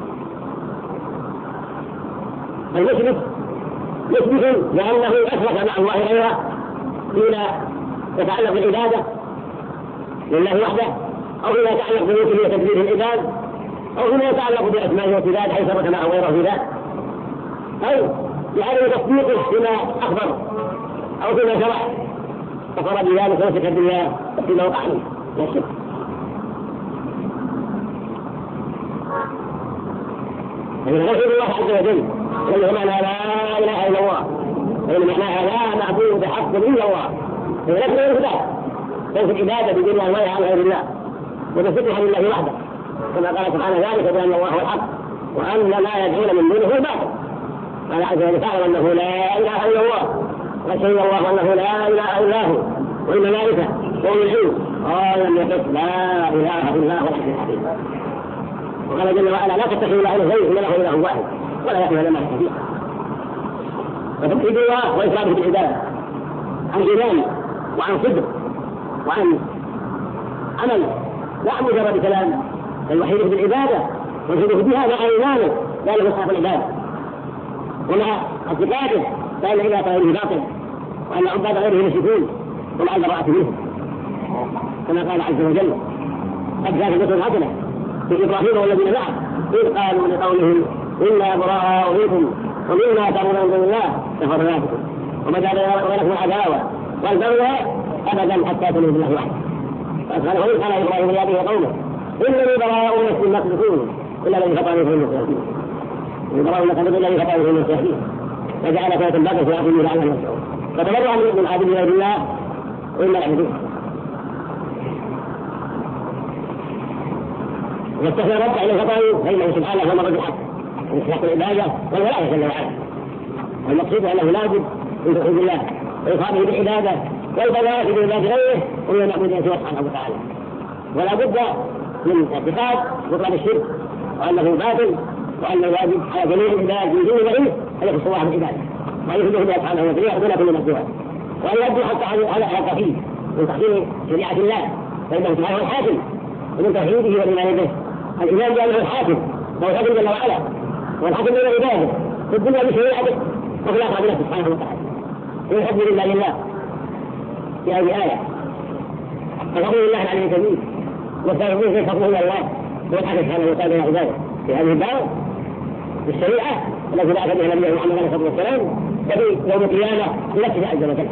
فالمشرك يشرك لأنه أشرك مع الله غيره فيما يتعلق بالعبادة لله وحده أو فيما يتعلق بملكه وتدبير العباد أو فيما يتعلق بأسمائه وصفاته حيث شرك معه غيره في ذلك أو بعدم تصديقه فيما أخبر أو فيما شرع فصار بذلك وشرك بالله فيما وقع منه والشرك. فمن غير الله عز وجل وإنه معنى لا إله إلا الله وإن معناها لا معبود بحق إلا الله فليس غير ذلك ليس العبادة بدين الله وغيرها عن غير الله وتصدقها لله وحده كما قال سبحانه ذلك بأن الله هو الحق وأن ما يدعون من دونه الباطل. قال عز وجل فاعلم أنه لا إله إلا الله وشهد الله أنه لا إله إلا هو والملائكة وأولي العلم قال يقف لا إله إلا هو الحق الحكيم. وقال جل وعلا لا تتخذوا إله غيره إلا له إله واحد ولا يكون لنا كثير. فتوحيد الله وإفراده بالعبادة عن إيمان وعن صدق وعن عمل لا مجرد كلام بل وحيده بالعبادة ويفرده بها مع إيمانه لا له إسقاط العبادة ومع اعتقاده فإن العبادة غيره باطل وأن عباد غيره مشركون ومع البراءة منهم كما قال عز وجل قد جاءت النصر حسنة في إبراهيم والذين معه إذ قالوا لقولهم إنا براء منكم ومما تعبدون من دون الله كفرنا بكم وبدا بينكم العداوة والبغضاء أبدا حتى تؤمنوا بالله وحده. فقال وإذ قال إبراهيم لأبيه وقومه إنني براء مما تشركون إلا الذي فطرني فإنه سيهدين. إني براء مما تشركون إلا الذي فطرني فإنه سيهدين. وجعل كلمة الباقي في عقله لعله يرجعون. فتبرأ من عبد غير الله وإلا يعبدون. واستغفر ربه إلى فطره فإنه سبحانه هو مرد الحق وإصلاح العبادة والولاية جل وعلا. والمقصود أنه لا بد من توحيد الله وإقامه بالعبادة والبلاء في عباد غيره ومن المعبودين سوى سبحانه وتعالى. ولا بد من اعتقاد بطلان الشرك وأنه باطل وأنه واجب على جميع العباد من دون غيره أن يخص الله بالعبادة وأن يخرجه الله سبحانه وتعالى دون كل مخلوق وأن يبدو حتى على حق فيه من تحقيق شريعة الله فإنه سبحانه الحاكم ومن توحيده والإيمان به. الإيمان بأنه الحاكم وهو الحاكم جل وعلا والحاكم بين عباده في الدنيا بشريعته وفي الآخرة بنفسه سبحانه وتعالى ويحب لله لله في هذه آية ففضل الله عليه الكبير والتوحيد في فضله إلى الله والحاكم سبحانه وتعالى بين عباده في هذه الدار الشريعة التي بعث بها نبيه محمد عليه الصلاة والسلام وفي يوم القيامة بنفسه عز وجل.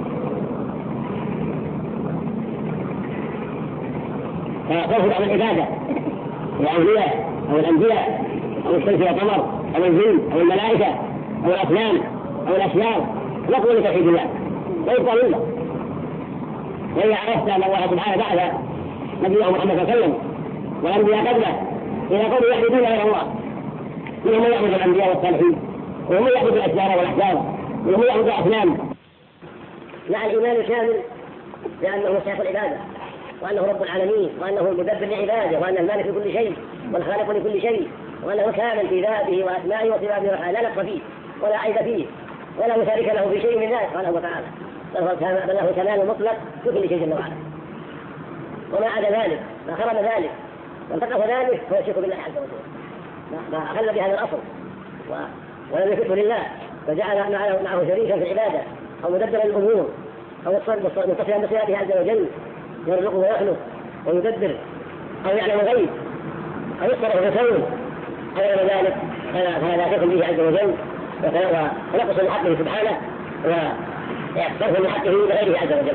فخوف عن العبادة الأولياء أو الأنبياء أو الشمس والقمر أو الجن أو الملائكة أو الأصنام أو الأشجار نقول لتوحيد الله ويبقى لله. وإذا عرفت أن الله سبحانه بعث نبيه محمد صلى الله عليه وسلم والأنبياء قبله إذا قالوا يعبدون غير الله منهم يعبد الأنبياء والصالحين وهم يعبد الأشجار والأحجار وهم يعبد الأصنام مع الإيمان الكامل لأنه مستحق العبادة، وأنه رب العالمين، وأنه المدبر لعباده، وأن المالك لكل شيء والخالق لكل شيء، وأنه كامل في ذاته وأسمائه وصفاته لا نقص فيه ولا عيب فيه ولا مشارك له في شيء من ذلك سبحانه وتعالى، بل له كمال مطلق في كل شيء جل وعلا. وما عدا ذلك ما خرم ذلك وانتقص ذلك هو الشرك بالله عز وجل، ما أخل بهذا الأصل ولم يكفه لله فجعل معه شريكا في العبادة أو مدبر الأمور أو متصلا بصفاته عز وجل يرزق ويخلق ويدبر أو يعلم الغيب أو يصرف في الكون أو غير ذلك، فهذا شرك به عز وجل ونقص من حقه سبحانه ويصرف من حقه لغيره عز وجل.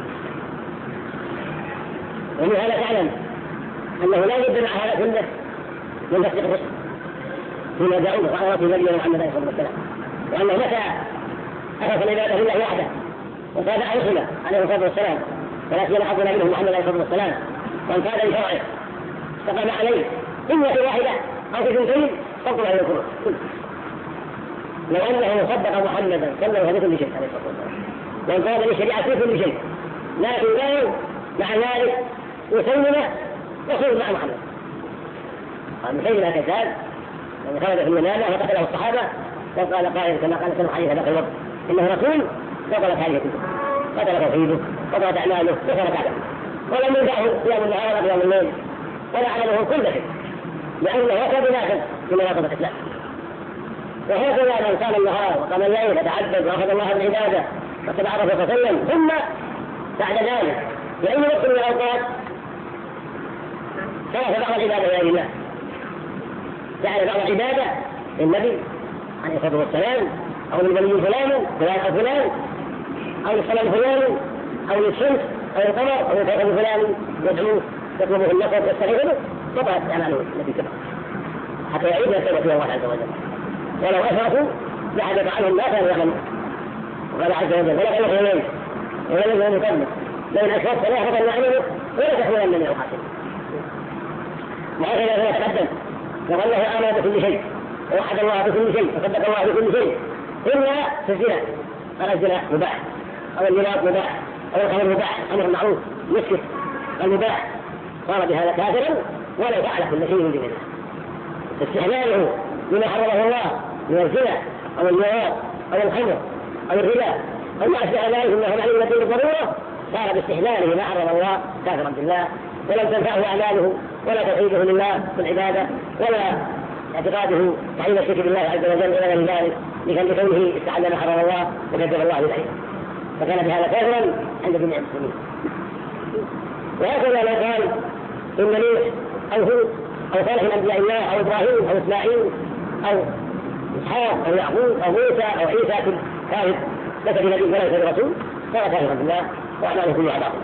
ومن هذا تعلم أنه لا يدبر هذا كله من تصديق الرسل فيما جاءوه وأمرت نبينا محمد عليه الصلاة والسلام، وأنه متى أخذ العبادة لله وحده وتابع رسله عليه الصلاة والسلام ولا سيما حظنا منه محمد عليه الصلاة والسلام وانقاد لشرعه استقام عليه إما في واحدة أو في ثنتين فضل عليه الكفر كله. لو أنه صدق محمدا صلى الله عليه كل شيء عليه الصلاة والسلام وانقاد لشريعة في كل شيء لكن كان مع ذلك يسلمه وصول مع محمد. قال مسيلمة كذاب لما خرج في المنامة وقتله الصحابة وقال قائل كما قال سنة حديث ذاك الوقت إنه رسول وقالت هذه كتب قتل توحيده وقالت أعماله وصارت عدم ولم يدعه قيام النهار ولا قيام الليل ولا علمه كل شيء لأنه هكذا نافذ في مناطق الإسلام. وهكذا من قام النهار وقام الليل فتعبد وأخذ الله بالعبادة واتبع الرسول صلى الله عليه وسلم ثم بعد ذلك في أي وقت من الأوقات صرف بعض العبادة لغير الله، جعل بعض العبادة للنبي عليه الصلاة والسلام أو للولي فلان فلان أو فلان أو للصنم فلان أو للشمس أو للقمر أو للكوكب فلان يدعوه يطلبه النصر يستغيثه قطعت أعماله التي سبق حتى يعيد يسير فيها الله عز وجل. ولو أشركوا لحدث عنهم ما كانوا يعلمون. وقال عز وجل ولا كان يخلون ولا يزال مكمل لئن أشركت لا يحدث ما عمله ولا تحملن من الحاكم. وهكذا هو يتقدم وقال الله آمن بكل شيء ووحد الله بكل شيء وصدق الله بكل شيء إلا في الزنا. قال الزنا مباح أو اللواط مباح أو الخمر مباح أمر معروف يسكت المباح صار بهذا كافرا ولا فعل كل شيء من دين الله. استحلاله بما حرمه الله من الزنا أو اللواط أو الخمر أو الربا أو ما أشبه ذلك إنه معلوم الدين بالضرورة صار باستحلاله ما حرم الله كافرا بالله ولم تنفعه أعماله ولا توحيده لله في العبادة ولا اعتقاده تعيين الشرك بالله عز وجل ولا من ذلك لكونه استحل ما حرم الله وكذب الله بالعلم فكان بهذا كافرا عند جميع المسلمين. وهكذا لو قال إن نوح أو هود أو صالح من أنبياء الله أو إبراهيم أو إسماعيل أو إسحاق أو يعقوب أو موسى أو عيسى كاذب ليس بنبي ولا ليس برسول صار كافرا بالله وأعماله كلها باطلة.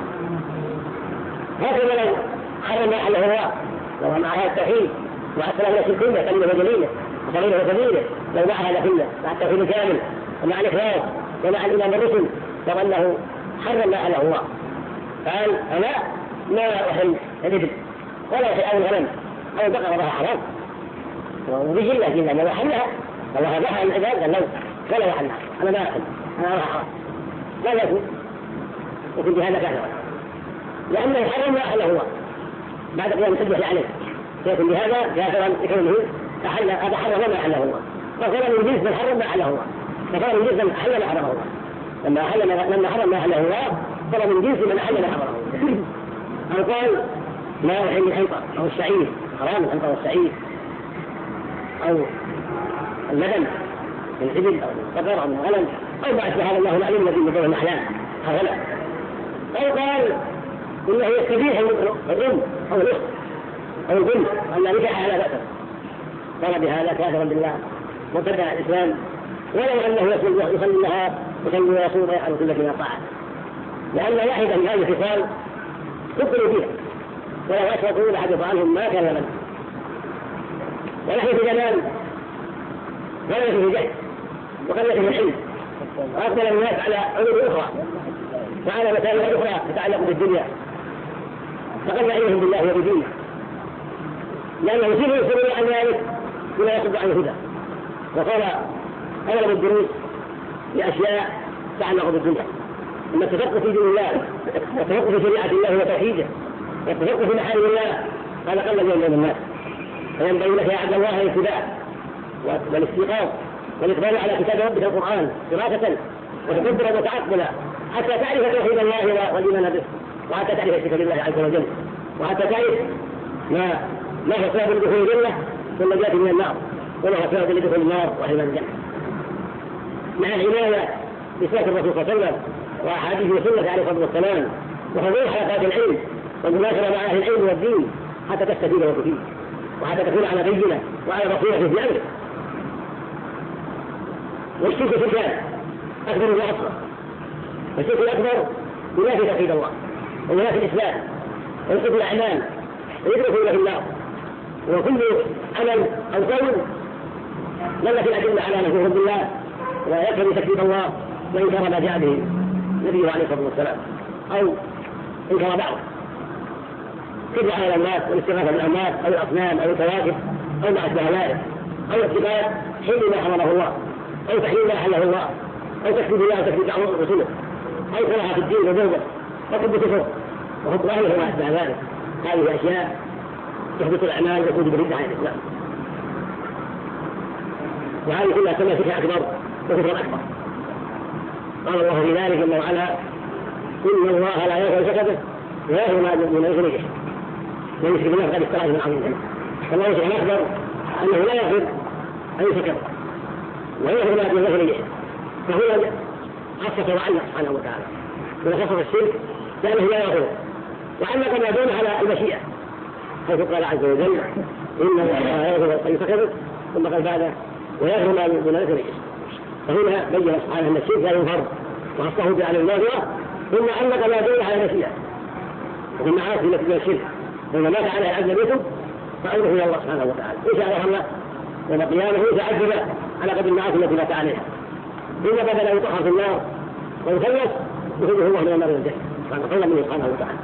هكذا لو حرم ما حله الله لو مع هذا التوحيد وأسلم من الشركية كلمة وجليلة وصغيرة وكبيرة لو مع هذا كله مع التوحيد الكامل ومع الإخلاص ومع الإيمان بالرسل لو أنه حرم ما حله الله قال أنا ما أحل الإبل ولا أحل الغنم أو بقر بها حرام وبجلة جلة ما أحلها والله بها العباد قال لو ولا أحلها أنا ما أحل أنا أرى حرام لا يكون يكون بهذا كافرا لأنه حرم ما أحله الله بعد قيام الحجة عليه يكون بهذا كافرا لكونه أحل هذا حرم ما أحله الله فكان من جنس من حرم ما أحله الله فكان من جنس من أحل ما حرمه الله لما أحل لما حرم ما أحله الله صار من جنس من أحل ما حرمه الله. أو قال ما يحل الحنطة أو الشعير حرام الحنطة والشعير أو اللبن من الإبل أو البقر أو الغنم أو ما أشبه هذا الله العليم الذي يدور الأحلام هذا. أو قال إنه يستبيح الأم أو الأخت أو البنت أن لا نكاح على بأسه قال بهذا كافرا بالله وابتدع الإسلام ولو أنه يصلي النهار يصلي ويصوم ويفعل كل شيء طاعة لأن واحدا من هذه الخصال تبطل فيها ولو أشركوا لحدث عنهم ما كان لمن ونحن في زمان وليس في جهل وقلة في العلم وأقبل الناس على علوم أخرى وعلى مسائل أخرى تتعلق بالدنيا فقل عليهم بالله وبدينه لأنه يصير يصير عن ذلك بما يصد عن الهدى وقال أغلب الدروس لأشياء تعلق بالدنيا أما التفقه في دين الله والتفقه في شريعة الله وتوحيده والتفقه في محارم الله هذا قل اليوم بين الناس. فينبغي لك يا عبد الله الاتباع والاستيقاظ والإقبال على كتاب ربك القرآن دراسة وتدبرا وتعقلا حتى تعرف توحيد الله والإيمان به، وحتى تعرف كتاب الله عز وجل، وحتى تعرف ما ما هو سبب لدخول الجنة والنجاة من النار، وما هو سبب لدخول النار وحرمان الجنة. مع العناية بسنة الرسول صلى الله عليه وسلم وأحاديث وسنة عليه الصلاة والسلام وحضور حلقات العلم والمناظرة مع أهل العلم والدين حتى تستفيد وتفيد، وحتى تكون على بينة وعلى بصيرة في أمرك. والشرك في الكلام أكبر وأصغر، والشرك الأكبر ينافي توحيد الله وينافي الإسلام ويصف الأعمال ويدرك إلى في النار، وكل عمل أو قول دلت الأدلة على نفي رب الله ويكفي تكذيب الله وإنكار ما جاء به النبي عليه الصلاة والسلام أو إنكار بعضه كذب على الناس والاستغاثة بالأموات أو الأصنام أو الكواكب أو ما أشبه ذلك، أو اتباع حل ما حرمه الله أو تحليل ما حله الله أو تكذيب الله أو تكذيب بعض رسوله أو كراهة في الدين وبغضه أو حب كفر وحب أهله وما أشبه ذلك. هذه أشياء تحدث الأعمال وتوجب الردة عن الإسلام، وهذه كلها تسمى شرك أكبر وكفر أكبر. قال الله في ذلك جل وعلا: إن الله لا يغفر شركه ويغفر ما دون ذلك من يشرك بالله فقد افترى إثما عظيما. فالله سبحانه أخبر أنه لا يغفر أن يشرك ويغفر ما دون ذلك، فهو خصص وعلق سبحانه وتعالى من خصص الشرك لأنه لا يغفر، وعلق ما دون على المشيئة حيث قال عز وجل: إن الله لا يغفر أن يشرك ثم قال بعد ويغفر ما دون ذلك. فهنا بين سبحانه أن الشرك لا يغفر وخصه بعلى المغفرة، ثم علق ما دون على المشيئة وفي المعاصي التي من الشرك فإذا مات عليها عز بيته فأمره إلى الله سبحانه وتعالى إن شاء الله يوم القيامة يتعذب على قدر المعاصي التي مات عليها، إذا بدل أن يطهر في النار ويخلص يخرجه الله من النار والجنة فقال منه سبحانه وتعالى.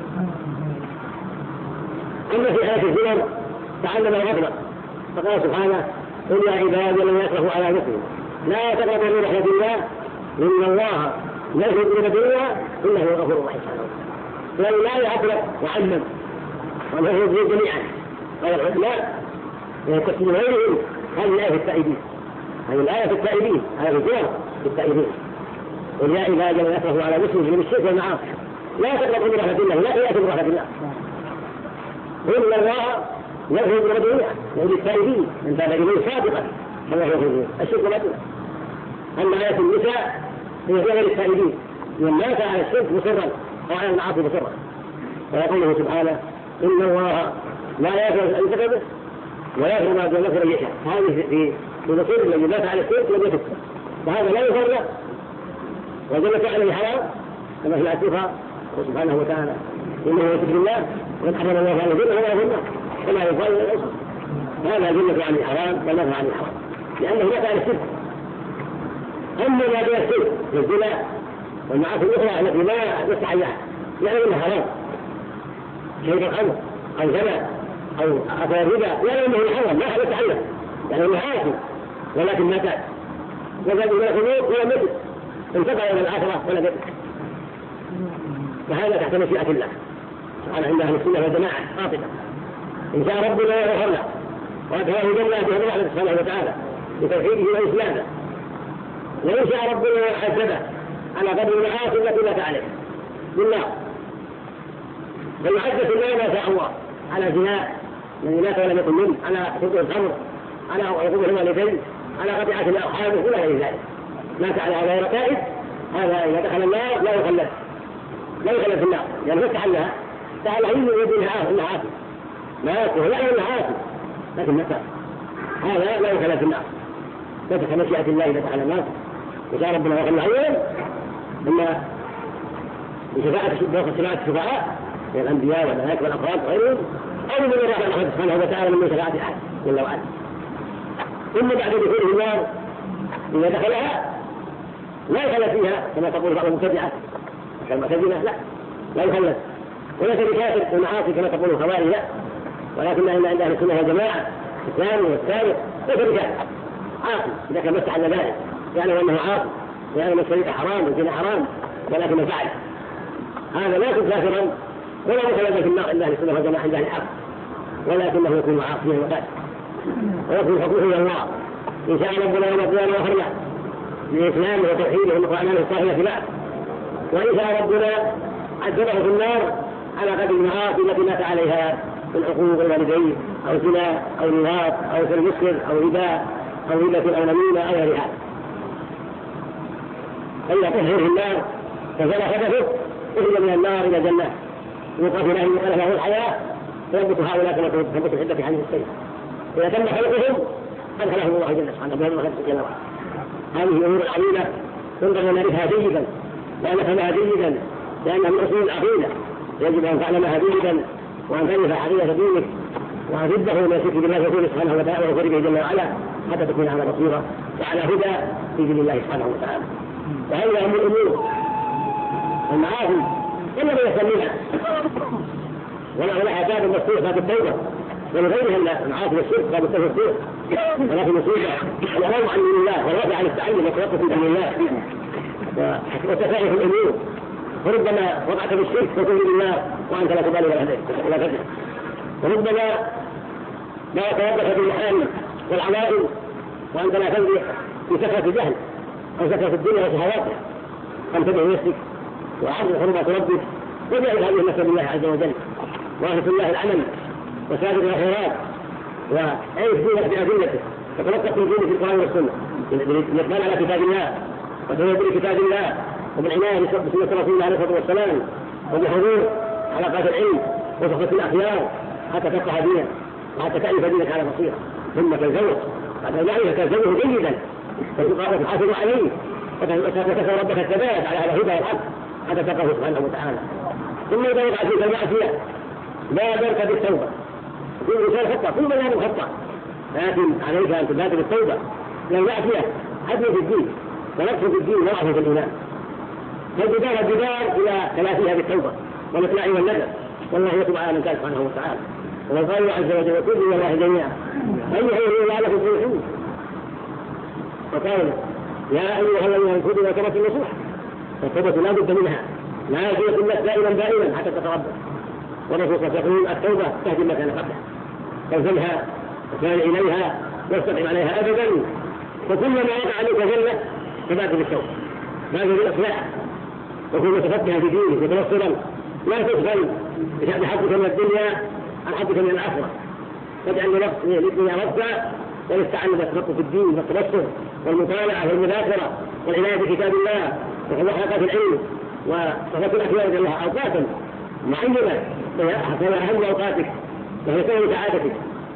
أما في حياة الزمن تعلم الغفلة فقال سبحانه: قل يا عبادي الذين يسرفوا على أنفسهم لا تقربوا من رحمة الله إن الله لا يغفر الذنوب إنه هو الغفور الرحيم. فلو لا يعطلق وعلم وأنه يجزي جميعا. قال العلماء ويكتبوا غيرهم هذه الآية في التائبين، هذه الآية في التائبين، هذه الجواب في التائبين. قل يا عبادي الذين يسرفوا على أنفسهم من الشرك والمعاصي لا تقربوا من رحمة الله لا تيأسوا من رحمة الله إن الله يغفر الذنوب يعني التائبين من باب الإيمان صادقا الله يغفر الشرك والمعصية. أما آية النساء هي غير التائبين من مات على الشرك مصرا أو على المعاصي مصرا، ويقول سبحانه: إن الله لا يغفر أن يشرك به ويغفر ما دون ذلك يشاء. هذه في الرسول الذي مات على الشرك لم يتب، وهذا لا يغفر له وجل فعله الحرام كما في الأسفة سبحانه وتعالى: إنه يشرك بالله وقد حرم الله على الجنة ولا يغفر له كما يقال للأسف. هذا الجنة عن الحرام والنهي عن الحرام لأنه مات على الشرك. أما ما بين الشرك والزنا والمعاصي الأخرى التي لا يصح لها يعني أنها حرام، شرب الخمر أو زنا أو أكل الربا يعني أنه حرام لا حدث عنه يعني أنه عاصي ولكن ما تاب وقال ولا خلوق ولا مت انتقل إلى الآخرة ولا مت. فهذا تحت مشيئة الله سبحانه عند أهل السنة والجماعة قاطبة. إن شاء ربنا يغفر له وأدخله الجنة بهذا الله سبحانه وتعالى بتوحيده وإسلامه، وإن شاء ربنا يعذبه على قدر المعاصي التي مات عليه بالله فيعذب الله ما شاء الله على زنا الذي مات ولم يكن منه، على شرب الخمر، على عقوق الوالدين، على قطيعة الأرحام إلى غير ذلك. مات على غير تائب هذا إذا دخل النار لا يخلد لا يخلد في النار لأنه يعني استحلها استحل علم يدين إنها عاصي مات وهو يعلم إنها عاصي لكن مات هذا لا يخلد في النار. فتح مشيئة الله إذا دخل النار وجاء ربنا يغفر له أولا إما بشفاعة شفاعة الشفعاء من الأنبياء والملائكة والأفراد وغيرهم أو من الله الأحد سبحانه وتعالى من شفاعة أحد جل وعلا. ثم بعد دخوله النار إذا دخلها لا يخلد فيها كما تقول بعض المبتدعة كالمعتزلة لا لا يخلد وليس بكافر المعاصي كما تقول الخوارج لا، ولكن إن عند أهل السنة والجماعة الثاني والثالث ليس بكافر عاصي إذا كان مسح على ذلك يعني أنه عاصي يعني الشريك حرام والزنا حرام ولكن فعل هذا لا يكون كافرا ولا مخلدا في النار الا لسنه والجماعه عند الحق، ولكنه يكون عاصيا وفاسدا ويكون حكمه الى الله ان شاء ربنا يوم القيامه وخرجه لاسلامه وتوحيده وقرانه الصالح في بعض، وان شاء ربنا عذبه في النار على قدر المعاصي التي مات عليها من عقوق الوالدين او زنا او نظاف او سلب مسكر او ربا او هبه او نميمه او غير هذا. فاذا طهر في النار فزال حدثه اخرج من النار الى الجنه يوقف له المخالفه له الحياه فينبت هؤلاء كما تنبت الحده في حديث السيف. اذا تم خلقهم ادخلهم الله جل وعلا بهذا الخلق جل وعلا. هذه امور عظيمه ينبغي ان نعرفها جيدا وان نفهمها جيدا لانها من اصول العقيده، يجب ان تعلمها جيدا وان تعرف عقيده دينك وان تده ما يشرك بالله ورسوله سبحانه وتعالى ويغفر به جل وعلا حتى تكون على بصيره وعلى هدى في دين الله سبحانه وتعالى. وهذه من الامور المعاصي انما يسميها ولا لها باب مفتوح باب التوبه ولغيرها من المعاصي والشرك باب التوبه مفتوح، ولكن مصيبه العلم عن دين الله والرفع عن التعلم والتوقف في دين الله وتفاعل في الامور، وربما وقعت في الشرك وتؤمن بالله وانت لا تبالي ولا تدري، وربما لا يتوقف في المحارم والعوائل وانت لا تدري في سكرة الجهل او سكرة الدنيا وشهواتها، انتبه نفسك وعرض حرمات ربك وجعل هذه النفس بالله عز وجل واخف الله العمل وسابق الخيرات وعيش دينك بأدلته وتلقى في دينك في القرآن والسنة بالاقبال على كتاب الله وتنظر بكتاب الله وبالعناية بسنة رسول الله عليه الصلاة والسلام وبحضور حلقات العلم وصحبة الأخيار حتى تفقه دينك وحتى تعرف دينك على بصيرة، ثم تلزمه حتى تعرف تلزمه جيدا وتحافظ عليه وتتكسر ربك الثبات على هذا الهدى والحق حتى تلقاه سبحانه وتعالى. ثم إذا وقع فيك المعصية لا بارك بالتوبة، كل إنسان خطأ كل من يعمل خطأ، لكن عليك أن تبادر بالتوبة لأن المعصية عدل في الدين ونقص في الدين وضعف في الإيمان، فالبداية البداية إلى تلافيها بالتوبة والإقلاع والندم، والله يتوب على من كان سبحانه وتعالى. وقال الله عز وجل وتوبوا إلى الله جميعا أيها لعلكم تفلحون، وقال يا أيها الذين توبوا إلى توبة النصوح، فالتوبة لا بد منها لا يجوز الناس دائما دائما حتى تتربى، ونصوص تقول التوبة تهدم ما كان قبلها فالزمها وسارع إليها واستقم عليها أبدا، فكلما وقع عليك جنة فبادر بالتوبة بادر بالإصلاح وكن متفتحا في دينك متوصلا لا تشغل بشأن حظك من الدنيا عن حظك من الآخرة، فاجعل للدنيا ربا والاستعانة بالتفقه في الدين والتبصر والمطالعة والمذاكرة والعناية بكتاب الله وحلقات العلم وصفات الأخيار رضي الله أوقاتا معينة فهي أهم أوقاتك وهي سبب سعادتك.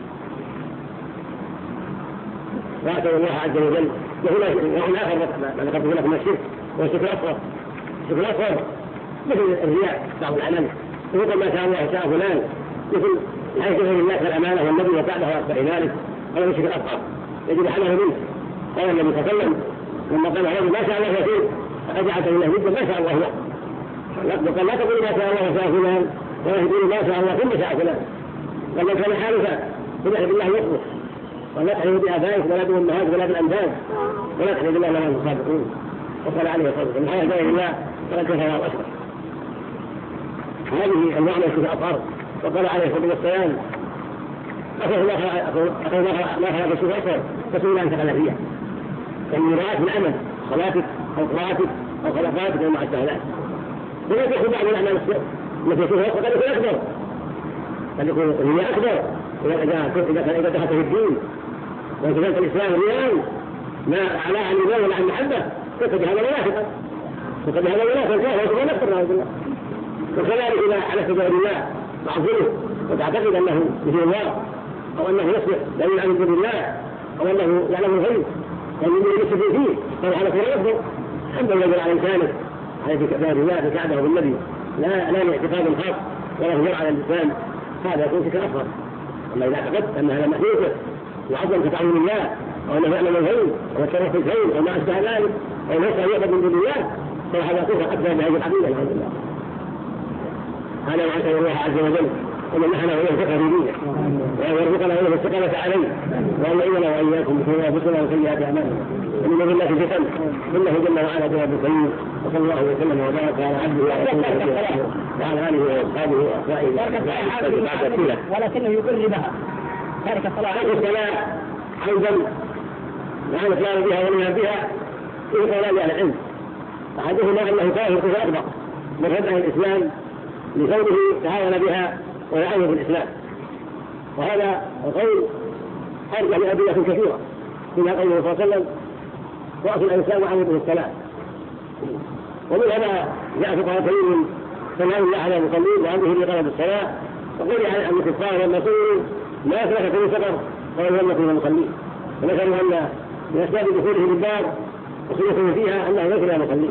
وأسأل الله عز وجل وهنا آخر ما ذكرت لكم الشرك والشرك الأصغر. الشرك الأصغر مثل الرياء بعض العمل ويقول ما شاء الله شاء فلان، مثل حيث غير الله كالأمانة والنبي وسعده وأكثر ذلك، هذا الشرك الأصغر يجب حله منه. قال النبي صلى الله عليه وسلم لما قال هذا ما شاء الله يسير فأجعلت لله جدا ما شاء الله له، وقال لا تقول ما شاء الله شاء فلان ولا تقول ما شاء الله ثم شاء فلان، بل من كان حالفا فليحلف بالله يصبر ولا تحلف بآبائك ولا بأمهاتك ولا بالأنداد ولا تحلف بالله ولا بالصادقين. وقال عليه الصلاة والسلام الحياة غير الله فلا كفر وأشرك. هذه المعنى في الأطهار. وقال عليه الصلاة والسلام أخذ ما خلق الشيء أكثر فسئل أن تخلى فيها، يعني رأت من عمل صلاتك أو قراءتك أو خلقاتك أو مع السهلات. ولا تأخذ بعض الأعمال السر التي يكون قد يكون أكبر، قد يكون هي أكبر إذا دخلت في الدين وانتظرت الإسلام اليوم ما على عن الإيمان ولا عن المحبة فقد هذا منافقا فقد هذا منافقا فهو يكون نفسه رحمه الله. وكذلك إذا على سبيل الله معظمه وتعتقد أنه مثل الله أو أنه يصلح لا يعلم من الله أو أنه يعلم الغيب وأنه يمسك فيه فهذا كان يصدق الحمد لله على إنسانه على كتاب الله فساعده بالنبي لا لا لاعتقاد خاص ولا هجر على الإسلام، هذا يكون شرك أصغر. أما إذا اعتقدت أن هذا مخلوق وعظم كتعظيم الله أو أنه يعلم الغيب أو يتصرف في الغيب أو ما أشبه ذلك أو ليس يعبد من دون الله فهذا كفر أكبر بهذه العقيدة الحمد لله. هذا وعسى الله عز وجل ومنحنا وإليه الفقه في دينه وأن يرزقنا وإليه الاستقامة عليه وأن يعيننا وإياكم بما يوفقنا وسيئات أعمالنا ومن يضل الله في فتن إنه جل وعلا جواب كريم وصلى الله وسلم وبارك على عبده ورسوله وعلى آله وأصحابه وأصحابه ولكنه يقر بها تارك الصلاة الصلاة عودا مع الإسلام بها ومنها بها في قولان أهل العلم أحدهما أنه كافر كفر أكبر من ردع الإسلام لكونه تعاون بها ويعاون بالإسلام وهذا القول أرجع لأدلة كثيرة فيها قوله صلى الله عليه وسلم رأس الإنسان وعمده الصلاة ومن هذا جاء فقهاء كريم من ثناء الله على المصلين وأمره بطلب الصلاة وقول عن الكفار لما سئلوا ما أسلك في سفر قالوا لم يكن المصلين فذكروا أن من أسباب دخوله بالباب وسلوكه فيها أنه ليس من المصلين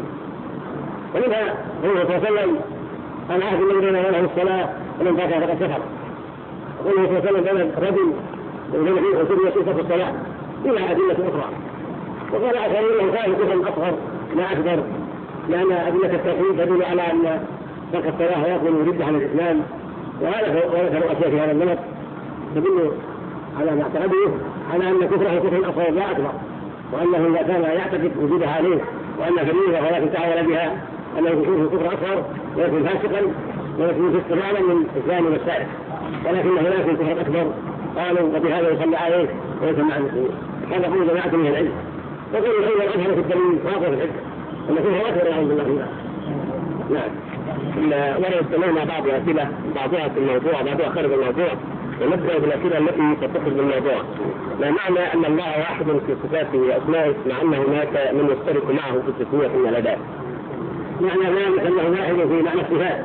ومنها قوله صلى الله عليه وسلم العهد الذي بيننا وبينهم الصلاة ومن تركها فقد كفر وقوله صلى الله عليه وسلم بين رجل وبين فيه رسول يسوس في الصلاة إلى أدلة أخرى وقال آخرين أنه كان كفرا أصغر لا أكبر لأن أدلة التوحيد تدل على أن ترك الصلاة يكون ردة عن الإسلام وهذا وذكروا أشياء في هذا النمط تدل على ما اعتقده على أن كفره كفر أصغر لا أكبر وأنه إذا كان يعتقد وجودها عليه وأن كبيرة ولكن تعاون بها أنه يكون كفر أصغر ويكون فاسقا ويكون فسقا أعلى من الإسلام والسائر ولكن هناك كفر أكبر قالوا وبهذا يصلى عليه ويسمع المسلمين هذا قول جماعة من العلم وقول أيضا أظهر في الدليل واضح في الحجة أن كفر أكبر يعوذ بالله منه. نعم. ورد سمعنا بعض الأسئلة بعضها في الموضوع بعضها خارج الموضوع ونبدأ بالأسئلة التي تتصل بالموضوع. لا معنى أن الله واحد في صفاته وأسمائه مع أن هناك من يشترك معه في تسمية من الأداء. معنى ذلك أنه واحد في معنى الصفات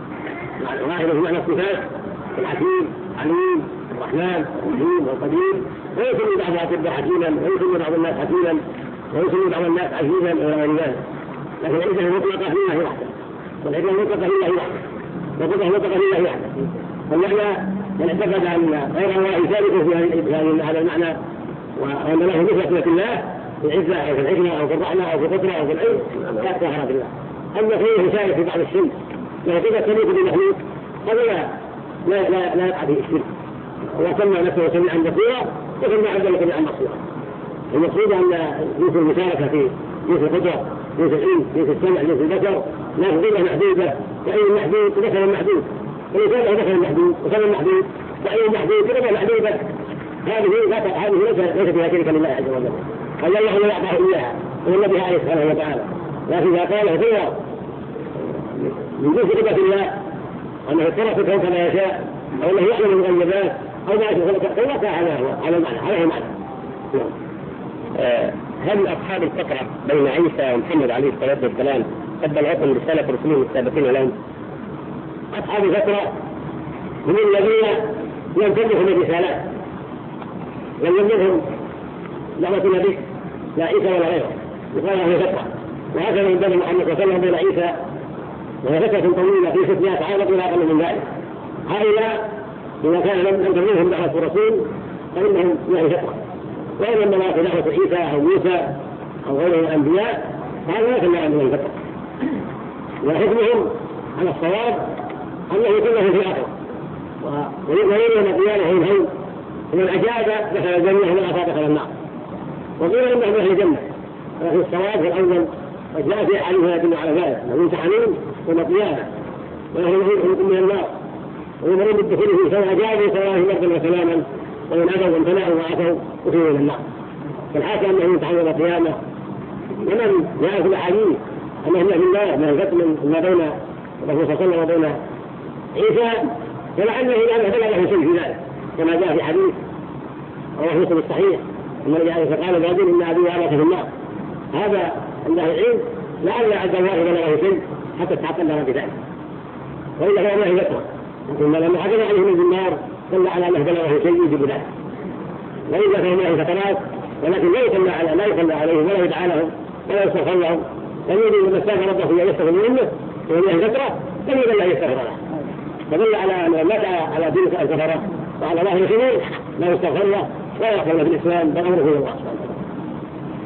واحد في معنى الصفات الحكيم عليم الرحمن الرحيم والقدير ويسمي بعض الأطباء حكيما ويسمي بعض الناس حكيما ويسمي بعض الناس عزيزا إلى غير ذلك لكن العزة المطلقة لله وحده والعزة المطلقة لله وحده والقدرة المطلقة لله وحده فالمعنى من اعتقد أن غير الله يشارك في هذا المعنى وأن له نسبة الله في العزة أو في الحكمة أو في الرحمة أو في القدرة أو في العلم لا تظهر بالله أما فيه يشارك في بعض الشرك ويعتقد تليق بالمخلوق هذا لا لا لا لا يقع فيه الشرك وسمى نفسه سميعا بصيرا وسمى عبد الله سميعا بصيرا المقصود أن جنس المشاركة في جنس القدرة جنس العلم جنس السمع جنس البشر لا تقول محدودة وأي محدود ودخل المحدود فلذلك دخل المحدود وصل المحدود وأي محدود ودخل محدودة هذه هذه ليست بها شركا لله عز وجل قال الله لا يعطاه إياها هو الذي عليه سبحانه وتعالى لكن إذا قال هو من جنس قدرة الله أنه اتصرف كون كما يشاء أو أنه يعلم المغيبات أو ما يشاء فلا على على المعنى عليه معنى. هل أصحاب الفترة بين عيسى ومحمد عليه الصلاة والسلام قد بلغتهم رسالة رسولهم السابقين لهم؟ أصحاب الفترة هم الذين ينتبهوا للرسالات لم يبلغهم دعوة النبي لا عيسى ولا غيره يقال له فترة وهكذا ينبغي محمد صلى الله عليه وسلم بين عيسى وهي فترة طويلة في ستمائة عام إلى أقل من ذلك هؤلاء إذا كان لم تنتبههم دعوة الرسول فإنهم يعني فترة وإن لما في دعوة عيسى أو موسى أو غيره الأنبياء هذا ليس من الفترة وحكمهم على الصواب أنه يكون له في الآخرة ويريد أن قيامه الهون ومن أجاب دخل الجنة ومن أفاق دخل النار وقيل إنهم أهل الجنة ولكن الصواب في الأول وجاء في عليه يدل على ذلك أنه يمتحنون ثم قيامه وله يعيدهم من النار ويمرون بالدخول فيه سواء أجابوا سواء مرضا وسلاما ومن أبوا وامتنعوا وعفوا أخذوا من النار فالحاكم أنه يمتحن يوم القيامة ومن جاء في الأحاديث أنه من الله من الفتن ما بين الرسول صلى الله عليه وسلم وبين عيسى فلعله إذا بلغه شيء في ذلك كما جاء في حديث رواه مسلم الصحيح أن النبي فقال الرجل إن أبي وأباك في النار هذا عند أهل العلم لعل عز وجل بلغه شيء حتى تتعقل له بذلك وإلا كان له ذكر لكن لما حكم عليه من النار دل على أنه بلغه شيء يجب ذلك وإذا كان له فترات ولكن لا يصلى على لا يصلى عليه ولا يدعى لهم ولا يستغفر لهم فيريد أن يستغفر ربه يستغفر منه وله ذكره فيريد أن لا يستغفر له فدل على أن متى على دين الكفرة وعلى ظاهر الخمور لا يستغفر له ولا يغفر له في الإسلام بل أمره إلى الله سبحانه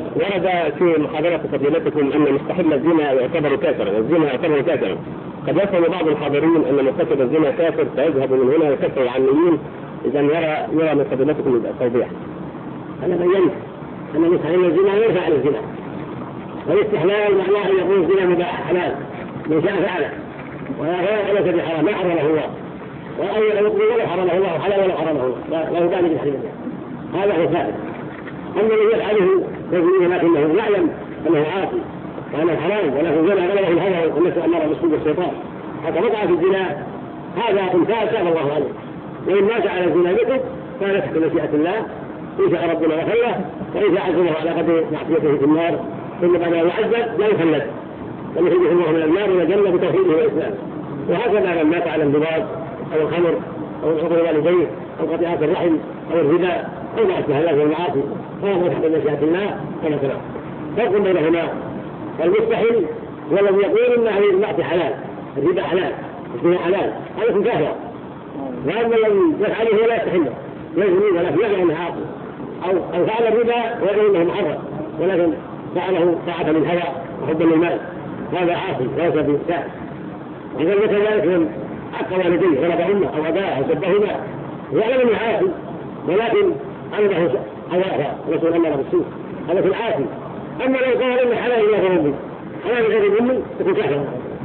ورد في محاضرة فضيلتكم أن مستحل الزنا يعتبر كافرا، الزنا يعتبر كافرا. قد يفهم بعض الحاضرين أن مرتكب الزنا كافر فيذهب من هنا يكفر العنيين، إذا يرى يرى من فضيلتكم التوضيح. أنا بينت أن مستحل الزنا لا يفعل الزنا، والاستحلال معناه أن يكون الزنا مباح حلال من شاء فعله، وهذا ليس بحرام ما حرمه الله، وأي يقول ولا حرمه الله حلال ولا حرمه الله، لا يبالي بتحريم الله، هذا هو ثابت. أما الذي يفعله يجريه لكنه يعلم أنه عاصي وأنه حرام، ولكن زنا غلبه الهوى والنفس أمر بالسوء والشيطان حتى وقع في الزنا، هذا إنسان تاب الله عليه. وإن مات على الزنا مثله كانت بمشيئة الله، إن شاء ربنا وخله، وإن شاء عذبه على قدر معصيته في النار، ثم بعد أن يعذب لا يخلد، بل يخرجه الله من النار إلى الجنة بتوحيده وإسلامه. وهكذا من مات على الانضباط أو الخمر أو عقوق والديه أو قطيعة الرحم أو الربا أو ما أشبه الله من المعاصي، فهذا تحت مشيئة الله كما ترى. فرق بينهما، المستحيل هو الذي يقول إن هذه المعصية حلال، الربا حلال، الزنا حلال، هذا يكون كافرا. وأما الذي يفعله لا يستحله، يزني ولكن يعلم أنه عاصي، أو أو فعل الربا ويقول إنه محرم ولكن فعله ساعة للهوى وحبا للمال، هذا عاصي وليس بكافر. إذا مثل ذلك من حق والديه غلبهما أو أباه أو سبهما يعلم أنه عاصي ولكن عنده حياة رسول الله بالسوء، هذا في العاصي. أما لو قال إن حلال الله ربي حلال غير مني يكون كافرا.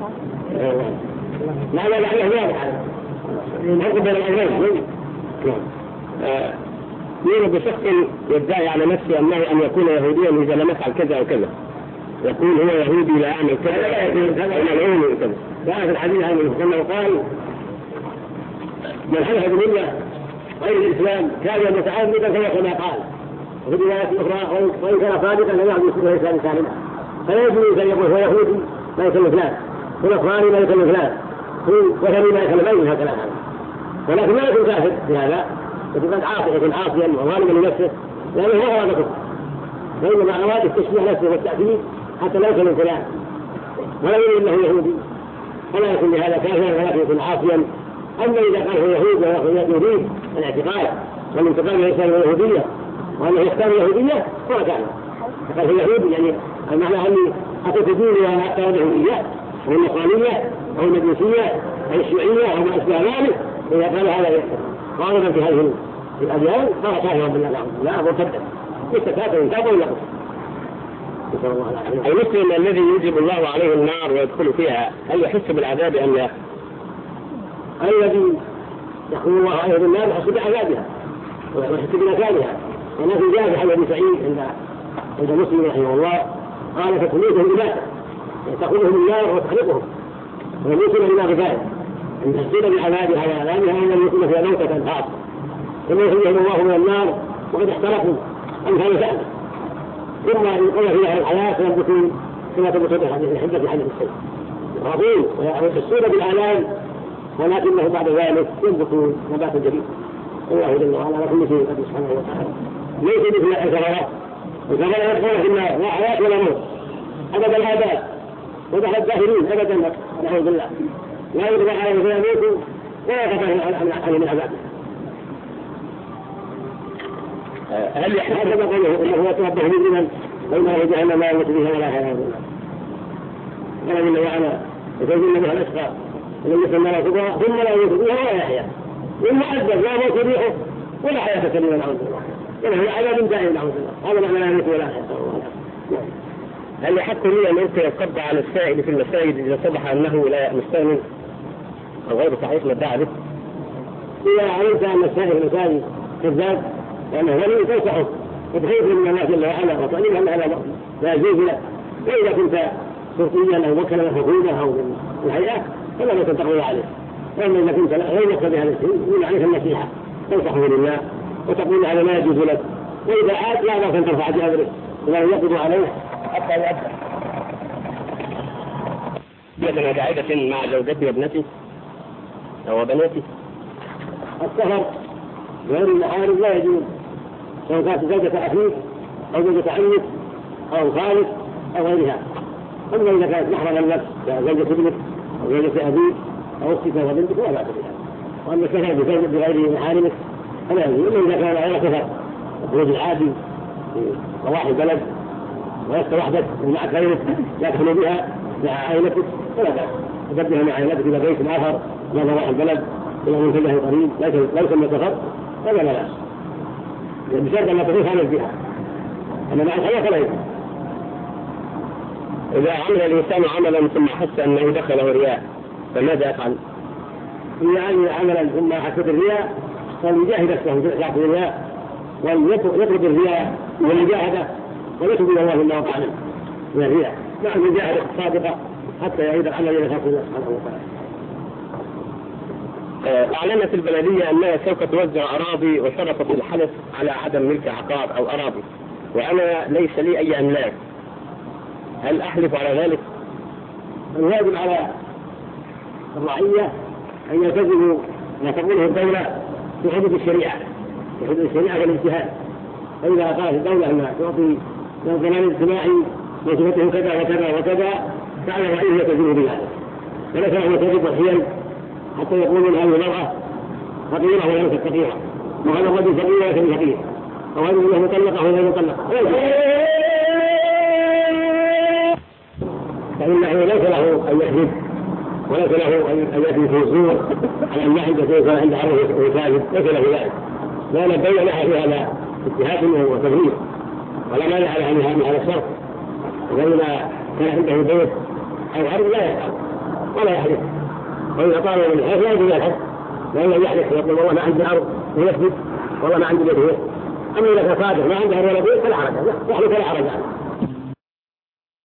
لعل لعله واضح الفرق بين الأمرين. يرى بشخص يدعي على نفسه أنه أن يكون يهوديا إذا لم يفعل كذا أو كذا، يقول هو يهودي لا يعمل كذا وملعون كذا. جاء في الحديث عن النبي قال: من حلف بالله غير الإسلام كان متعمدا فهو كما قال. وفي رواية أخرى: وإن كان صادقا لم يعد يسلم الإسلام سالما. فلا يجوز أن يقول هو يهودي ما يكلم فلان، هو نصراني ما يكلم فلان، هو وثني ما يكلم غيره، هكذا هذا. ولكن ما يكون كافر في هذا، يكون عاصيا يكون عاصيا وظالما لنفسه، لأنه ما أراد كفر، وإنما أراد التشبيه نفسه والتأكيد حتى لا يكلم فلان ولا يقول إنه يهودي، فلا يكون بهذا كافرا ولكن يكون عاصيا. أما إذا قال هو يهودي يريد الاعتقاد والانتقال من الإسلام اليهودية وأنه يختار اليهودية هو كافر. فقال هو يهودي يعني المعنى أني أتيت ديني وأنا أختار اليهودية أو النصرانية أو المجوسية أو الشيوعية أو ما أشبه ذلك. إذا قال هذا غالبا في هذه الأديان فهو كافر بالله لا مرتدا ليس كافر كافر ولا كفر. المسلم الذي يجب الله عليه النار ويدخل فيها هل يحس بالعذاب أم لا؟ الذي يحكم الله عليه بالنار يحس بعذابها ويحس بنكالها. وما في جاز عن ابي سعيد عند عند مسلم رحمه الله قال: فتميتهم إبادة، تأخذهم النار وتحرقهم ويموتون بما غذائهم، أن تحسن بعذابها وعذابها أن يكون فيها موتة خاصة، ثم يخرجهم الله من النار وقد احترقوا أمثال سعد، ثم يقول في أهل الحياة فينبتون كما تنبت الحبة حدث السيف عظيم ويحسون بالآلام، ولكنه بعد ذلك ينبتون نباتا جديد. الله جل وعلا على كل شيء قدير سبحانه وتعالى. ليس مثل الكفرة، الكفرة يدخلون في النار لا حياة ولا موت أبدا الآباد، ودخل الداخلين أبدا نعوذ بالله، لا يدخل عليهم فيموتوا ولا يخفهم عليهم من عذابه. هل هذا ما قاله انه يتوبه مجرما بين جهنم لا يموت بها ولا حياه ولا قال جل وعلا: يتوجن بها الاشقى الذي يسمى لا كبرى ثم لا يموت بها ولا يحيا، ثم عذب لا موت ريحه ولا حياه كلمه نعوذ بالله، وله عذاب دائم نعوذ بالله. هذا معنى لا يموت ولا يحيا. هل يحق لي ان انت يقضى على السائل في المساجد اذا صبح انه لا مستأمن او غير صحيح ما ادعى به؟ اذا علمت ان السائل في المساجد كذاب لأنه ولي تنصحه وتخيف من الله جل وعلا وتعليم أن هذا لا يجوز له. وإذا كنت شرطيا أو وكلا حكومة أو الهيئة فلا يكن تقوى عليه. وأما إذا كنت غير يقتضي هذا الشيء يقول عليك النصيحة تنصحه لله وتقول هذا لا يجوز لك، وإذا عاد لا بأس أن ترفع بأمره ولا يقض عليه حتى يؤدى. بيدنا قاعدة مع زوجتي وابنتي أو بناتي. السفر غير المحارم لا يجوز، سواء كانت زوجة أخيك أو زوجة عمك أو خالك أو غيرها. أما إذا كانت محرما لك كزوجة ابنك أو زوجة أبيك أو أختك وبنتك فلا بأس بها. وأما السفر بزوجة بغير محارمك فلا يجوز، إلا إذا كان غير سفر الخروج العادي في ضواحي البلد ولست وحدك ومعك غيرك يدخل بها مع عائلتك فلا بأس تقدمها مع عائلتك إلى بيت آخر إلى ضواحي البلد إلى منتجه قريب ليس من سفر فلا بأس بشرط أن تكون خارج بها أما مع الحياة فلا يمكن. إذا عمل الإنسان عملا ثم حس أنه دخله رياء فماذا يفعل؟ إذا عمل عملا ثم حس بالرياء فليجاهد نفسه في إخلاص الرياء ويطلب الرياء والمجاهدة ويتوب إلى الله مما وقع منه من الرياء مع المجاهدة الصادقة حتى يعيد العمل إلى خلق الله سبحانه وتعالى. أعلنت البلدية أنها سوف توزع أراضي وشرطت الحلف على عدم ملك عقار أو أراضي وأنا ليس لي أي أملاك، هل أحلف على ذلك؟ الواجب على الرعية أن يلتزموا ما تقوله الدولة في حدود الشريعة في حدود الشريعة والاجتهاد. فإذا قالت الدولة أنها تعطي من الضمان الاجتماعي وصفته كذا وكذا وكذا فعلى الرعية يلتزموا بهذا وليس له تجد الحيل حتى يقول هذه المرأة فقيرة ولا ليست فقيرة وهذا الرجل فقير وليس فقير أو هذه له مطلقة ولا مطلقة فإنه ليس له أن يحلف وليس له أن يأتي في الزور على أن يحلف كيف عند عرضه ويساعد ليس له ذلك لا نبين لها في هذا اجتهاد وتبرير ولا مانع لها من هذا الشرط. وإذا كان عنده بيت أو أرض لا يفعل ولا يحلف وإذا طال من الحلف لا يجوز الحلف لأنه يحلف يقول والله ما عندي أرض ويثبت والله ما عندي بيت. أما إذا كان صادق ما عنده ولا بيت فلا حرج يحلف فلا حرج عنه.